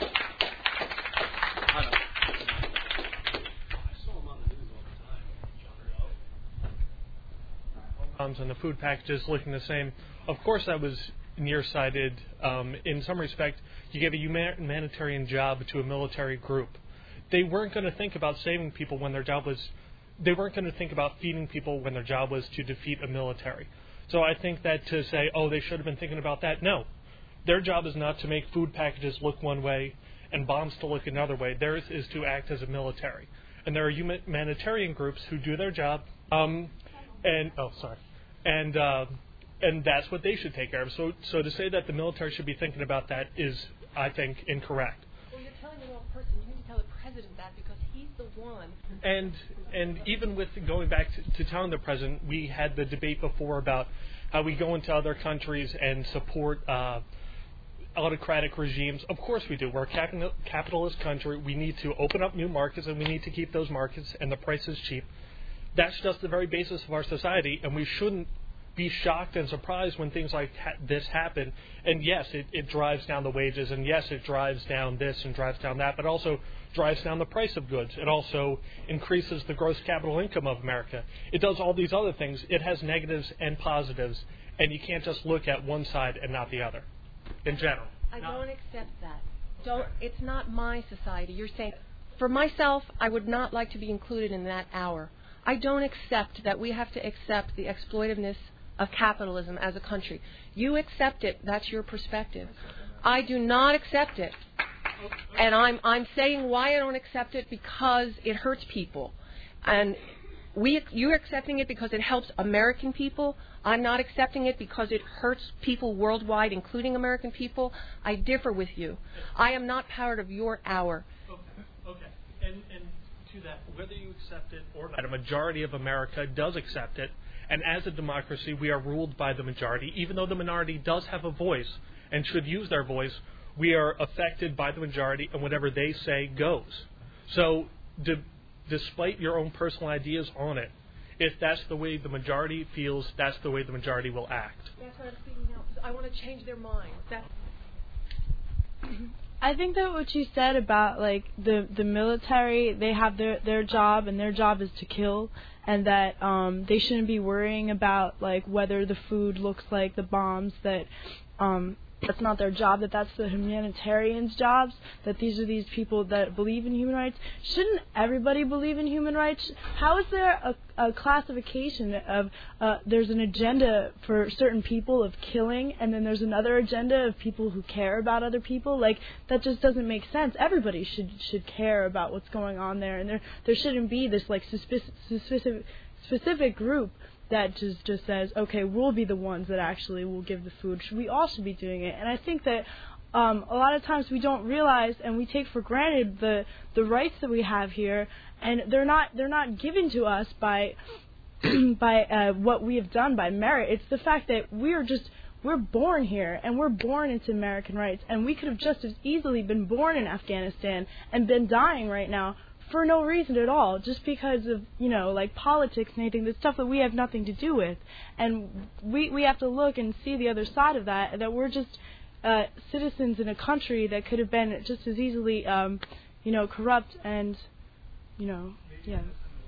And the food packages looking the same. Of course, that was nearsighted. Um, in some respect, you gave a humanitarian job to a military group. They weren't going to think about saving people when their job was. They weren't going to think about feeding people when their job was to defeat a military. So I think that to say, oh, they should have been thinking about that. No, their job is not to make food packages look one way and bombs to look another way. Theirs is to act as a military. And there are humanitarian groups who do their job. Um, and oh, sorry. And uh, and that's what they should take care of. So so to say that the military should be thinking about that is, I think, incorrect. Well, you're telling the wrong person. You need to tell the president that because he's the one. And and even with going back to, to telling the president, we had the debate before about how we go into other countries and support uh, autocratic regimes. Of course we do. We're a capitalist country. We need to open up new markets, and we need to keep those markets and the prices cheap. That's just the very basis of our society, and we shouldn't be shocked and surprised when things like ha- this happen. And yes, it, it drives down the wages, and yes, it drives down this and drives down that, but also drives down the price of goods. It also increases the gross capital income of America. It does all these other things. It has negatives and positives, and you can't just look at one side and not the other, in general. I don't accept that. Don't. It's not my society. You're saying, for myself, I would not like to be included in that hour. I don't accept that we have to accept the exploitiveness of capitalism as a country. You accept it. That's your perspective. I do not accept it. And I'm I'm saying why I don't accept it, because it hurts people. And we you're accepting it because it helps American people. I'm not accepting it because it hurts people worldwide, including American people. I differ with you. I am not part of your hour. Okay. Okay. And and to that, whether you accept it or not, a majority of America does accept it, and as a democracy, we are ruled by the majority. Even though the minority does have a voice and should use their voice, we are affected by the majority, and whatever they say goes. So, de- despite your own personal ideas on it, if that's the way the majority feels, that's the way the majority will act. That's what I'm speaking now. I want to change their minds. That's I think that what you said about like the the military, they have their their job, and their job is to kill, and that um they shouldn't be worrying about like whether the food looks like the bombs, that um that's not their job, that that's the humanitarians' jobs, that these are these people that believe in human rights. Shouldn't everybody believe in human rights? How is there a, a classification of uh, there's an agenda for certain people of killing, and then there's another agenda of people who care about other people? Like, that just doesn't make sense. Everybody should should care about what's going on there, and there there shouldn't be this like specific specific, specific group that just, just says, okay, we'll be the ones that actually will give the food. We all should be doing it. And I think that um, a lot of times we don't realize, and we take for granted the the rights that we have here, and they're not they're not given to us by by uh, what we have done by merit. It's the fact that we're just we're born here, and we're born into American rights, and we could have just as easily been born in Afghanistan and been dying right now for no reason at all, just because of, you know, like politics and anything, the stuff that we have nothing to do with. And we we have to look and see the other side of that, that we're just uh, citizens in a country that could have been just as easily, um, you know, corrupt and, you know, yeah.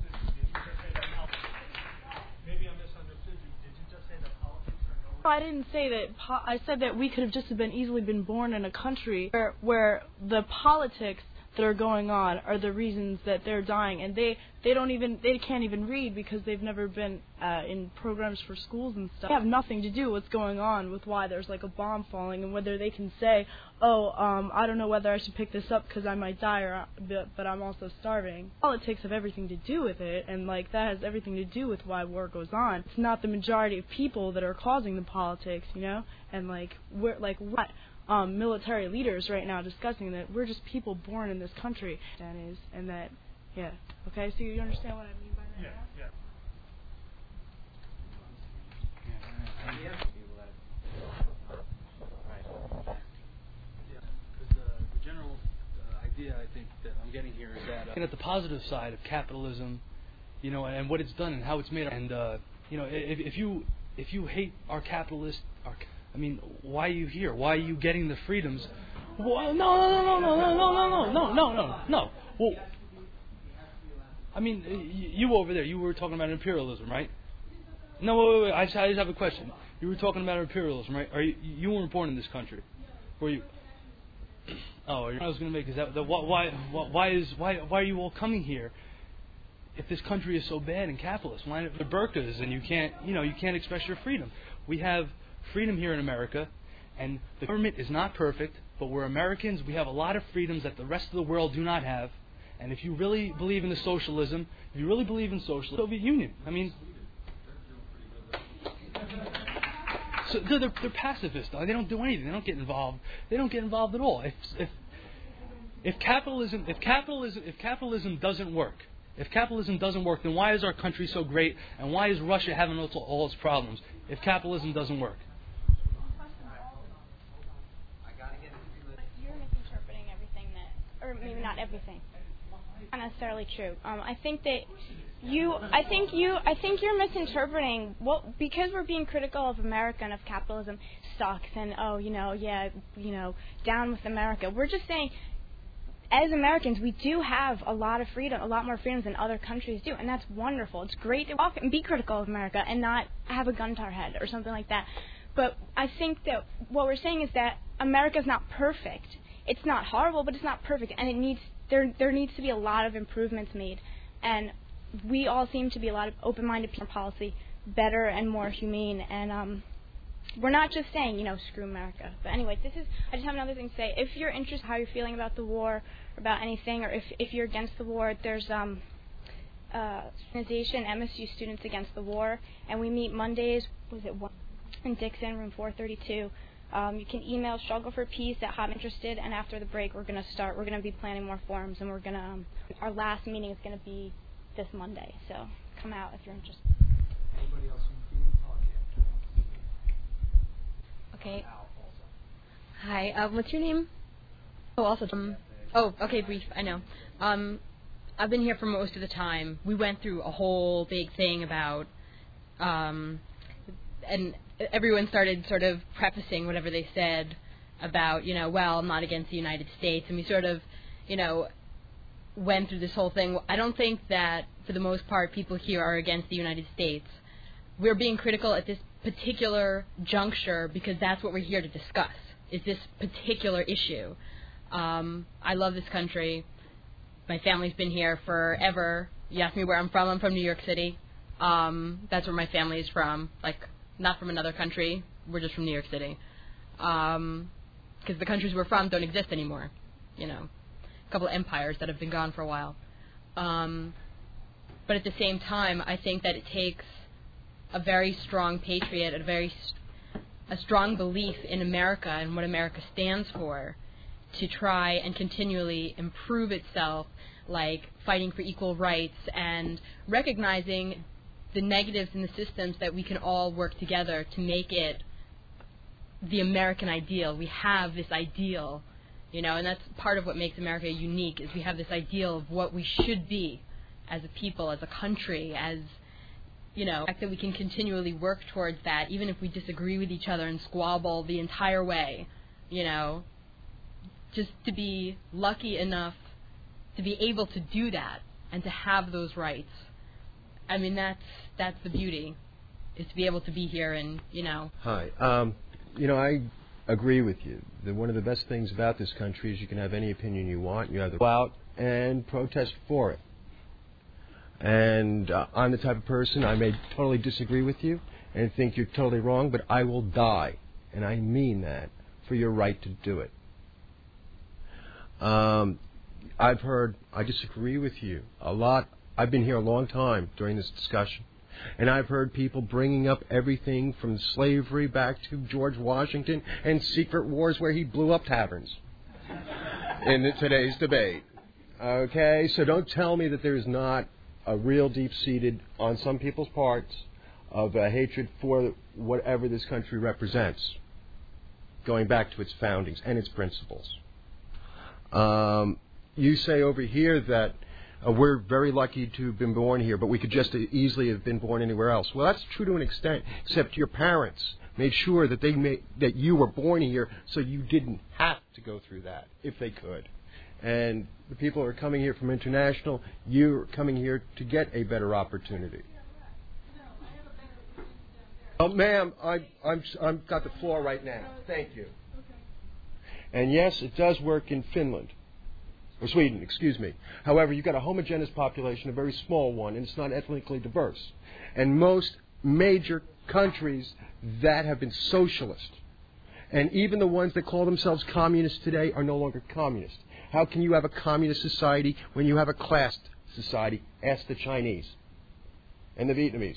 Maybe I misunderstood you. Did you just say that politics are no? I didn't say that. Po- I said that we could have just been easily been born in a country where where the politics that are going on are the reasons that they're dying, and they they don't even they can't even read because they've never been uh, in programs for schools and stuff. They have nothing to do with what's going on with why there's like a bomb falling, and whether they can say, oh, um, I don't know whether I should pick this up because I might die, or but, but I'm also starving. Politics have everything to do with it, and like that has everything to do with why war goes on. It's not the majority of people that are causing the politics, you know, and like we're like what. Um, military leaders right now discussing that we're just people born in this country, that is, and that, yeah, okay, so you understand what I mean by that? Yeah, yeah. Yeah, because uh, the general uh, idea I think that I'm getting here is that uh, looking at the positive side of capitalism, you know, and what it's done and how it's made, and uh, you know, if, if you if you hate our capitalist, our I mean, why are you here? Why are you getting the freedoms? Well, no, no, no, no, no, no, no, no, no, no, no. Well, I mean, you over there, you were talking about imperialism, right? No, wait, wait, wait. I just, I just have a question. You were talking about imperialism, right? Are you, you weren't born in this country, were you? Oh, I was going to make is that, that why, why, why is why, why are you all coming here? If this country is so bad and capitalist, why the burqas and you can't, you know, you can't express your freedom? We have freedom here in America, and the government is not perfect, but we're Americans. We have a lot of freedoms that the rest of the world do not have. And if you really believe in the socialism, if you really believe in socialism, Soviet Union. I mean, so they're, they're, they're pacifists. They don't do anything. They don't get involved. They don't get involved at all. If if if capitalism if capitalism if capitalism doesn't work, if capitalism doesn't work, then why is our country so great? And why is Russia having all, all its problems? If capitalism doesn't work. You're misinterpreting everything that, or maybe not everything. Not necessarily true. Um, I think that you, I think you, I think you're misinterpreting what, because we're being critical of America and of capitalism sucks, and oh, you know, yeah, you know, down with America. We're just saying, as Americans, we do have a lot of freedom, a lot more freedoms than other countries do, and that's wonderful. It's great to walk and be critical of America and not have a gun to our head or something like that. But I think that what we're saying is that America's not perfect. It's not horrible, but it's not perfect, and it needs there there needs to be a lot of improvements made. And we all seem to be a lot of open-minded people in policy, better and more humane, and um, we're not just saying, you know, screw America. But anyway, this is I just have another thing to say. If you're interested in how you're feeling about the war, or about anything, or if if you're against the war, there's um uh organization M S U Students Against the War, and we meet Mondays. Was it one in Dixon, room four thirty-two. Um, you can email struggle for peace at I'm interested, and after the break, we're going to start. We're going to be planning more forums, and we're going to. Um, our last meeting is going to be this Monday, so come out if you're interested. Anybody else from the Okay. Hi. Uh, what's your name? Oh, also. Um, oh, okay. Brief. I know. Um, I've been here for most of the time. We went through a whole big thing about, um, and everyone started sort of prefacing whatever they said about, you know, well, I'm not against the United States, and we sort of, you know, went through this whole thing. I don't think that, for the most part, people here are against the United States. We're being critical at this particular juncture because that's what we're here to discuss, is this particular issue. Um, I love this country. My family's been here forever. You ask me where I'm from, I'm from New York City. Um, that's where my family is from, like, not from another country. We're just from New York City. Um, because the countries we're from don't exist anymore. You know, a couple of empires that have been gone for a while. Um, but at the same time, I think that it takes a very strong patriot, a very st- a strong belief in America and what America stands for to try and continually improve itself, like fighting for equal rights and recognizing the negatives in the systems, that we can all work together to make it the American ideal. We have this ideal, you know, and that's part of what makes America unique, is we have this ideal of what we should be as a people, as a country, as, you know, the fact that we can continually work towards that, even if we disagree with each other and squabble the entire way, you know, just to be lucky enough to be able to do that and to have those rights. I mean, that's that's the beauty, is to be able to be here and, you know. Hi. Um, you know, I agree with you. That one of the best things about this country is you can have any opinion you want. You have to go out and protest for it. And uh, I'm the type of person, I may totally disagree with you and think you're totally wrong, but I will die, and I mean that, for your right to do it. Um, I've heard, I disagree with you a lot. I've been here a long time during this discussion, and I've heard people bringing up everything from slavery back to George Washington and secret wars where he blew up taverns in the, today's debate. Okay, so don't tell me that there's not a real deep-seated, on some people's parts, of a hatred for whatever this country represents, going back to its foundings and its principles. Um, you say over here that uh, we're very lucky to have been born here, but we could just easily have been born anywhere else. Well, that's true to an extent, except your parents made sure that they made, that you were born here so you didn't have to go through that, if they could. And the people who are coming here from international, you're coming here to get a better opportunity. Oh, ma'am, I, I'm, I'm got the floor right now. Thank you. And yes, it does work in Finland, or Sweden, excuse me. However, you've got a homogeneous population, a very small one, and it's not ethnically diverse. And most major countries that have been socialist, and even the ones that call themselves communist today, are no longer communist. How can you have a communist society when you have a classed society? Ask the Chinese and the Vietnamese.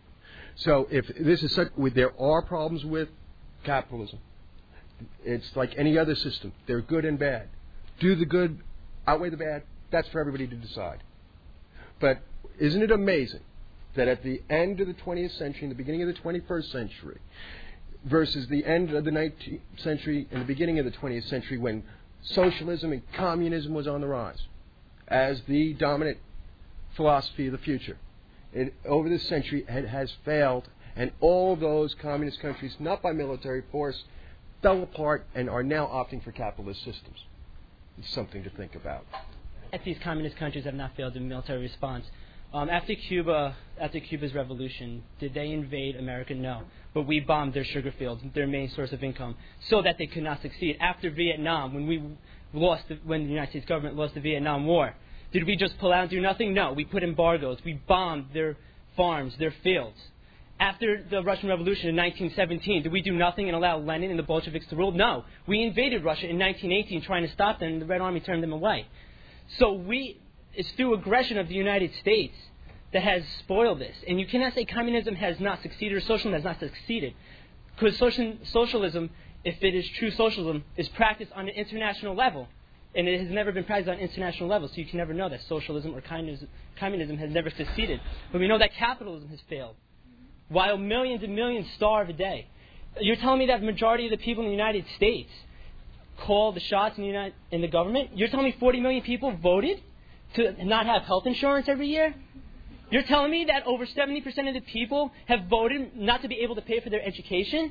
So if this is such, there are problems with capitalism. It's like any other system. They're good and bad. Do the good outweigh the bad? That's for everybody to decide. But isn't it amazing that at the end of the twentieth century and the beginning of the twenty-first century versus the end of the nineteenth century and the beginning of the twentieth century, when socialism and communism was on the rise as the dominant philosophy of the future, it, over this century it has failed, and all those communist countries, not by military force, fell apart and are now opting for capitalist systems. It's something to think about. These communist countries have not failed in military response. Um, after Cuba, after Cuba's revolution, did they invade America? No. But we bombed their sugar fields, their main source of income, so that they could not succeed. After Vietnam, when we lost, the, when the United States government lost the Vietnam War, did we just pull out and do nothing? No. We put embargoes. We bombed their farms, their fields. After the Russian Revolution in nineteen seventeen, did we do nothing and allow Lenin and the Bolsheviks to rule? No. We invaded Russia in nineteen eighteen, trying to stop them, and the Red Army turned them away. So we, it's through aggression of the United States that has spoiled this. And you cannot say communism has not succeeded or socialism has not succeeded. Because social, socialism, if it is true socialism, is practiced on an international level. And it has never been practiced on an international level, so you can never know that socialism or communism, communism has never succeeded. But we know that capitalism has failed, while millions and millions starve a day. You're telling me that the majority of the people in the United States call the shots in the, United, in the government? You're telling me forty million people voted to not have health insurance every year? You're telling me that over seventy percent of the people have voted not to be able to pay for their education?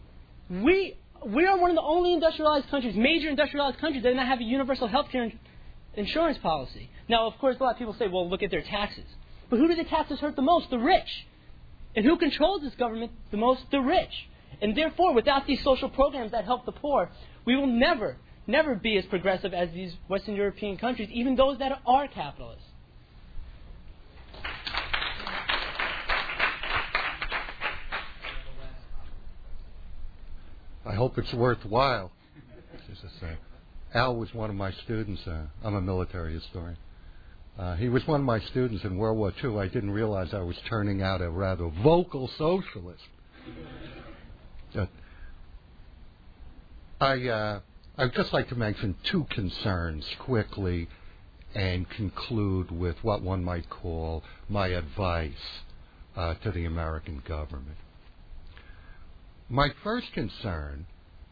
We we are one of the only industrialized countries, major industrialized countries, that do not have a universal health care insurance policy. Now, of course, a lot of people say, well, look at their taxes. But who do the taxes hurt the most? The rich. And who controls this government the most? The rich. And therefore, without these social programs that help the poor, we will never, never be as progressive as these Western European countries, even those that are capitalists. I hope it's worthwhile. Just to say, Al was one of my students. Uh, I'm a military historian. Uh, he was one of my students in World War Two. I didn't realize I was turning out a rather vocal socialist. Uh, I uh, I'd just like to mention two concerns quickly and conclude with what one might call my advice uh, to the American government. My first concern,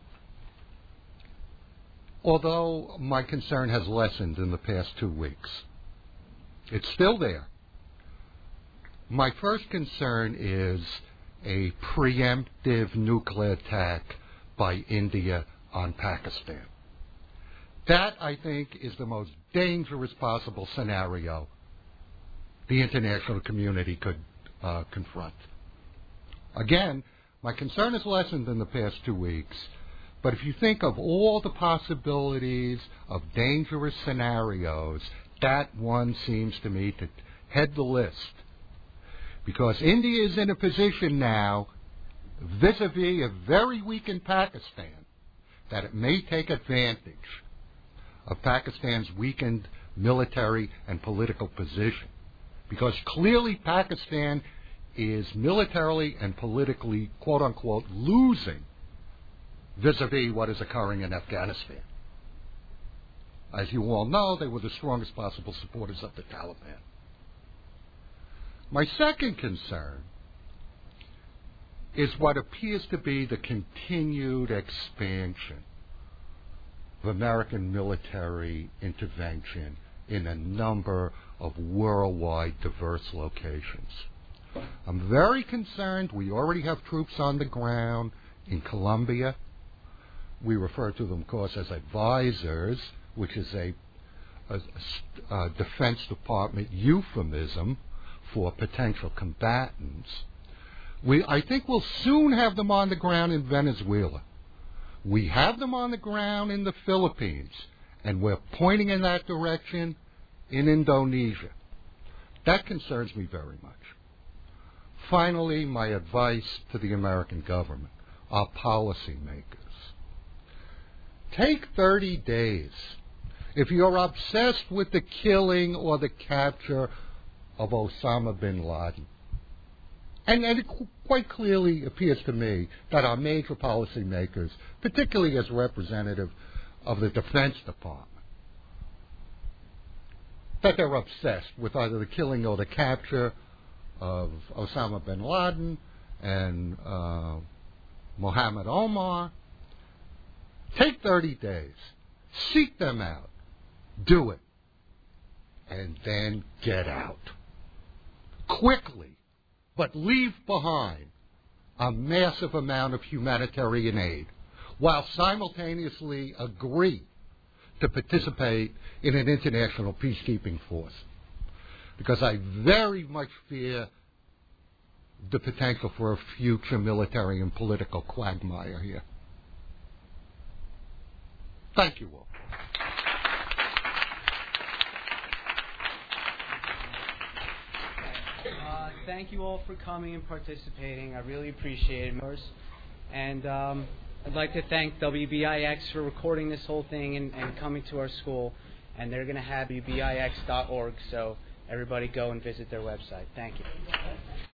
although my concern has lessened in the past two weeks, it's still there. My first concern is a preemptive nuclear attack by India on Pakistan. That, I think, is the most dangerous possible scenario the international community could uh, confront. Again, my concern is lessened in the past two weeks, But if you think of all the possibilities of dangerous scenarios, that one seems to me to head the list. Because India is in a position now, vis-a-vis a very weakened Pakistan, that it may take advantage of Pakistan's weakened military and political position. Because clearly Pakistan is militarily and politically, quote-unquote, losing vis-a-vis what is occurring in Afghanistan. As you all know, they were the strongest possible supporters of the Taliban. My second concern is what appears to be the continued expansion of American military intervention in a number of worldwide diverse locations. I'm very concerned. We already have troops on the ground in Colombia. We refer to them, of course, as advisors, which is a, a, a Defense Department euphemism for potential combatants. We, I think we'll soon have them on the ground in Venezuela. We have them on the ground in the Philippines, and we're pointing in that direction in Indonesia. That concerns me very much. Finally, my advice to the American government, our policymakers. Take thirty days. If you're obsessed with the killing or the capture of Osama bin Laden, and, and it qu- quite clearly appears to me that our major policymakers, particularly as representative of the Defense Department, that they're obsessed with either the killing or the capture of Osama bin Laden and uh, Mohammed Omar. Take thirty days. Seek them out. Do it. And then get out. Quickly. But leave behind a massive amount of humanitarian aid while simultaneously agree to participate in an international peacekeeping force. Because I very much fear the potential for a future military and political quagmire here. Thank you all. Uh, thank you all for coming and participating. I really appreciate it. And um, I'd like to thank W B I X for recording this whole thing and, and coming to our school. And they're going to have W B I X dot org, so everybody go and visit their website. Thank you.